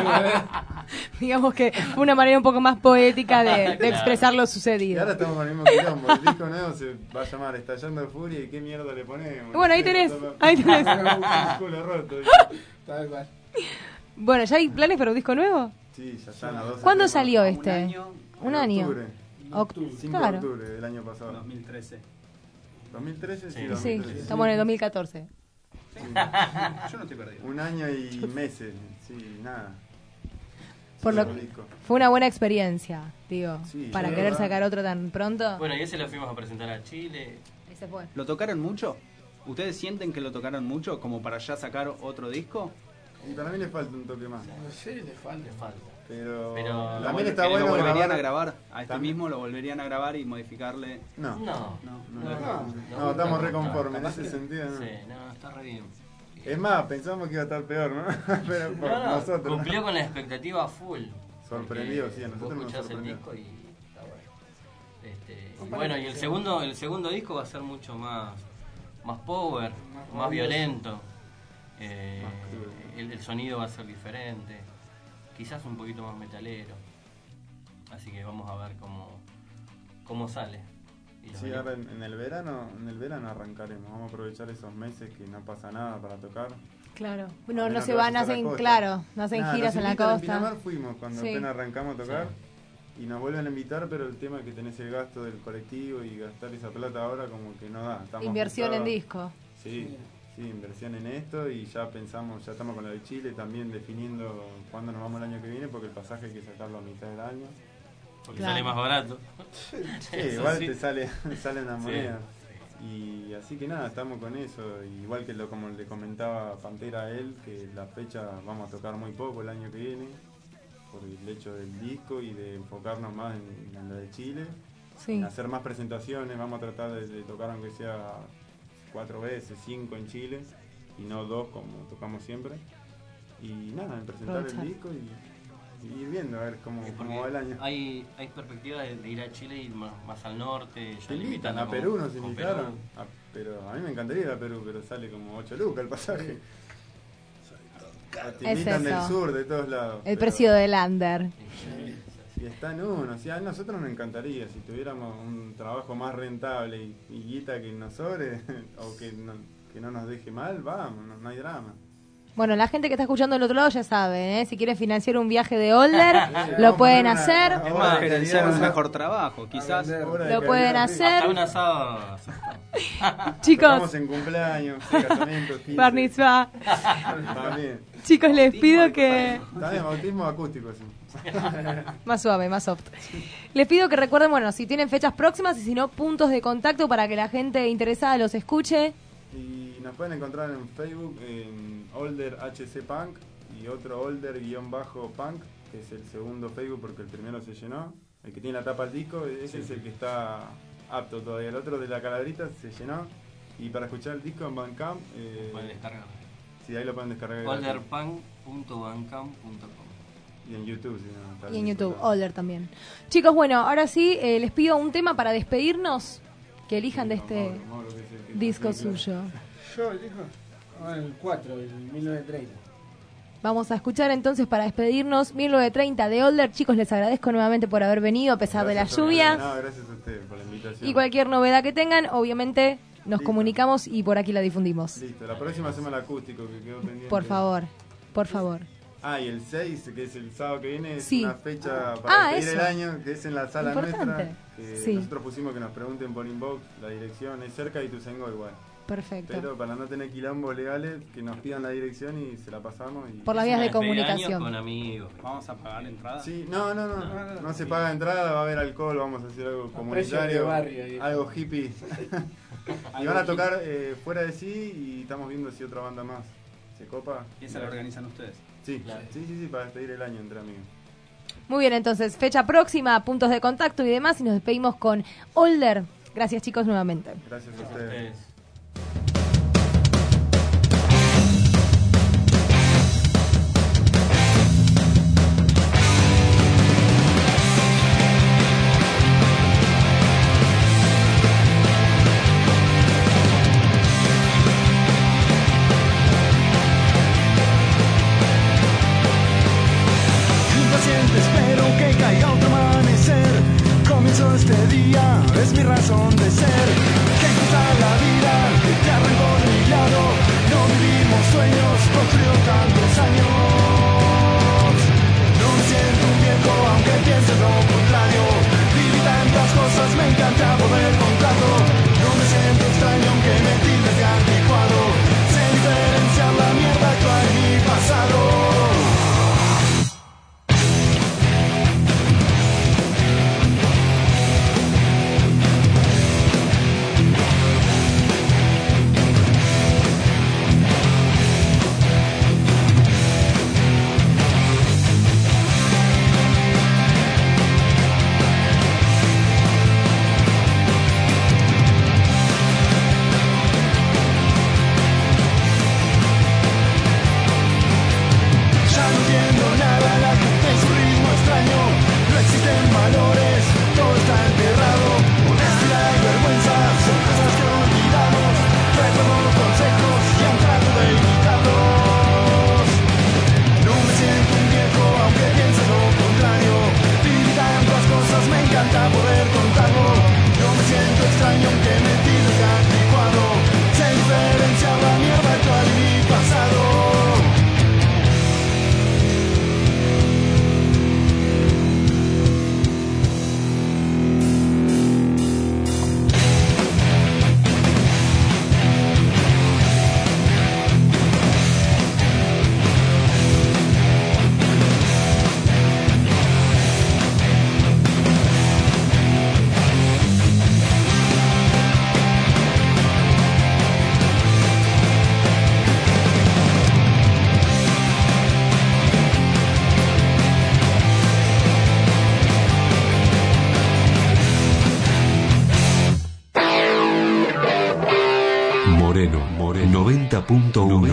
Digamos que fue una manera un poco más poética de, de Claro. expresar lo Y sucedido. ahora estamos con el mismo quilombo. El disco nuevo se va a llamar Estallando de Furia y qué mierda le ponemos. Bueno, ahí No sé, tenés, todo- ahí tenés. Un culo roto. Tal cual. Bueno, ¿ya hay planes para un disco nuevo? Sí, ya están a doce ¿Cuándo temas. salió Un este? año. Un En año. octubre. Octubre. cinco Claro. de octubre del año pasado. dos mil trece. ¿dos mil trece? Sí, Sí, dos mil trece. estamos en el dos mil catorce. Yo no estoy perdido. Un año y meses, sí, nada. Por Sí, lo el disco. fue una buena experiencia, digo, Sí, para sí, querer verdad. sacar otro tan pronto. Bueno, y ese lo fuimos a presentar a Chile. Ahí se fue. ¿Lo tocaron mucho? ¿Ustedes sienten que lo tocaron mucho como para ya sacar otro disco? Y para mí le falta un toque más. Sí, le falta. Le falta. Pero, Pero- también está ¿Lo bueno volverían grabar- a grabar? ¿A este También- mismo lo volverían a grabar y modificarle? No. No. No. No, No, no, no, estamos no, re conformes no. en ese sentido. ¿no? Sí, no, está re bien. Es más, pensamos que iba a estar peor, ¿no? Pero por No, no, nosotros. cumplió con la expectativa full. Sorprendido, Porque sí, a nosotros vos nos escuchás el sorprendió. disco y está bueno. Este, y bueno, y el segundo, el segundo disco va a ser mucho más, más power, más, movido. violento. Eh, Más crudo. el, el sonido va a ser diferente, quizás un poquito más metalero. Así que vamos a ver cómo, cómo sale. Y los Sí, venimos- ahora en, en el verano, en el verano arrancaremos. Vamos a aprovechar esos meses que no pasa nada para tocar. Claro. A No, no menos se que van, vayas a la hacen, costa. claro, no hacen Nada, giras nos en la invitan, costa. En Pinamar fuimos cuando Sí. apenas arrancamos a tocar. Y nos vuelven a invitar, pero el tema es que tenés el gasto del colectivo y gastar esa plata ahora como que no da. Estamos Inversión en ajustados. disco. Sí, sí, inversión en esto y ya pensamos, ya estamos con lo de Chile también definiendo cuándo nos vamos el año que viene porque el pasaje hay que sacarlo a mitad del año. Porque sale más barato. Sí, Eso igual sí. te sale, sale una Sí. moneda. Y así que nada, estamos con eso. Igual que lo como le comentaba Pantera a él, que la fecha vamos a tocar muy poco el año que viene, por el hecho del disco y de enfocarnos más en, en lo de Chile. Sí. En hacer más presentaciones, vamos a tratar de, de tocar aunque sea cuatro veces, cinco en Chile, y no dos como tocamos siempre. Y nada, en presentar Aprovechar. el disco y, y ir viendo a ver cómo, Porque cómo va el año. Hay, hay perspectivas de, de ir a Chile y ir más, más al norte. Ya Te le invitan, a con- Perú nos con invitaron. Perú. A pero a mí me encantaría ir a Perú, pero sale como ocho lucas el pasaje. Te Es invitan del eso. sur, de todos lados. El pero- precio del under. Y está en uno, si a nosotros nos encantaría, si tuviéramos un trabajo más rentable y, y guita que nos sobre, o que no, que no nos deje mal, vamos, no, no hay drama. Bueno, la gente que está escuchando del otro lado ya sabe, ¿eh? Si quieren financiar un viaje de Older, lo pueden hacer. Es más, gerenciar un mejor trabajo, quizás. Lo pueden hacer. Hasta un asado. Chicos. Estamos en cumpleaños, casamientos, quince. Bar mitzvah. También. Chicos, les pido que... También bautismo acústico, sí. Más suave, más soft. Les pido que recuerden, bueno, si tienen fechas próximas y si no, puntos de contacto para que la gente interesada los escuche. Y nos pueden encontrar en Facebook en Older H C Punk y otro Older-Punk, que es el segundo Facebook porque el primero se llenó. El que tiene la tapa al disco, ese es el que está apto todavía. El otro de la calaverita se llenó. Y para escuchar el disco en Bandcamp, eh, Pueden descargar. Sí, ahí lo pueden descargar. olderpunk punto bandcamp punto com. Y en YouTube, si no, está Y en bien. YouTube, Older también. Chicos, bueno, ahora sí, eh, les pido un tema para despedirnos, que elijan de este disco suyo. Yo elijo ah, el cuatro, el mil novecientos treinta. Vamos a escuchar entonces para despedirnos mil novecientos treinta de Older. Chicos, les agradezco nuevamente por haber venido a pesar de la Gracias a lluvia. ustedes. No, gracias a ustedes por la invitación. Y cualquier novedad que tengan, obviamente nos Listo. comunicamos y por aquí la difundimos. Listo, la próxima hacemos el acústico que quedó pendiente. Por favor, por favor. Ah, y el seis, que es el sábado que viene, es Sí. una fecha para Ah, despedir el eso. año, que es en la sala Importante. nuestra. Que Sí. Nosotros pusimos que nos pregunten por inbox la dirección, es cerca de Ituzaingó igual. Perfecto. Pero para no tener quilombos legales, que nos pidan la dirección y se la pasamos. Y... Por las vías de comunicación. Con amigos. Vamos a pagar la entrada. Sí, no, no, no, no, no se paga entrada, va a haber alcohol, vamos a hacer algo precio de comunitario, barrio ahí. algo hippie. Y van a tocar eh, fuera de sí y estamos viendo si otra banda más se copa. ¿Y esa la organizan ustedes? Sí, sí, sí, sí, para despedir el año entre amigos. Muy bien, entonces, fecha próxima, puntos de contacto y demás, y nos despedimos con Older. Gracias, chicos, nuevamente. Gracias a ustedes. Impaciente espero que caiga otro amanecer. Comienzo este día, es mi razón de ser. Que quita la vida, que te arrancó de mi lado. No vivimos sueños, construido tantos años. No me siento un viejo, aunque piense lo contrario. Viví tantas cosas, me encanta poder contarlo. No me siento extraño, aunque me tildes de anticuado. Sé diferenciar la mierda actual y mi pasado. Ya no entiendo nada, la gente es un ritmo extraño. No existen valores, todo está enterrado. Honestidad y vergüenza son cosas que olvidamos. Recuerdo los consejos y han trato de imitarlos. No me siento un viejo, aunque piense lo contrario. Viví tantas cosas, me encanta poder contarlo. No me siento extraño, aunque me tildes de anticuado. Sé diferenciar la mierda actual y mi pasado. Moreno, Moreno, noventa punto uno.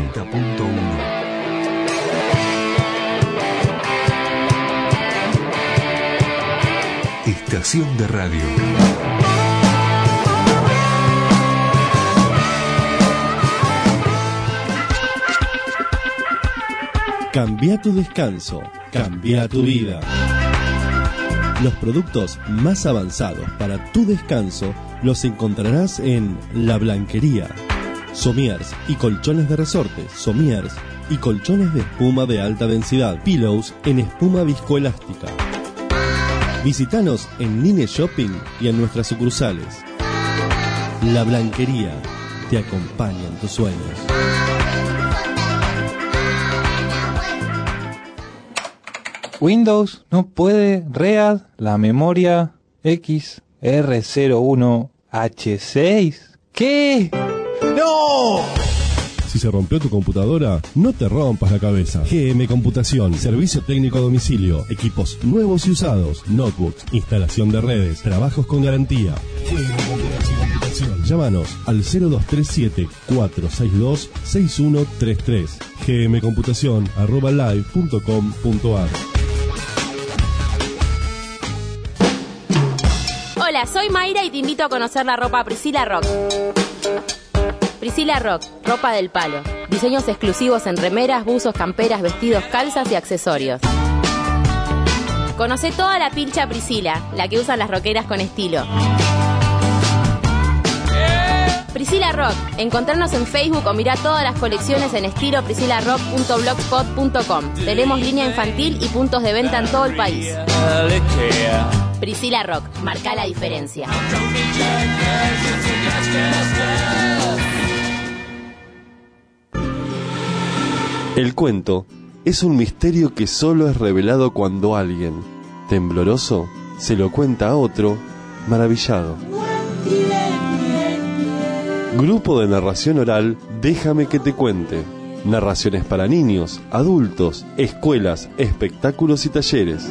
Estación de radio. Cambia tu descanso, cambia tu vida. Los productos más avanzados para tu descanso los encontrarás en La Blanquería. Somiers y colchones de resorte, somiers y colchones de espuma de alta densidad, pillows en espuma viscoelástica. Visítanos en Nine Shopping y en nuestras sucursales. La Blanquería te acompaña en tus sueños. Windows no puede read la memoria X R cero uno H seis. ¿Qué? ¡No! Si se rompió tu computadora, no te rompas la cabeza. G M Computación, servicio técnico a domicilio, equipos nuevos y usados, notebooks, instalación de redes, trabajos con garantía. G M Computación. Llámanos al cero dos tres siete, cuatro seis dos, seis uno tres tres. gmcomputación arroba live punto com punto ar. Hola, soy Mayra y te invito a conocer la ropa Priscilla Rock. Priscilla Rock, ropa del palo. Diseños exclusivos en remeras, buzos, camperas, vestidos, calzas y accesorios. Conocé toda la pilcha Priscilla, la que usan las rockeras con estilo. Priscilla Rock, encontrarnos en Facebook o mirá todas las colecciones en estilo priscilla rock punto blogspot punto com. Tenemos línea infantil y puntos de venta en todo el país. Priscilla Rock, marca la diferencia. El cuento es un misterio que solo es revelado cuando alguien, tembloroso, se lo cuenta a otro, maravillado. Grupo de narración oral Déjame que te cuente. Narraciones para niños, adultos, escuelas, espectáculos y talleres.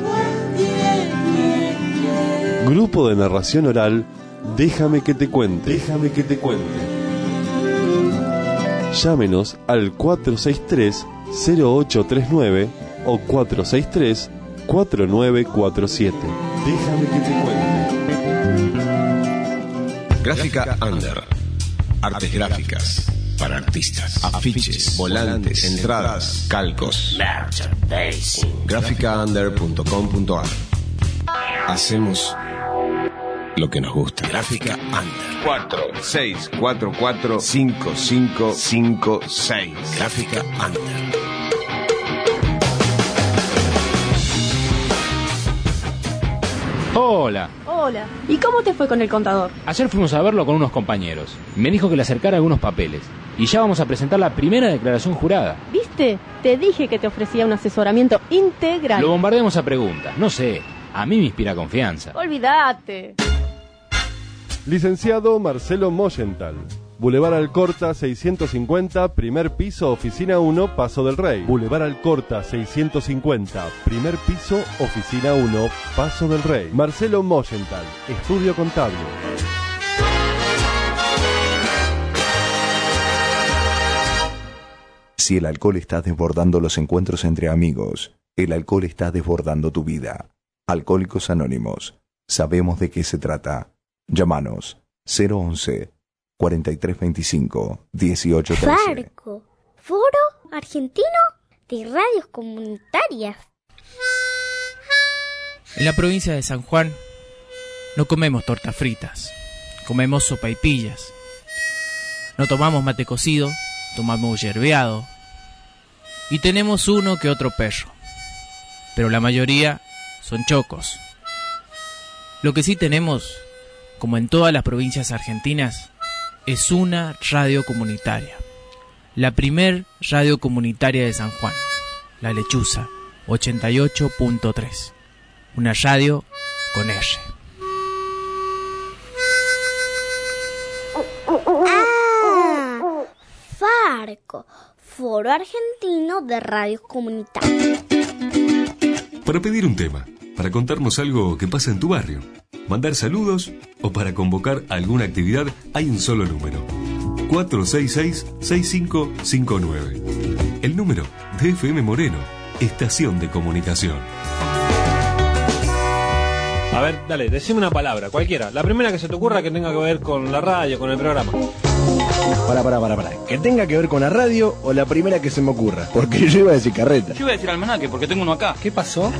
Grupo de narración oral Déjame que te cuente. Déjame que te cuente. Llámenos al cuatro seis tres, cero ocho tres nueve o cuatro seis tres, cuatro nueve cuatro siete. Déjame que te cuente. Gráfica Under. Artes gráficas para artistas. Afiches, volantes, entradas, calcos. gráfica under punto com punto ar. Hacemos lo que nos gusta. Gráfica Under. cuatro seis cuatro cuatro cinco cinco cinco seis. Gráfica Under. Hola. Hola. ¿Y cómo te fue con el contador? Ayer fuimos a verlo con unos compañeros. Me dijo que le acercara algunos papeles. Y ya vamos a presentar la primera declaración jurada. ¿Viste? Te dije que te ofrecía un asesoramiento integral. Lo bombardeamos a preguntas. No sé. A mí me inspira confianza. Olvídate. Licenciado Marcelo Moyental. Boulevard Alcorta seiscientos cincuenta, primer piso, oficina uno, Paso del Rey. Boulevard Alcorta seiscientos cincuenta, primer piso, oficina uno, Paso del Rey. Marcelo Moyental, estudio contable. Si el alcohol está desbordando los encuentros entre amigos, el alcohol está desbordando tu vida. Alcohólicos Anónimos. Sabemos de qué se trata. Llámanos cero once, cuarenta y tres veinticinco, dieciocho trece. Farco, Foro Argentino de Radios Comunitarias. En la provincia de San Juan no comemos tortas fritas, comemos sopaipillas. No tomamos mate cocido, tomamos yerbeado. Y tenemos uno que otro perro. Pero la mayoría son chocos. Lo que sí tenemos, como en todas las provincias argentinas, es una radio comunitaria. La primer radio comunitaria de San Juan, La Lechuza, ochenta y ocho punto tres. Una radio con R. Ah, Farco, Foro Argentino de Radios Comunitarias. Para pedir un tema, para contarnos algo que pasa en tu barrio, mandar saludos o para convocar alguna actividad, hay un solo número: cuatro seis seis, seis cinco cinco nueve. El número de F M Moreno, estación de comunicación. A ver, dale, decime una palabra, cualquiera. La primera que se te ocurra que tenga que ver con la radio, con el programa. Para, para, para, para. Que tenga que ver con la radio o la primera que se me ocurra. Porque yo iba a decir carreta. Yo iba a decir almanaque porque tengo uno acá. ¿Qué pasó?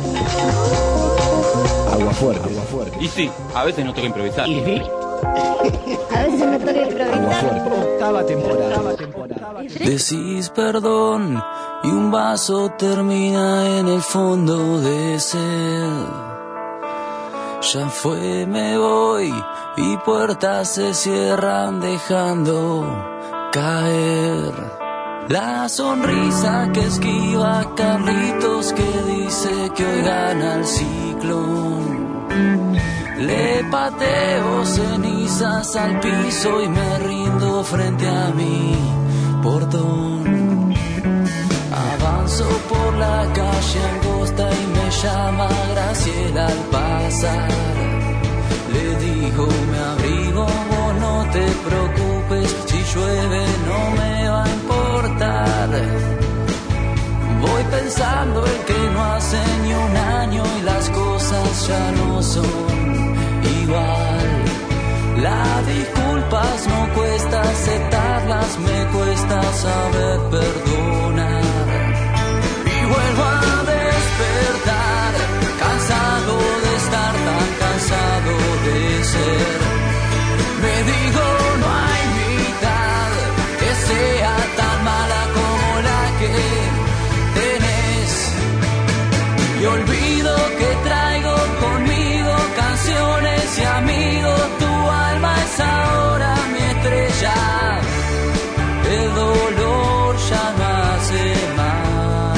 Agua fuerte, agua fuerte. Y sí, a veces no toca improvisar. A veces me toca improvisar. Octava temporada. Octava temporada. Decís perdón y un vaso termina en el fondo de sed. Ya fue, me voy y puertas se cierran dejando caer la sonrisa que esquiva Carlitos, que dice que hoy gana el ciclón. Le pateo cenizas al piso y me rindo frente a mi portón. Avanzo por la calle angosta y me llama Graciela al pasar. Le digo, me abrigo, vos no te preocupes, si llueve no me va a importar. Voy pensando el que no hace ni un año y las cosas ya no son igual. Las disculpas no cuesta aceptarlas, me cuesta saber perdonar. Y vuelvo a despertar, cansado de estar tan cansado de ser. Me digo, no hay mitad que sea tan mala como la que tenés. Y olvido que traigo conmigo canciones y amigos. Tu alma es ahora mi estrella. El dolor ya no hace mal.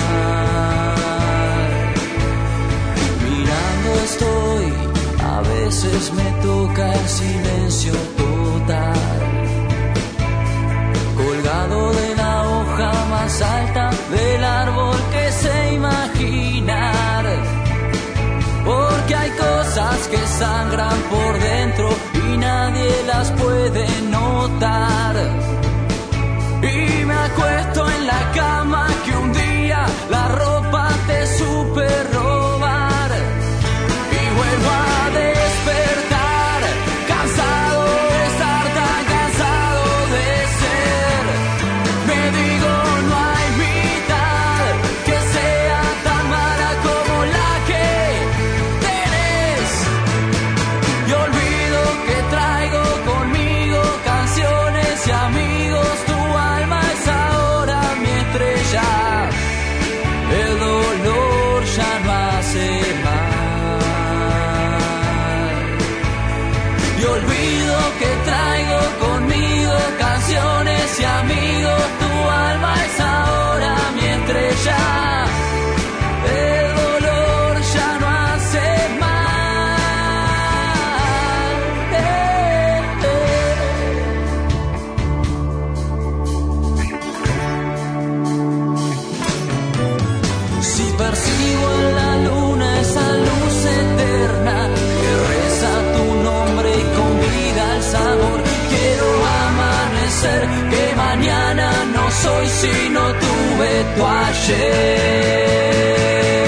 Mirando estoy, a veces me toca el silencio total. Colgado de la hoja más alta del árbol que sé imaginar. Porque hay cosas que sangran por dentro y nadie las puede notar. Y me acuesto en la cama que un día la ropa te supe robar. Y vuelvo a despertar, cansado de estar tan cansado de ser. Me digo, no hay mitad que sea tan mala como la que tenés. Y olvido que traigo conmigo canciones y amigos. Tu alma es ahora mi estrella. El dolor ya no hace mal. Y olvido que traigo conmigo canciones y amigos. Tu alma es ahora mi estrella. El dolor ya no hace mal. Eh, eh. Si percibo en la luna esa luz eterna que reza tu nombre y convida el sabor, quiero amanecer, que mañana no soy sino tuve tu ayer.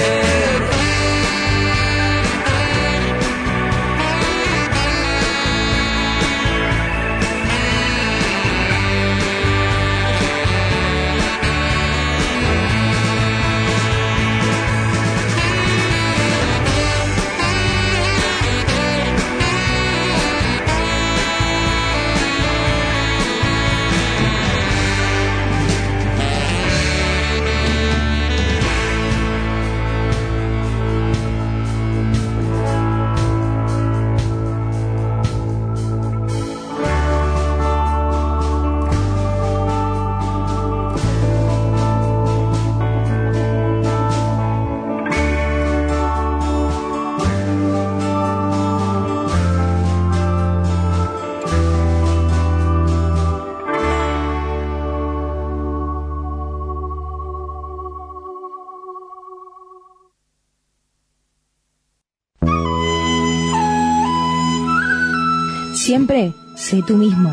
Siempre sé tú mismo.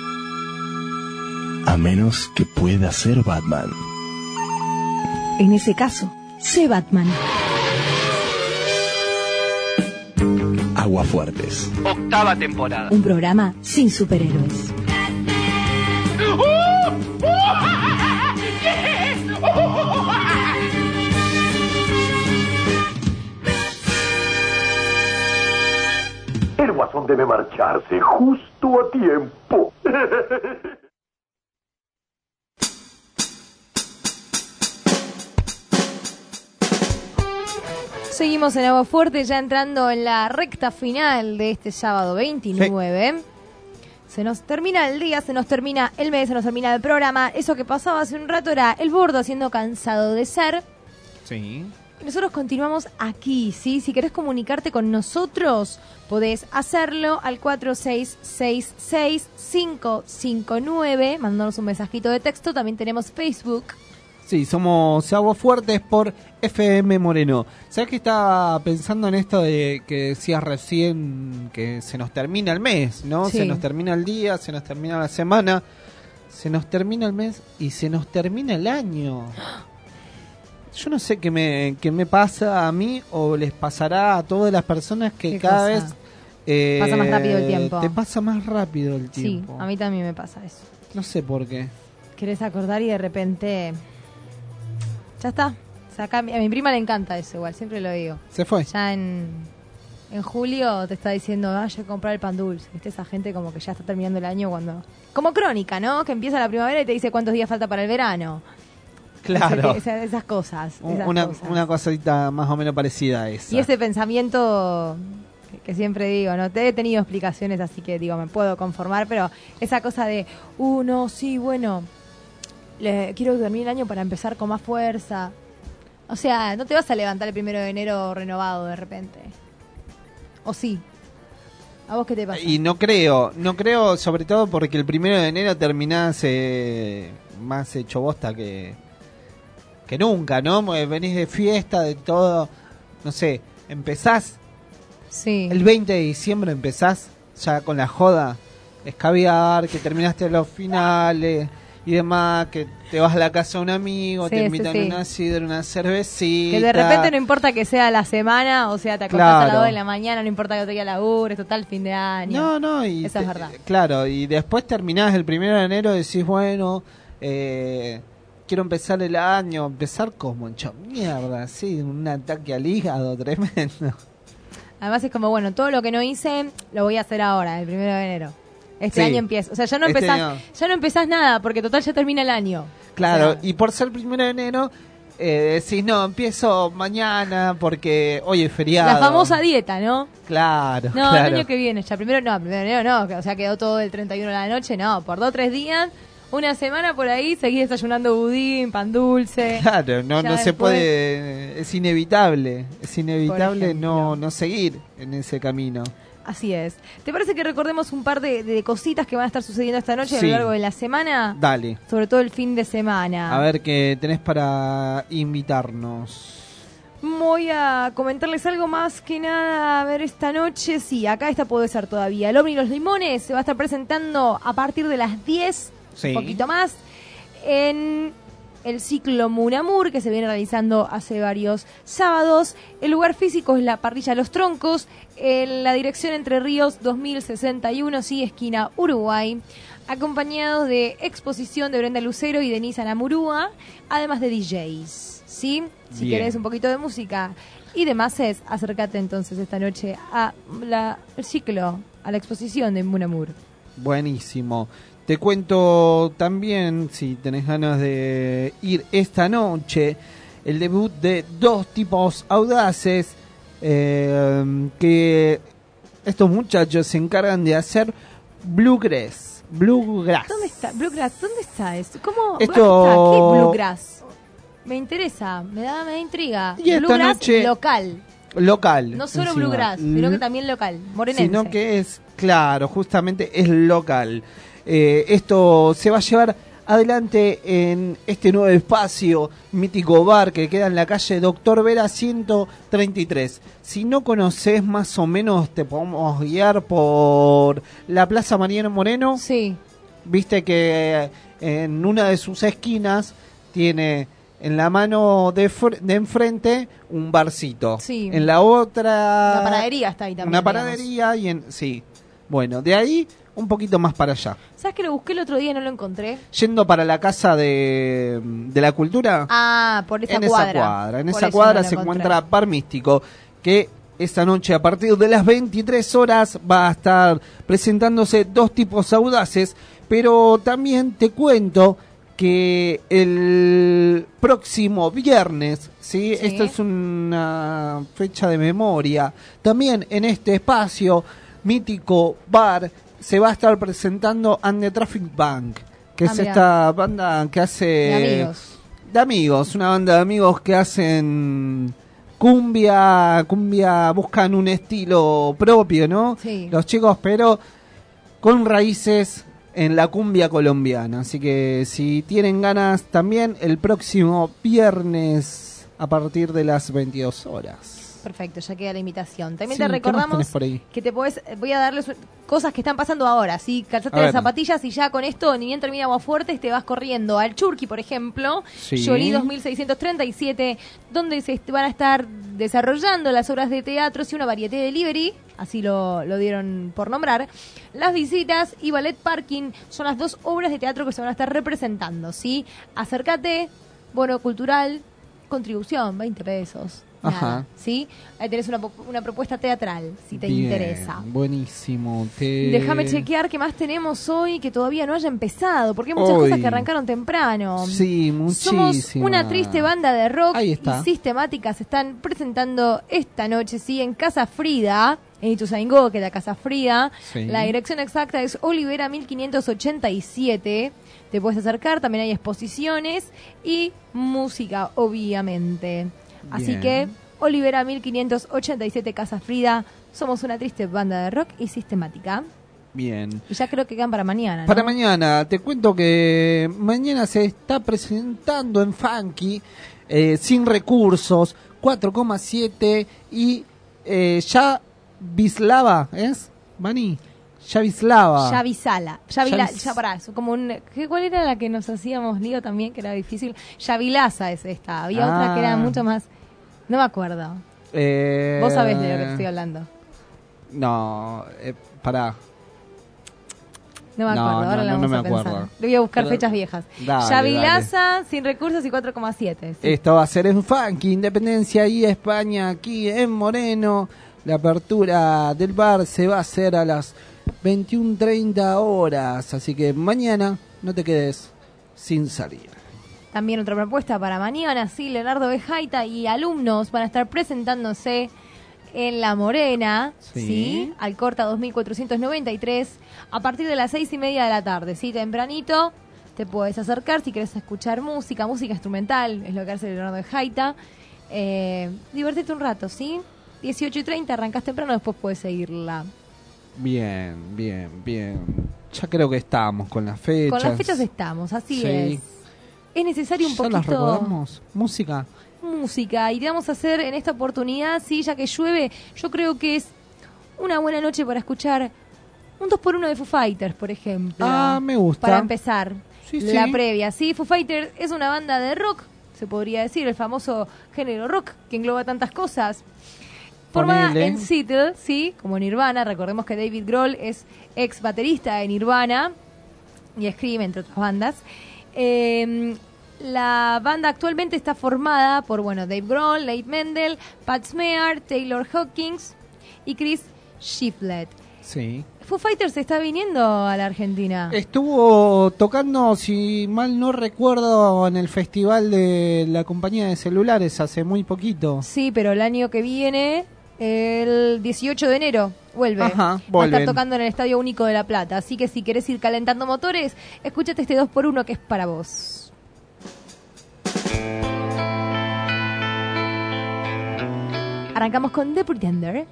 A menos que pueda ser Batman. En ese caso, sé Batman. Aguafuertes. Octava temporada. Un programa sin superhéroes. condene marcharse justo a tiempo. Seguimos en Agua Fuerte, ya entrando en la recta final de este sábado veintinueve. Sí. Se nos termina el día, se nos termina el mes, se nos termina el programa. Eso que pasaba hace un rato era el Burdo haciendo Cansado de Ser. Sí. Y nosotros continuamos aquí, ¿sí? Si querés comunicarte con nosotros, podés hacerlo al cuatro seis seis seis, cinco cinco nueve, mandándonos un mensajito de texto. También tenemos Facebook. Sí, somos Aguas Fuertes por F M Moreno. ¿Sabes que estaba pensando en esto de que decías recién que se nos termina el mes, ¿no? Sí. Se nos termina el día, se nos termina la semana, se nos termina el mes y se nos termina el año. Yo no sé qué me, qué me pasa a mí o les pasará a todas las personas que cada cosa? vez... Eh, pasa más rápido el tiempo. Te pasa más rápido el tiempo. Sí, a mí también me pasa eso. No sé por qué. Querés acordar y de repente... Ya está. O sea, acá, a mi prima le encanta eso igual, siempre lo digo. Se fue. Ya en, en julio te está diciendo, ah, yo voy a comprar el pan dulce. ¿Viste? Esa gente como que ya está terminando el año cuando... Como Crónica, ¿no? Que empieza la primavera y te dice cuántos días falta para el verano. Claro. Ese, ese, esas cosas. Esas una, cosas. Una cosita más o menos parecida a esa. Y ese pensamiento que, que siempre digo, ¿no? Te he tenido explicaciones, así que digo, me puedo conformar, pero esa cosa de, uh, no, sí, bueno... Le, quiero terminar el año para empezar con más fuerza. O sea, no te vas a levantar el primero de enero renovado de repente. ¿O sí? ¿A vos qué te pasa? Y no creo, no creo, sobre todo porque el primero de enero terminás eh, más hecho bosta que, que nunca, ¿no? Venís de fiesta, de todo, no sé, empezás. Sí. El veinte de diciembre empezás ya con la joda, escabiar, que terminaste los finales... y demás, que te vas a la casa de un amigo, sí, te invitan sí, sí. una sidra, una cervecita. Que de repente no importa que sea la semana, o sea, te acostás claro. a las dos de la mañana, no importa que te quede laburo, es total fin de año. No, no, y eso te, es verdad. Claro, y después terminás el primero de enero y decís, bueno, eh, quiero empezar el año, empezar como hecho mierda, sí, un ataque al hígado tremendo. Además es como, bueno, todo lo que no hice, lo voy a hacer ahora, el primero de enero. Este sí. año empieza. O sea, ya no este empezás año. ya no empezás nada, porque total ya termina el año. Claro, o sea, y por ser primero de enero, eh, decís, no, empiezo mañana porque hoy es feriado. La famosa dieta, ¿no? Claro, No, claro. el año que viene, ya primero no, primero de enero no, o sea, quedó todo el treinta y uno de la noche, no, por dos o tres días, una semana por ahí, seguís desayunando budín, pan dulce. Claro, no, no después... se puede, es inevitable, es inevitable no, no seguir en ese camino. Así es. ¿Te parece que recordemos un par de, de cositas que van a estar sucediendo esta noche sí. a lo largo de la semana? Dale. Sobre todo el fin de semana. A ver qué tenés para invitarnos. Voy a comentarles algo más que nada. A ver, esta noche, sí, acá esta puede ser todavía. El Ovni y los Limones se va a estar presentando a partir de las diez, sí. un poquito más, en el ciclo Munamur, que se viene realizando hace varios sábados. El lugar físico es la Parrilla Los Troncos, en la dirección Entre Ríos dos mil sesenta y uno, sí, esquina Uruguay, acompañados de exposición de Brenda Lucero y Denise Anamurúa, además de D Js, ¿sí? Si Bien. querés un poquito de música y demás, es acércate entonces esta noche a la, el ciclo, a la exposición de Munamur. Buenísimo. Te cuento también, si tenés ganas de ir esta noche, el debut de dos tipos audaces eh, que estos muchachos se encargan de hacer bluegrass. Bluegrass. ¿Dónde está? Bluegrass, ¿dónde está esto? ¿Cómo? Esto... ¿Qué es bluegrass? Me interesa, me da, me da intriga. Y esta Bluegrass noche... local. Local. No solo encima. bluegrass, sino que también local, morenense. Sino que es, claro, justamente es local. Eh, esto se va a llevar adelante en este nuevo espacio, mítico bar que queda en la calle Doctor Vera ciento treinta y tres. Si no conoces más o menos, te podemos guiar por la Plaza Mariano Moreno. Sí. Viste que en una de sus esquinas tiene en la mano de, de enfrente un barcito. Sí. En la otra... La panadería está ahí también. Una panadería digamos. y en... Sí. Bueno, de ahí un poquito más para allá. ¿Sabes que lo busqué el otro día y no lo encontré? Yendo para la Casa de, de la Cultura. Ah, por esa en cuadra. Esa cuadra. En por esa cuadra no se encontré. encuentra Bar Místico, que esta noche a partir de las veintitrés horas va a estar presentándose Dos Tipos Audaces, pero también te cuento que el próximo viernes, ¿sí? Sí. Esto es una fecha de memoria, también en este espacio mítico bar se va a estar presentando And the Traffic Bank, que Ah, es mirá. esta banda que hace... De amigos. De amigos, una banda de amigos que hacen cumbia, cumbia, buscan un estilo propio, ¿no? Sí. Los chicos, pero con raíces en la cumbia colombiana. Así que si tienen ganas también, el próximo viernes a partir de las veintidós horas. Perfecto, ya queda la invitación. También Sí, te ¿qué más recordamos tenés por ahí? que te podés, voy a darles cosas que están pasando ahora, ¿sí? Calzate A las ver. zapatillas y ya con esto, ni bien termina Aguafuertes, te vas corriendo al Churqui, por ejemplo, Sí. Jolie dos mil seiscientos treinta y siete, donde se est- van a estar desarrollando las obras de teatro y una varieté de delivery, así lo, lo dieron por nombrar. Las visitas y ballet parking son las dos obras de teatro que se van a estar representando, ¿sí? Acércate, bono cultural, contribución, veinte pesos. Nada, Ajá. ¿sí? Ahí tenés una, po- una propuesta teatral, si te Bien, interesa. Buenísimo. Te... Déjame chequear qué más tenemos hoy que todavía no haya empezado, porque hay muchas Hoy. cosas que arrancaron temprano. Sí, Somos muchísimo. una triste banda de rock Ahí y está. sistemática se están presentando esta noche, sí, en Casa Frida, en Ituzaingó, que es la Casa Frida. Sí. La dirección exacta es Olivera mil quinientos ochenta y siete. Te puedes acercar, también hay exposiciones y música, obviamente. Así Bien. que, Olivera mil quinientos ochenta y siete, Casa Frida, somos una triste banda de rock y sistemática. Bien. Y ya creo que quedan para mañana, ¿no? Para mañana, te cuento que mañana se está presentando en Funky, eh, Sin Recursos, cuatro coma siete y eh, ya Vislava, ¿es? Vani, ya Vislava. Yavisala. Yavila, Yavis- ya pará, es como un... ¿qué- ¿Cuál era la que nos hacíamos lío también, que era difícil? Yavilaza es esta. Había Ah. otra que era mucho más... No me acuerdo. Eh, Vos sabés de lo que te estoy hablando. No, eh, pará. No me No, acuerdo, ahora no, la no, vamos no a me pensar. acuerdo. Le voy a buscar Pero- fechas viejas. Dale, Yavilaza, Sin Recursos y cuatro coma siete. sí. Esto va a ser en Funky, Independencia y España, aquí en Moreno. La apertura del bar se va a hacer a las veintiuna treinta horas, así que mañana no te quedes sin salir. También otra propuesta para mañana, sí, Leonardo Bejaita y alumnos van a estar presentándose en La Morena, Sí. ¿sí? Alcorta dos mil cuatrocientos noventa y tres, a partir de las seis y media de la tarde, ¿sí? Tempranito, te puedes acercar si quieres escuchar música, música instrumental, es lo que hace Leonardo Bejaita. Eh, divertirte un rato, ¿sí? dieciocho y treinta, arrancás temprano, después puedes seguirla. Bien, bien, bien. Ya creo que estamos con las fechas. Con las fechas estamos, así Sí. es. Es necesario un ¿Ya las poquito... recordamos? Música. música y te vamos a hacer en esta oportunidad, sí, ya que llueve, yo creo que es una buena noche para escuchar un dos por uno de Foo Fighters, por ejemplo. Ah, me gusta. Para empezar, Sí, la sí. previa, sí, Foo Fighters es una banda de rock, se podría decir, el famoso género rock que engloba tantas cosas. Formada Ponele. en Seattle, sí, como Nirvana, recordemos que David Grohl es ex baterista de Nirvana y Scream, entre otras bandas. Eh, la banda actualmente está formada por, bueno, Dave Grohl, Nate Mendel, Pat Smear, Taylor Hawkins y Chris Shiflett. Sí. Foo Fighters está viniendo a la Argentina. Estuvo tocando, si mal no recuerdo, en el festival de la compañía de celulares hace muy poquito. Sí, pero el año que viene, el dieciocho de enero, vuelve. Ajá, Va a estar vuelven. tocando en el Estadio Único de La Plata. Así que si querés ir calentando motores, escúchate este dos por uno que es para vos. Arrancamos con The Pretender.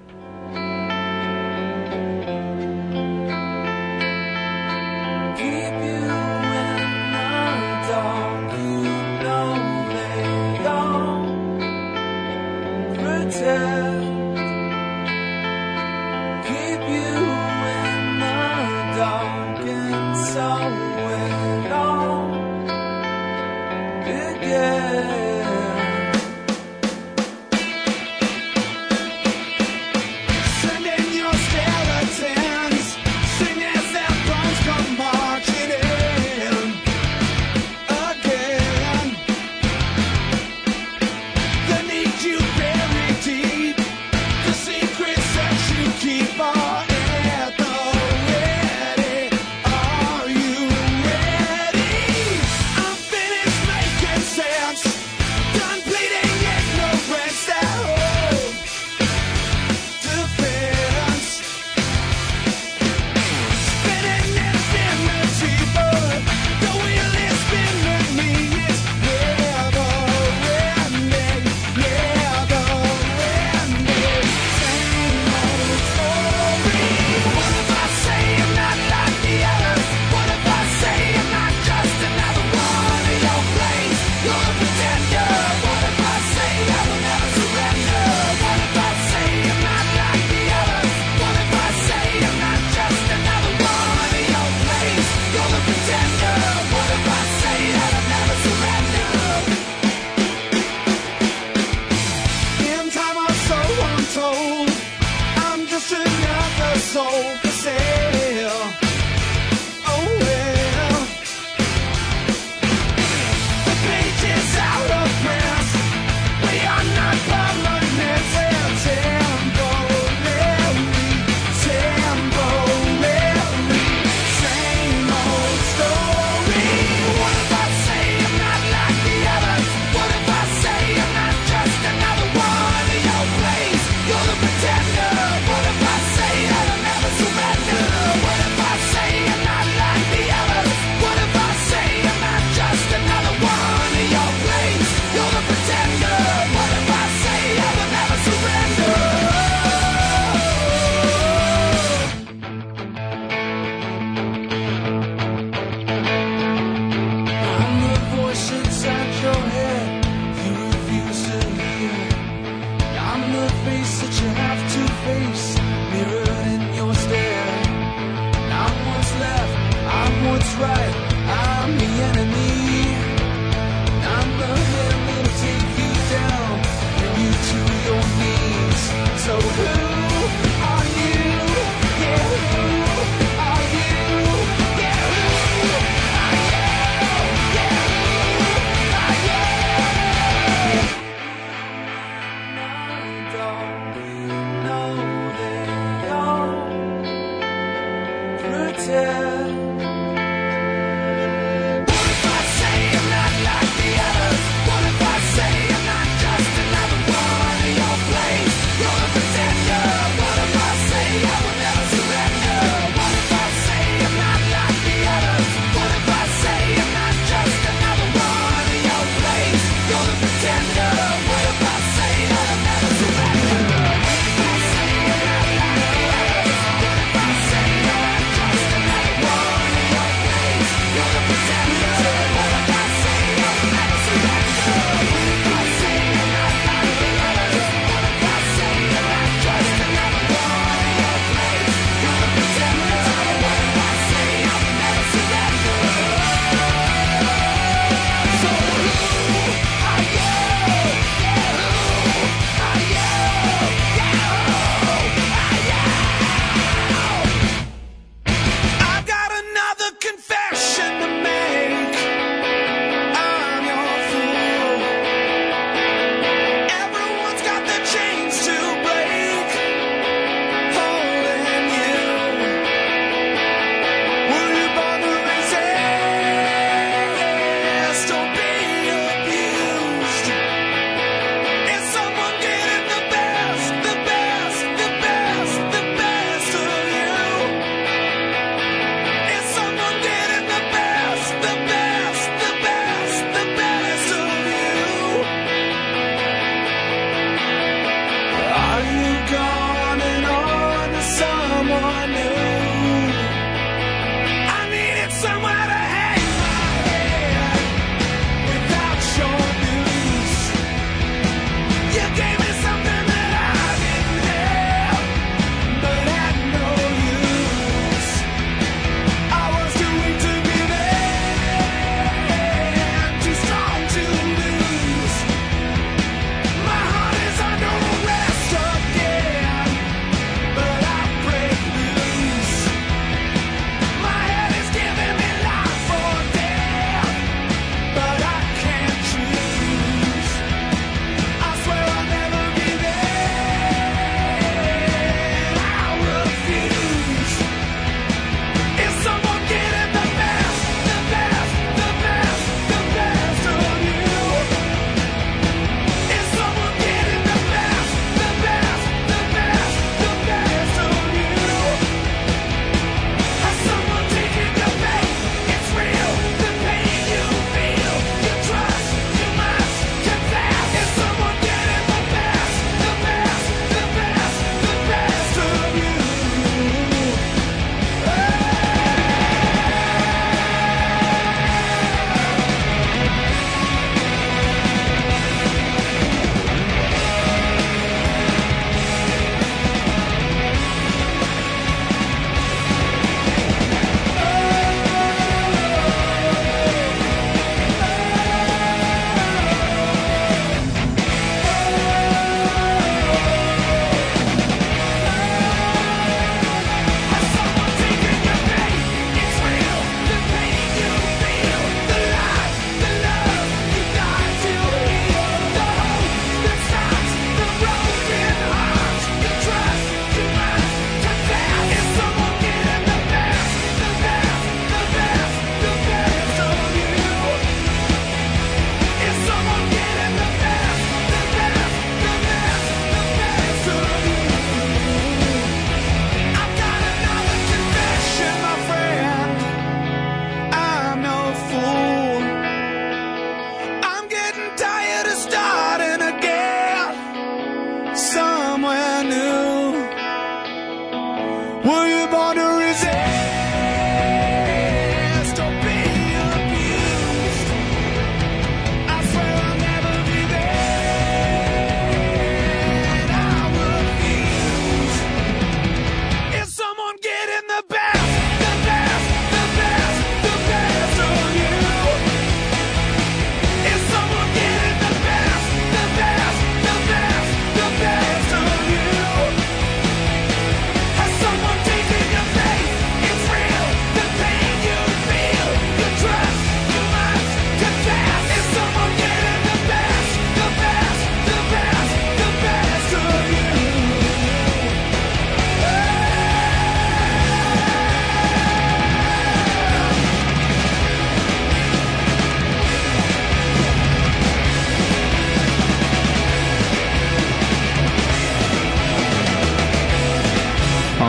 Keep you in the dark, you know they don't pretend. Keep you in the dark, and so it all began.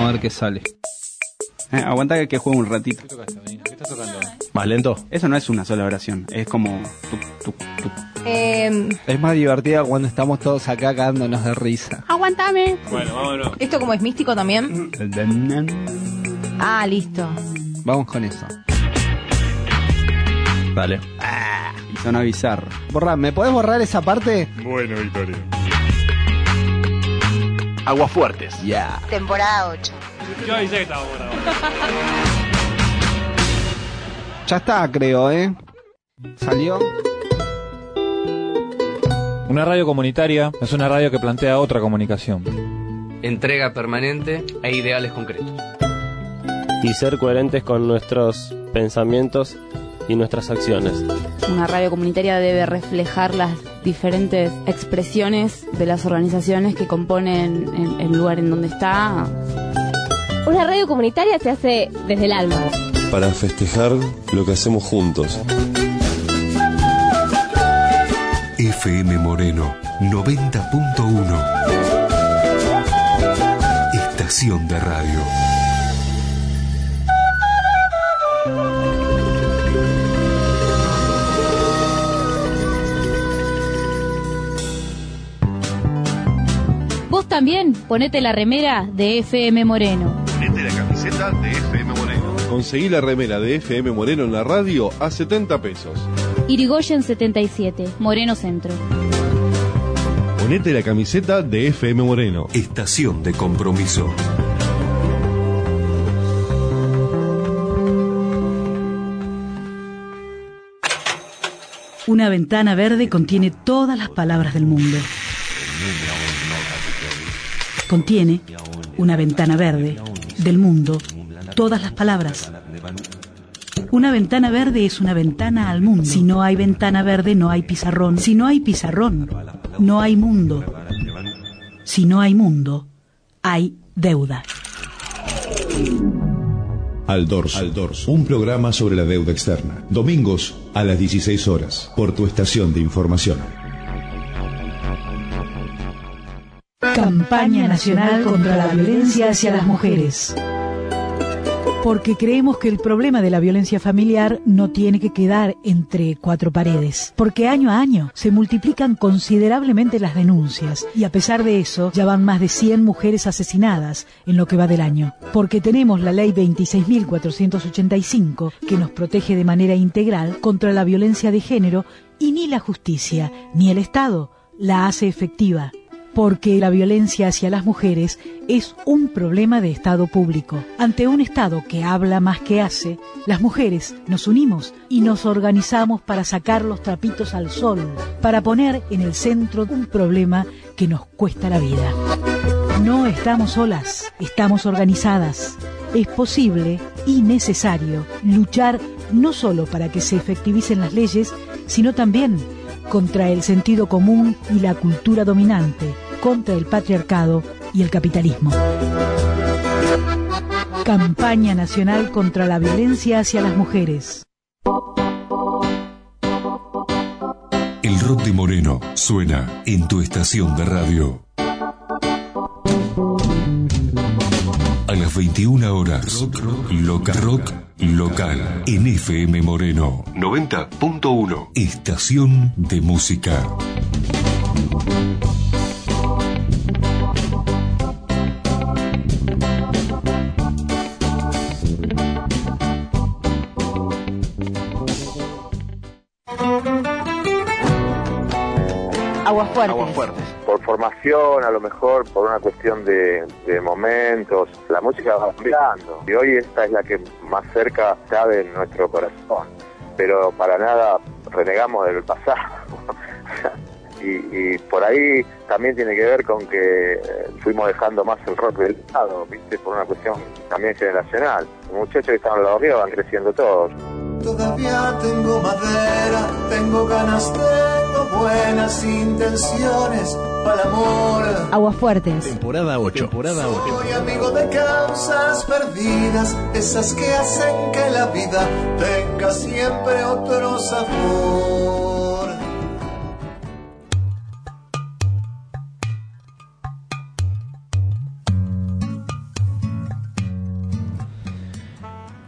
a ver qué sale. Eh, aguanta que juegue un ratito. ¿Qué estás tocando? ¿Más lento? Eso no es una sola oración, es como... tuc, tuc, tuc. Eh, Es más divertida cuando estamos todos acá cagándonos de risa. Aguantame. Bueno, vámonos. ¿Esto como es místico también? Ah, listo. Vamos con eso. Dale. Y suena bizarro. Borra, ¿me podés borrar esa parte? Bueno, Victoria. Aguas fuertes. Ya. Yeah. Temporada ocho. Yo avisé que estaba borrado. Ya está, creo, ¿eh? ¿Salió? Una radio comunitaria es una radio que plantea otra comunicación. Entrega permanente e ideales concretos. Y ser coherentes con nuestros pensamientos y nuestras acciones. Una radio comunitaria debe reflejar las diferentes expresiones de las organizaciones que componen el, el lugar en donde está. Una radio comunitaria se hace desde el alma. Para festejar lo que hacemos juntos. F M Moreno noventa punto uno. Estación de radio. Vos también ponete la remera de F M Moreno. Ponete la camiseta de F M Moreno. Conseguí la remera de F M Moreno en la radio a setenta pesos. Irigoyen setenta y siete, Moreno Centro. Ponete la camiseta de F M Moreno. Estación de compromiso. Una ventana verde contiene todas las palabras del mundo. Contiene una ventana verde del mundo, todas las palabras. Una ventana verde es una ventana al mundo. Si no hay ventana verde, no hay pizarrón. Si no hay pizarrón, no hay mundo. Si no hay mundo, hay deuda. Al Dorso, Al Dorso, un programa sobre la deuda externa. Domingos a las dieciséis horas, por tu estación de información. Campaña Nacional contra la Violencia hacia las Mujeres. Porque creemos que el problema de la violencia familiar no tiene que quedar entre cuatro paredes. Porque año a año se multiplican considerablemente las denuncias y a pesar de eso ya van más de cien mujeres asesinadas en lo que va del año. Porque tenemos la ley veintiséis mil cuatrocientos ochenta y cinco que nos protege de manera integral contra la violencia de género y ni la justicia ni el Estado la hace efectiva. Porque la violencia hacia las mujeres es un problema de Estado público. Ante un Estado que habla más que hace, las mujeres nos unimos y nos organizamos para sacar los trapitos al sol, para poner en el centro un problema que nos cuesta la vida. No estamos solas, estamos organizadas. Es posible y necesario luchar no solo para que se efectivicen las leyes, sino también contra el sentido común y la cultura dominante, contra el patriarcado y el capitalismo. Campaña Nacional contra la Violencia hacia las Mujeres. El rock de Moreno suena en tu estación de radio. A las veintiuna horas, rock, rock, local, rock local en F M Moreno noventa punto uno. Estación de música. Aguas fuertes. Aguas fuertes. Por formación, a lo mejor, por una cuestión de, de momentos, la música va cambiando. Y hoy esta es la que más cerca cabe en nuestro corazón. Pero para nada renegamos del pasado. y, y por ahí también tiene que ver con que fuimos dejando más el rock del lado, ¿viste? Por una cuestión también generacional. Los muchachos que estaban en los ríos van creciendo todos. Todavía tengo madera, tengo ganas, tengo buenas intenciones para el amor. Aguas fuertes. Temporada ocho. Temporada ocho. Soy amigo de causas perdidas, esas que hacen que la vida tenga siempre otro sabor.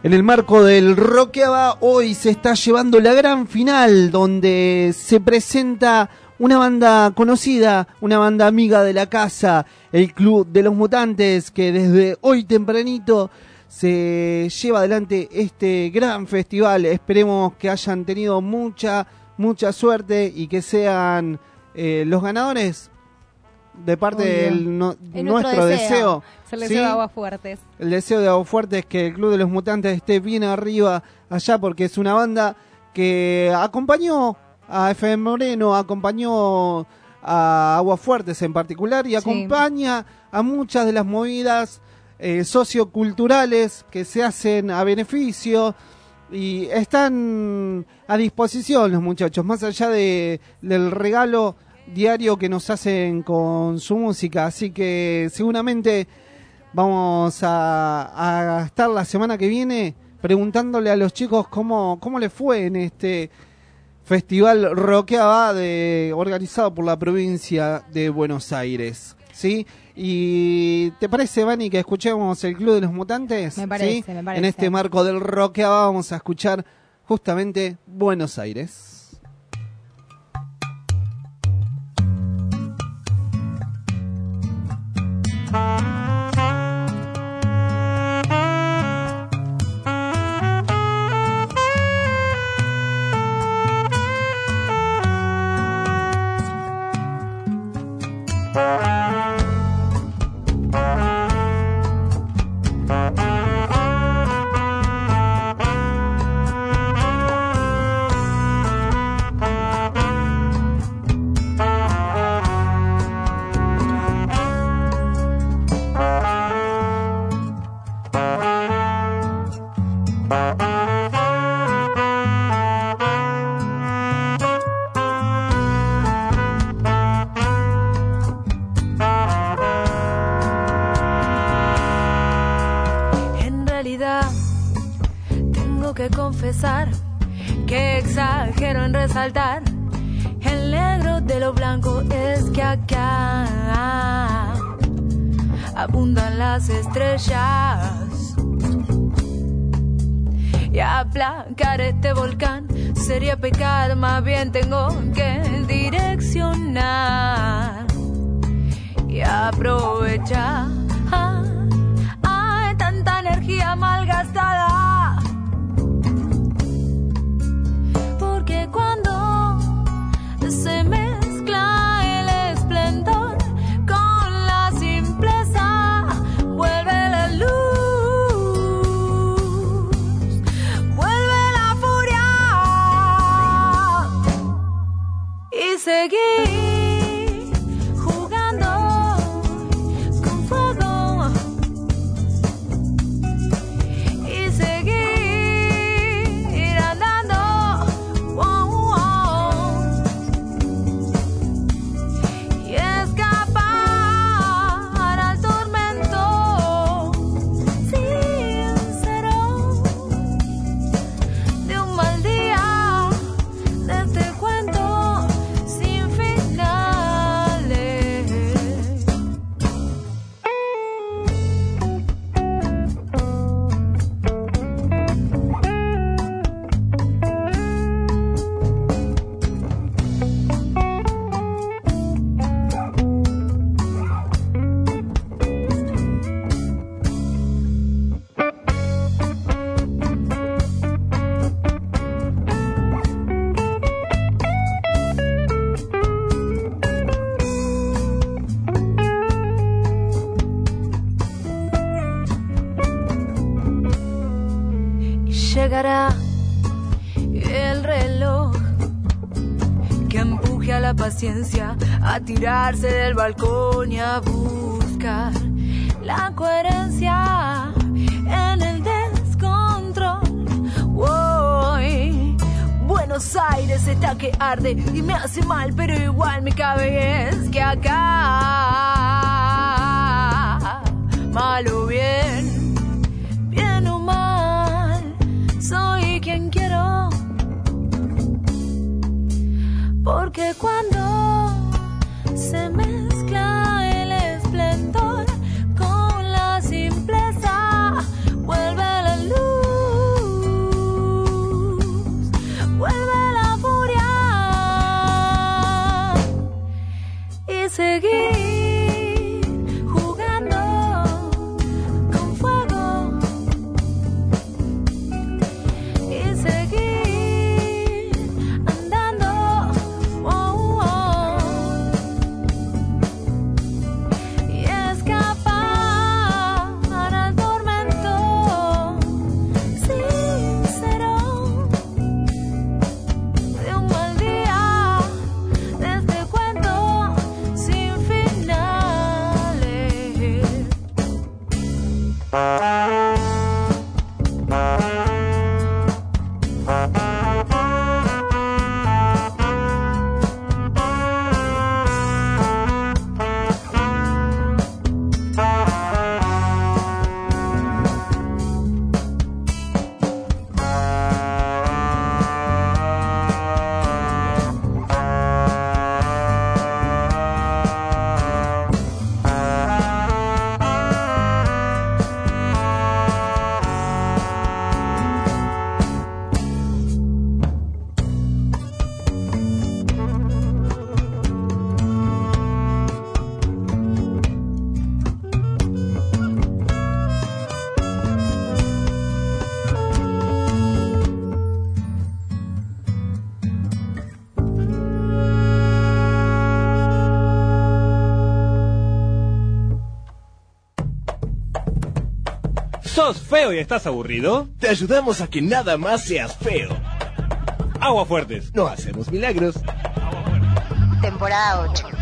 En el marco del Rockeaba, hoy se está llevando la gran final, donde se presenta una banda conocida, una banda amiga de la casa, el Club de los Mutantes, que desde hoy tempranito se lleva adelante este gran festival. Esperemos que hayan tenido mucha, mucha suerte y que sean eh, los ganadores de parte del no, nuestro, nuestro deseo. deseo es el deseo ¿sí? de Aguafuertes. El deseo de Aguafuertes es que el Club de los Mutantes esté bien arriba allá, porque es una banda que acompañó a F M Moreno, acompañó a Aguafuertes en particular y sí. acompaña a muchas de las movidas eh, socioculturales que se hacen a beneficio y están a disposición los muchachos, más allá de del regalo diario que nos hacen con su música, así que seguramente vamos a, a estar la semana que viene preguntándole a los chicos cómo, cómo les fue en este festival Rockeaba de organizado por la provincia de Buenos Aires, ¿sí? Y ¿te parece, Vani, que escuchemos el Club de los Mutantes? Me parece, ¿sí? me parece. En este marco del Rockeaba vamos a escuchar justamente Buenos Aires. Que exagero en resaltar el negro de lo blanco, es que acá abundan las estrellas y aplacar este volcán sería pecar, más bien tengo que direccionar y aprovechar hay tanta energía malgastada. Se mezcla el esplendor con la simpleza, vuelve la luz, vuelve la furia y seguir jugando con fuego y seguir andando. Wow, wow. Llegará el reloj que empuje a la paciencia a tirarse del balcón y a buscar la coherencia en el descontrol. Hoy Buenos Aires está que arde y me hace mal, pero igual me cabe. Es que acá, mal o bien, bien o mal, soy quien quiero, porque cuando se mezcla el esplendor con la simpleza, vuelve la luz, seguir jugando con fuego y seguir andando, oh, oh, y escapar al tormento sincero de un mal día, de este cuento sin finales. ¿Sos feo y estás aburrido? Te ayudamos a que nada más seas feo. Agua Fuertes. No hacemos milagros. Temporada ocho.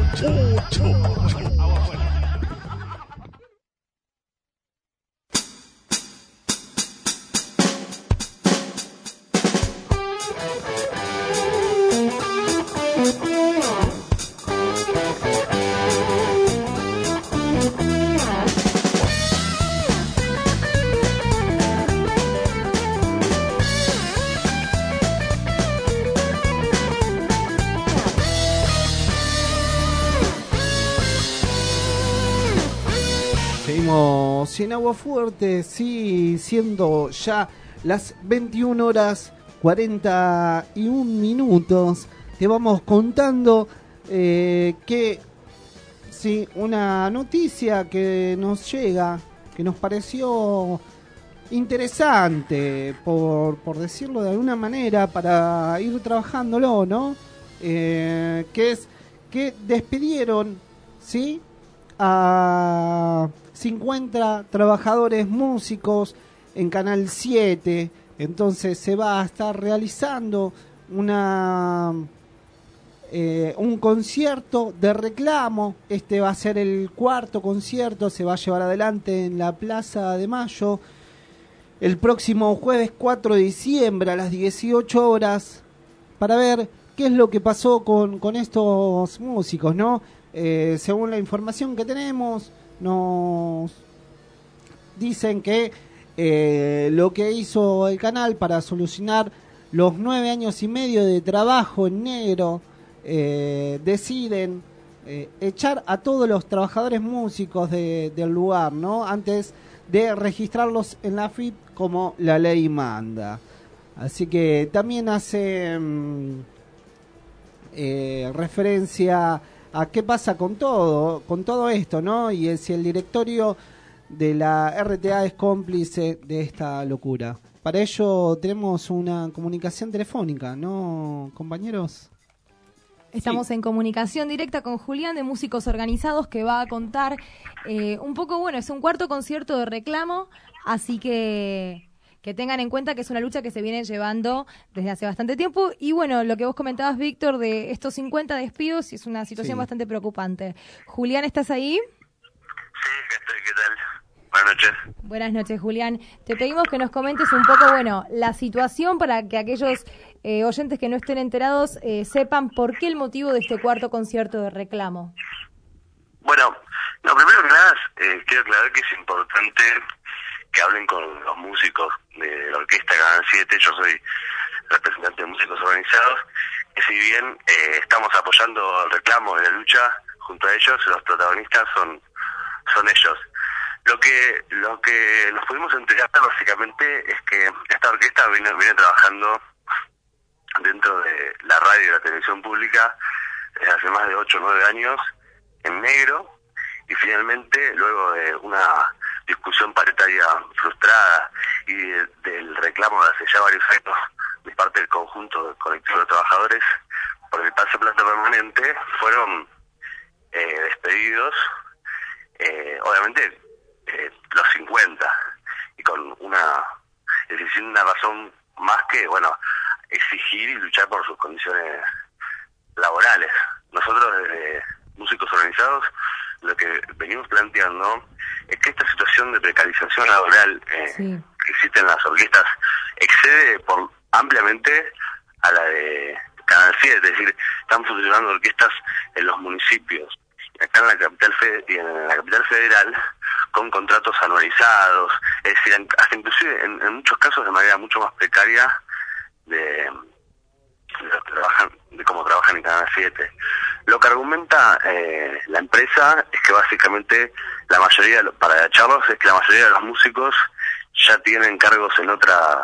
Seguimos en Agua Fuerte, sí, siendo ya las veintiuna horas cuarenta y un minutos. Te vamos contando eh, que, sí, una noticia que nos llega, que nos pareció interesante, por, por decirlo de alguna manera, para ir trabajándolo, ¿no? Eh, que es que despidieron, ¿sí?, a cincuenta trabajadores músicos en Canal siete. Entonces se va a estar realizando una eh, un concierto de reclamo. Este va a ser el cuarto concierto, se va a llevar adelante en la Plaza de Mayo el próximo jueves cuatro de diciembre a las dieciocho horas, para ver qué es lo que pasó con, con estos músicos, ¿no? Eh, según la información que tenemos, nos dicen que eh, lo que hizo el canal para solucionar los nueve años y medio de trabajo en negro, eh, deciden eh, echar a todos los trabajadores músicos de, del lugar, ¿no?, antes de registrarlos en la A F I P como la ley manda. Así que también hace mm, eh, referencia a qué pasa con todo, con todo esto, ¿no? Y es si el directorio de la R T A es cómplice de esta locura. Para ello tenemos una comunicación telefónica, ¿no, compañeros? Estamos sí. en comunicación directa con Julián de Músicos Organizados, que va a contar eh, un poco, bueno, es un cuarto concierto de reclamo, así que que tengan en cuenta que es una lucha que se viene llevando desde hace bastante tiempo. Y bueno, lo que vos comentabas, Víctor, de estos cincuenta despidos, es una situación sí. bastante preocupante. Julián, ¿estás ahí? Sí, acá estoy, ¿qué tal? Buenas noches. Buenas noches, Julián. Te pedimos que nos comentes un poco, bueno, la situación para que aquellos eh, oyentes que no estén enterados eh, sepan por qué el motivo de este cuarto concierto de reclamo. Bueno, lo primero que nada, eh, quiero aclarar que es importante que hablen con los músicos de la orquesta Canal siete. Yo soy representante de Músicos Organizados, que si bien eh, estamos apoyando el reclamo de la lucha junto a ellos, los protagonistas son son ellos. Lo que lo que nos pudimos enterar básicamente es que esta orquesta viene, viene trabajando dentro de la radio y la televisión pública desde hace más de ocho o nueve años, en negro, y finalmente, luego de una discusión paritaria frustrada y de, del reclamo de hace ya varios años de parte del conjunto del colectivo de trabajadores por el pase a planta permanente, fueron eh, despedidos, eh, obviamente eh, los cincuenta, y con una, es decir, una razón más que, bueno, exigir y luchar por sus condiciones laborales. Nosotros desde Músicos Organizados lo que venimos planteando es que esta situación de precarización laboral eh, sí. que existe en las orquestas excede por ampliamente a la de Canal siete, es decir, estamos funcionando orquestas en los municipios, acá en la capital fe y en la capital federal, con contratos anualizados, es decir, hasta inclusive en, en muchos casos de manera mucho más precaria de, de, los que trabajan, de cómo trabajan en Canal siete. Lo que argumenta eh, la empresa es que básicamente la mayoría, para charlos, es que la mayoría de los músicos ya tienen cargos en otras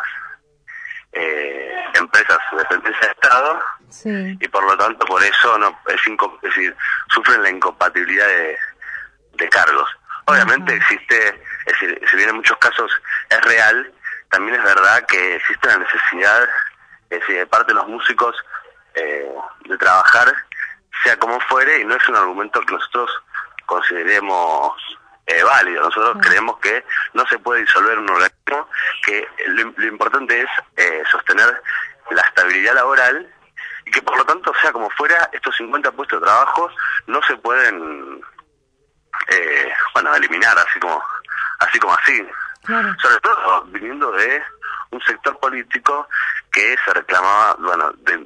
eh, empresas de dependencia de Estado, sí. y por lo tanto por eso no es, inco es decir, sufren la incompatibilidad de, de cargos. Obviamente uh-huh. existe, es decir, si bien en muchos casos es real, también es verdad que existe la necesidad, es decir, de parte de los músicos eh, de trabajar sea como fuere, y no es un argumento que nosotros consideremos eh, válido. Nosotros uh-huh. creemos que no se puede disolver un organismo, que lo, lo importante es eh, sostener la estabilidad laboral, y que por lo tanto, sea como fuera, estos cincuenta puestos de trabajo no se pueden eh, bueno, eliminar así como así como así. Claro. Sobre todo viniendo de un sector político que se reclamaba, bueno, de,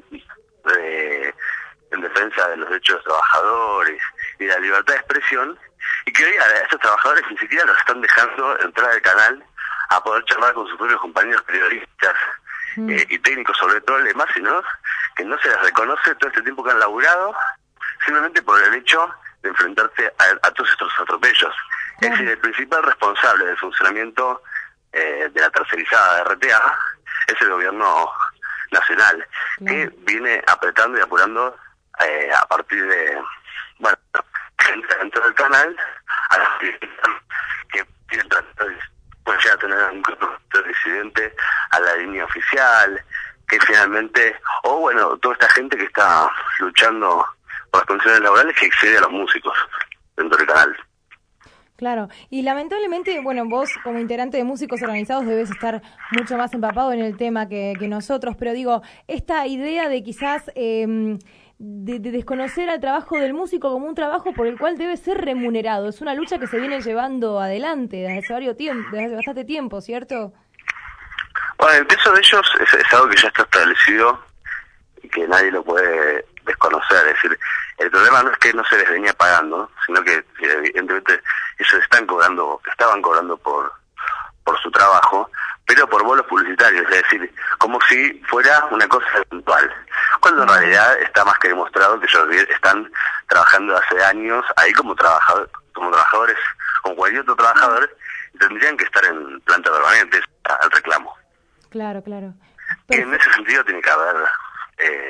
de, en defensa de los derechos de los trabajadores y de la libertad de expresión, y que hoy a estos trabajadores ni siquiera los están dejando entrar al canal a poder charlar con sus propios compañeros periodistas mm. eh, y técnicos sobre todo el demás, sino que no se les reconoce todo este tiempo que han laburado, simplemente por el hecho de enfrentarse a, a todos estos atropellos. Claro. Es decir, el principal responsable del funcionamiento eh, de la tercerizada de R T A es el gobierno nacional, claro. que viene apretando y apurando eh, a partir de, bueno, gente dentro del canal, a las que tienen pueden llegar a tener un presidente a la línea oficial, que finalmente, o bueno, toda esta gente que está luchando por las condiciones laborales que excede a los músicos dentro del canal. Claro, y lamentablemente, bueno, vos como integrante de Músicos Organizados debes estar mucho más empapado en el tema que, que nosotros, pero digo, esta idea de quizás eh, de, de desconocer al trabajo del músico como un trabajo por el cual debe ser remunerado, es una lucha que se viene llevando adelante desde hace varios tiempo, desde hace bastante tiempo, ¿cierto? Bueno, el peso de ellos es, es algo que ya está establecido y que nadie lo puede desconocer. Es decir, el problema no es que no se les venía pagando, sino que evidentemente ellos están cobrando, estaban cobrando por por su trabajo, pero por bolos publicitarios, es decir, como si fuera una cosa eventual, cuando en realidad está más que demostrado que ellos están trabajando hace años ahí como trabajadores, como trabajadores, como cualquier otro trabajador, y tendrían que estar en planta permanente al reclamo. Claro, claro. Y en ese sentido tiene que haber eh,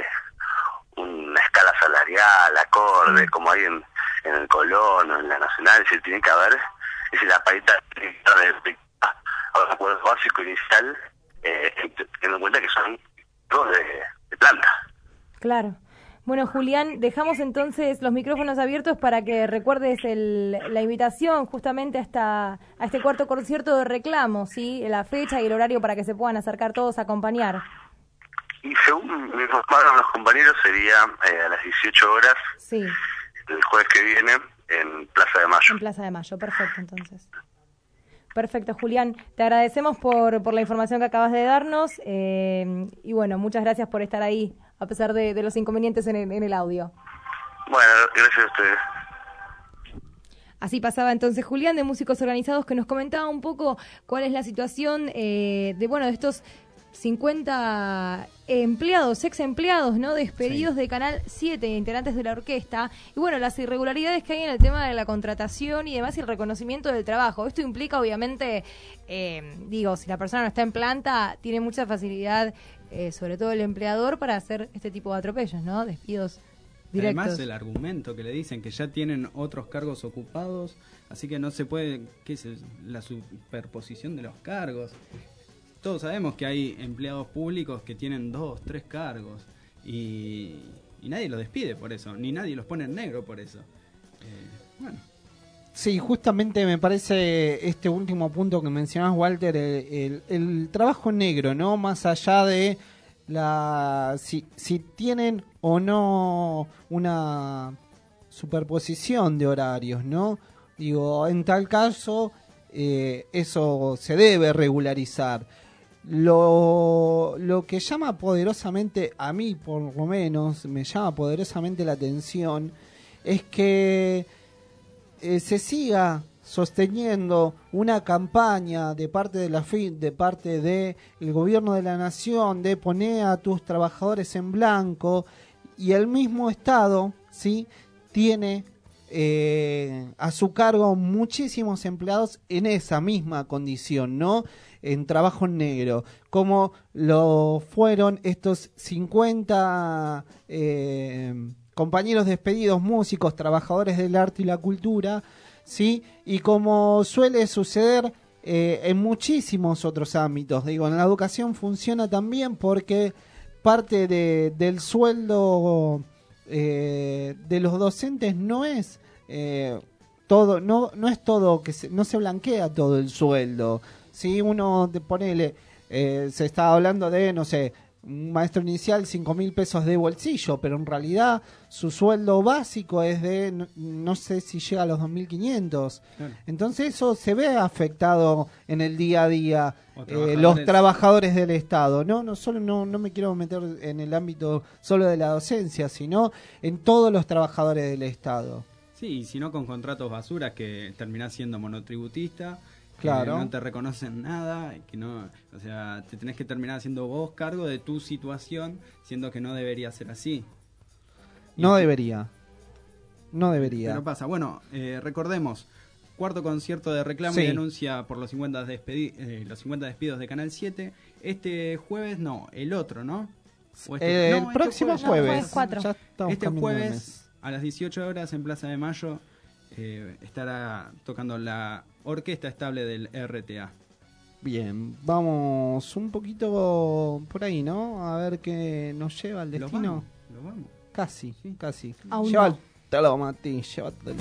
una escala salarial, acorde, mm. como hay en, en el Colón o en la Nacional, es decir, tiene que haber, es decir, la paita tiene que estar de a un acuerdo básico inicial, eh, teniendo en cuenta que son todos de, de planta. Claro. Bueno, Julián, dejamos entonces los micrófonos abiertos para que recuerdes el, la invitación justamente a, esta, a este cuarto concierto de reclamo, ¿sí? La fecha y el horario para que se puedan acercar todos a acompañar. Y según me informaron los compañeros, sería eh, a las dieciocho horas, sí. el jueves que viene, en Plaza de Mayo. En Plaza de Mayo, perfecto, entonces. Perfecto, Julián. Te agradecemos por, por la información que acabas de darnos eh, y bueno, muchas gracias por estar ahí, a pesar de, de los inconvenientes en el, en el audio. Bueno, gracias a ustedes. Así pasaba entonces Julián de Músicos Organizados, que nos comentaba un poco cuál es la situación eh, de bueno de estos cincuenta empleados, ex empleados, ¿no? Despedidos sí. de Canal siete, integrantes de la orquesta. Y bueno, las irregularidades que hay en el tema de la contratación y demás y el reconocimiento del trabajo. Esto implica, obviamente, eh, digo, si la persona no está en planta, tiene mucha facilidad, eh, sobre todo el empleador, para hacer este tipo de atropellos, ¿no? Despidos directos. Además el argumento que le dicen que ya tienen otros cargos ocupados, así que no se puede, ¿qué es la superposición de los cargos? Todos sabemos que hay empleados públicos que tienen dos, tres cargos y, y nadie los despide por eso, ni nadie los pone en negro por eso. Eh, bueno. Sí, justamente me parece este último punto que mencionás, Walter, el, el, el trabajo negro, ¿no? Más allá de la si, si tienen o no una superposición de horarios, ¿no? Digo, en tal caso, eh, eso se debe regularizar. Lo, lo que llama poderosamente, a mí por lo menos, me llama poderosamente la atención, es que Eh, se siga sosteniendo una campaña de parte de la F I, de parte de el gobierno de la nación, de poner a tus trabajadores en blanco, y el mismo Estado, ¿sí?, tiene eh, a su cargo muchísimos empleados en esa misma condición, ¿no?, en trabajo en negro, como lo fueron estos cincuenta eh, compañeros despedidos, músicos, trabajadores del arte y la cultura, ¿sí? Y como suele suceder eh, en muchísimos otros ámbitos. Digo, en la educación funciona también porque parte de, del sueldo eh, de los docentes no es eh, todo, no, no es todo, que se, no se blanquea todo el sueldo. Si uno, ponele, eh, se está hablando de, no sé, un maestro inicial cinco mil pesos de bolsillo, pero en realidad su sueldo básico es de, no, no sé si llega a los dos mil quinientos. Claro. Entonces eso se ve afectado en el día a día, eh, los trabajadores del Estado. No, no solo no, no me quiero meter en el ámbito solo de la docencia, sino en todos los trabajadores del Estado. Sí, y si no con contratos basuras que terminás siendo monotributista. Claro. Que no te reconocen nada, que no, o sea, te tenés que terminar haciendo vos cargo de tu situación, siendo que no debería ser así. No y, debería. No debería. Pero pasa. Bueno, eh, recordemos, cuarto concierto de reclamo sí. y denuncia por los cincuenta, despedi eh, los cincuenta despidos de Canal siete. Este jueves, no, el otro, ¿no? Este, eh, no, el próximo este jueves. jueves. No, jueves este jueves, a las dieciocho horas en Plaza de Mayo, eh, estará tocando la Orquesta Estable del R T A. Bien, vamos un poquito por ahí, ¿no? A ver qué nos lleva el destino. Lo vamos. Lo vamos. Casi, sí. casi. Aún llévatelo, no. Mati, llévatelo.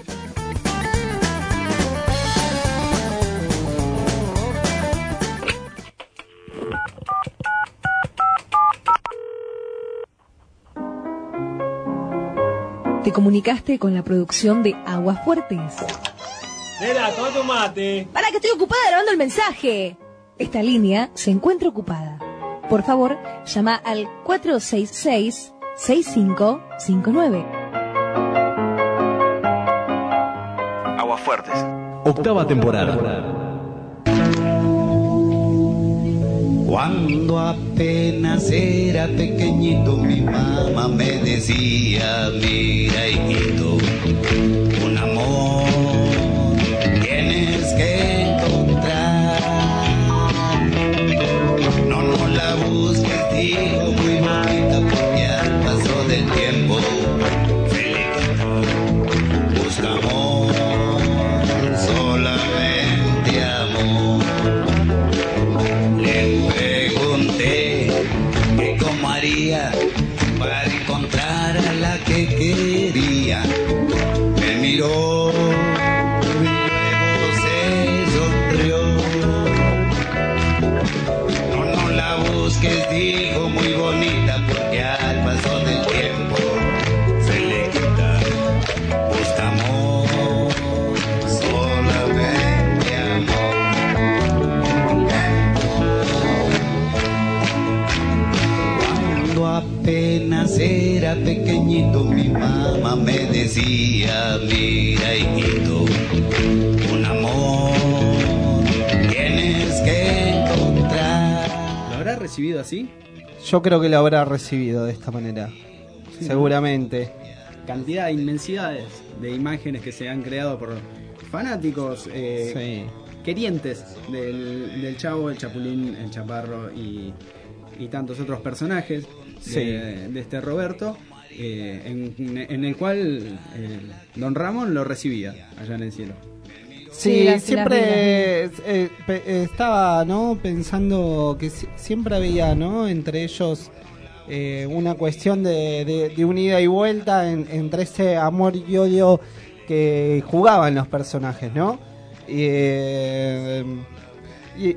Te comunicaste con la producción de Aguas Fuertes. Nena, toma tu mate. Para que estoy ocupada grabando el mensaje. Esta línea se encuentra ocupada. Por favor, llama al cuatro seis seis, seis cinco cinco nueve. Aguas Fuertes. Octava temporada. Cuando apenas era pequeñito, mi mamá me decía, mira hijito, un amor tienes que encontrar. No, no la busques, digo, muy bonita, porque al paso del tiempo se le quita. Busca amor, solamente amor. Le pregunté que cómo haría para encontrar a la que quería. Me miró y luego se sonrió. No, no la busques, dijo, muy bonita, porque al paso del tiempo se le quita. Busca amor, solamente amor. Cuando apenas era pequeñito, mi mamá me decía, mira hijito, un amor tienes que encontrar. ¿Lo habrá recibido así? Yo creo que lo habrá recibido de esta manera, sí, seguramente. Cantidad, inmensidades de imágenes que se han creado por fanáticos, eh, sí. querientes del, del Chavo, el Chapulín, el Chaparro y, y tantos otros personajes sí. de, de este Roberto. eh, en, en el cual eh, don Ramón lo recibía allá en el cielo. Sí, sí siempre eh, pe, estaba, ¿no? Pensando que si, siempre había, ¿no? Entre ellos eh, una cuestión de, de, de unida y vuelta en, entre ese amor y odio que jugaban los personajes, ¿no? Y, eh, y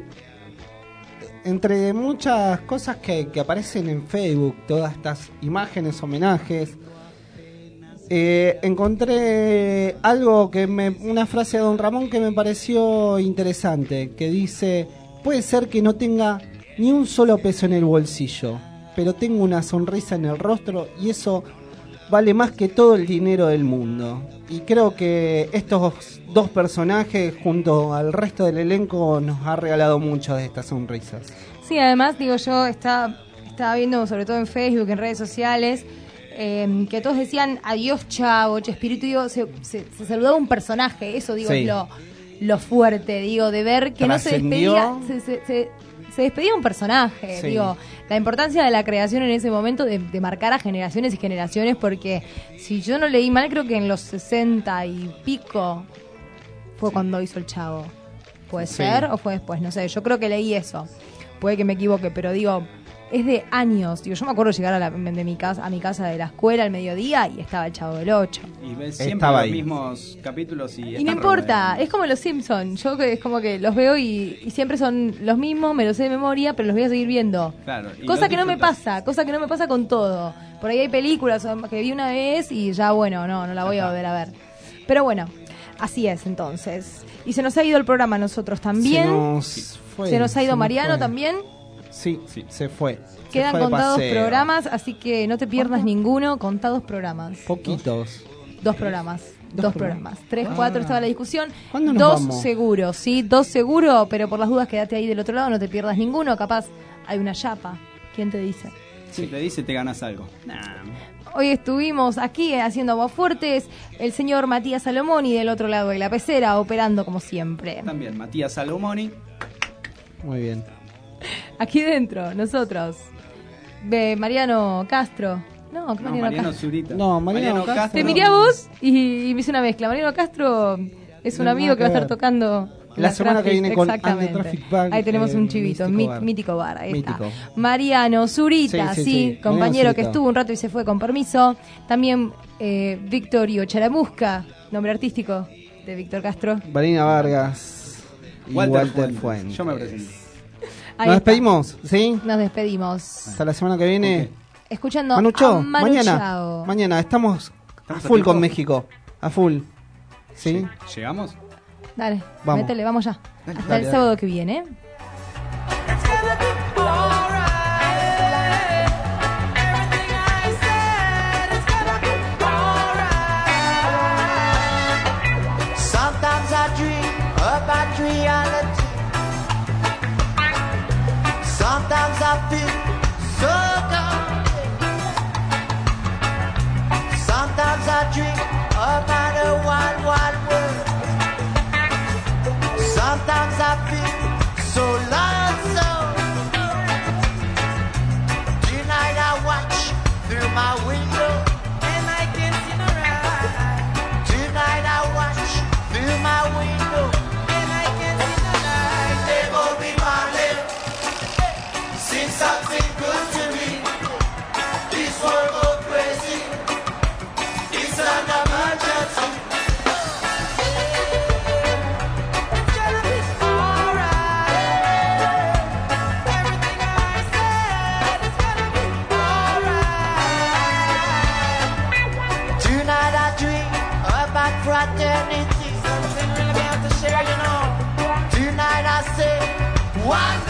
entre muchas cosas que, que aparecen en Facebook, todas estas imágenes, homenajes, eh, encontré algo que me, una frase de don Ramón que me pareció interesante, que dice: puede ser que no tenga ni un solo peso en el bolsillo, pero tengo una sonrisa en el rostro y eso vale más que todo el dinero del mundo. Y creo que estos dos personajes junto al resto del elenco nos ha regalado mucho de estas sonrisas. Sí, además, digo yo, estaba, estaba viendo sobre todo en Facebook, en redes sociales, eh, que todos decían adiós Chavo, Chespirito, digo, se, se, se saludaba un personaje, eso digo, sí. es lo, lo fuerte, digo, de ver que no se despedía, se, se, se, se despedía un personaje, sí. digo, la importancia de la creación en ese momento de, de marcar a generaciones y generaciones, porque si yo no leí mal, creo que en los sesenta y pico fue cuando hizo el Chavo. ¿Puede sí. ser? ¿O fue después? No sé, yo creo que leí eso. Puede que me equivoque, pero digo, es de años. Digo, yo me acuerdo llegar a, la, de mi casa, a mi casa de la escuela al mediodía y estaba el Chavo del ocho. Y ves siempre estaba los ahí. mismos capítulos y... Y no importa, es como los Simpsons. Yo es como que los veo y, y siempre son los mismos, me los sé de memoria, pero los voy a seguir viendo. Claro, cosa que no me pasa, cosa que no me pasa con todo. Por ahí hay películas que vi una vez y ya, bueno, no, no la voy a volver a ver. Pero bueno, así es entonces. Y se nos ha ido el programa a nosotros también. Se nos fue. Se nos ha ido se Mariano fue. también. Sí, sí, se fue. Quedan se fue contados paseo. programas, así que no te pierdas ¿Cuánto? ninguno. Contados programas. Poquitos. Dos programas. Dos, Dos programas. Tres, ah. cuatro, estaba la discusión. ¿Cuándo nos Dos vamos? seguros, ¿sí? Dos seguro, pero por las dudas quédate ahí del otro lado, no te pierdas ninguno. Capaz hay una chapa. ¿Quién te dice? Si te dice, te ganas algo. Nah. Hoy estuvimos aquí haciendo Aguafuertes, el señor Matías Salomoni del otro lado de la pecera, operando como siempre. También Matías Salomoni. Muy bien. Aquí dentro, nosotros. De Mariano Castro. No, no Mariano, Mariano Castro. Zurita. No, Mariano, Mariano Castro. Castro. Te miré a vos y, y me hice una mezcla. Mariano Castro es un no, amigo que, que va a estar tocando... La, la semana traffic, que viene con exactamente. Bank, ahí tenemos un chivito, mítico bar. mítico bar, ahí mítico. está. Mariano Zurita, sí, sí, sí. compañero Mariano que estuvo un rato y se fue con permiso. También eh, Victorio Charamusca, nombre artístico de Víctor Castro. Vanina Vargas y Walter, Walter Fuentes. Yo me presento. Ahí Nos está. despedimos, ¿sí? Nos despedimos. Hasta la semana que viene. Okay. Escuchando Manucho, a Manu mañana, Chao. mañana estamos, ¿Estamos a full a con México, a full. ¿Sí? ¿Llegamos? Dale, vamos. métele, vamos ya. Dale, Hasta dale, el dale. sábado que viene. Sometimes I dream about reality. Sometimes I feel so good. Sometimes I dream about a wild, wild world. Sometimes I feel so lonesome. Tonight I watch through my window and I can see the light. Tonight I watch through my window and I can see the light. They won't be my lips. Sing something good to me. This world go crazy. It's an emergency. Fraternity, something really about to share, you know. Tonight I say, one.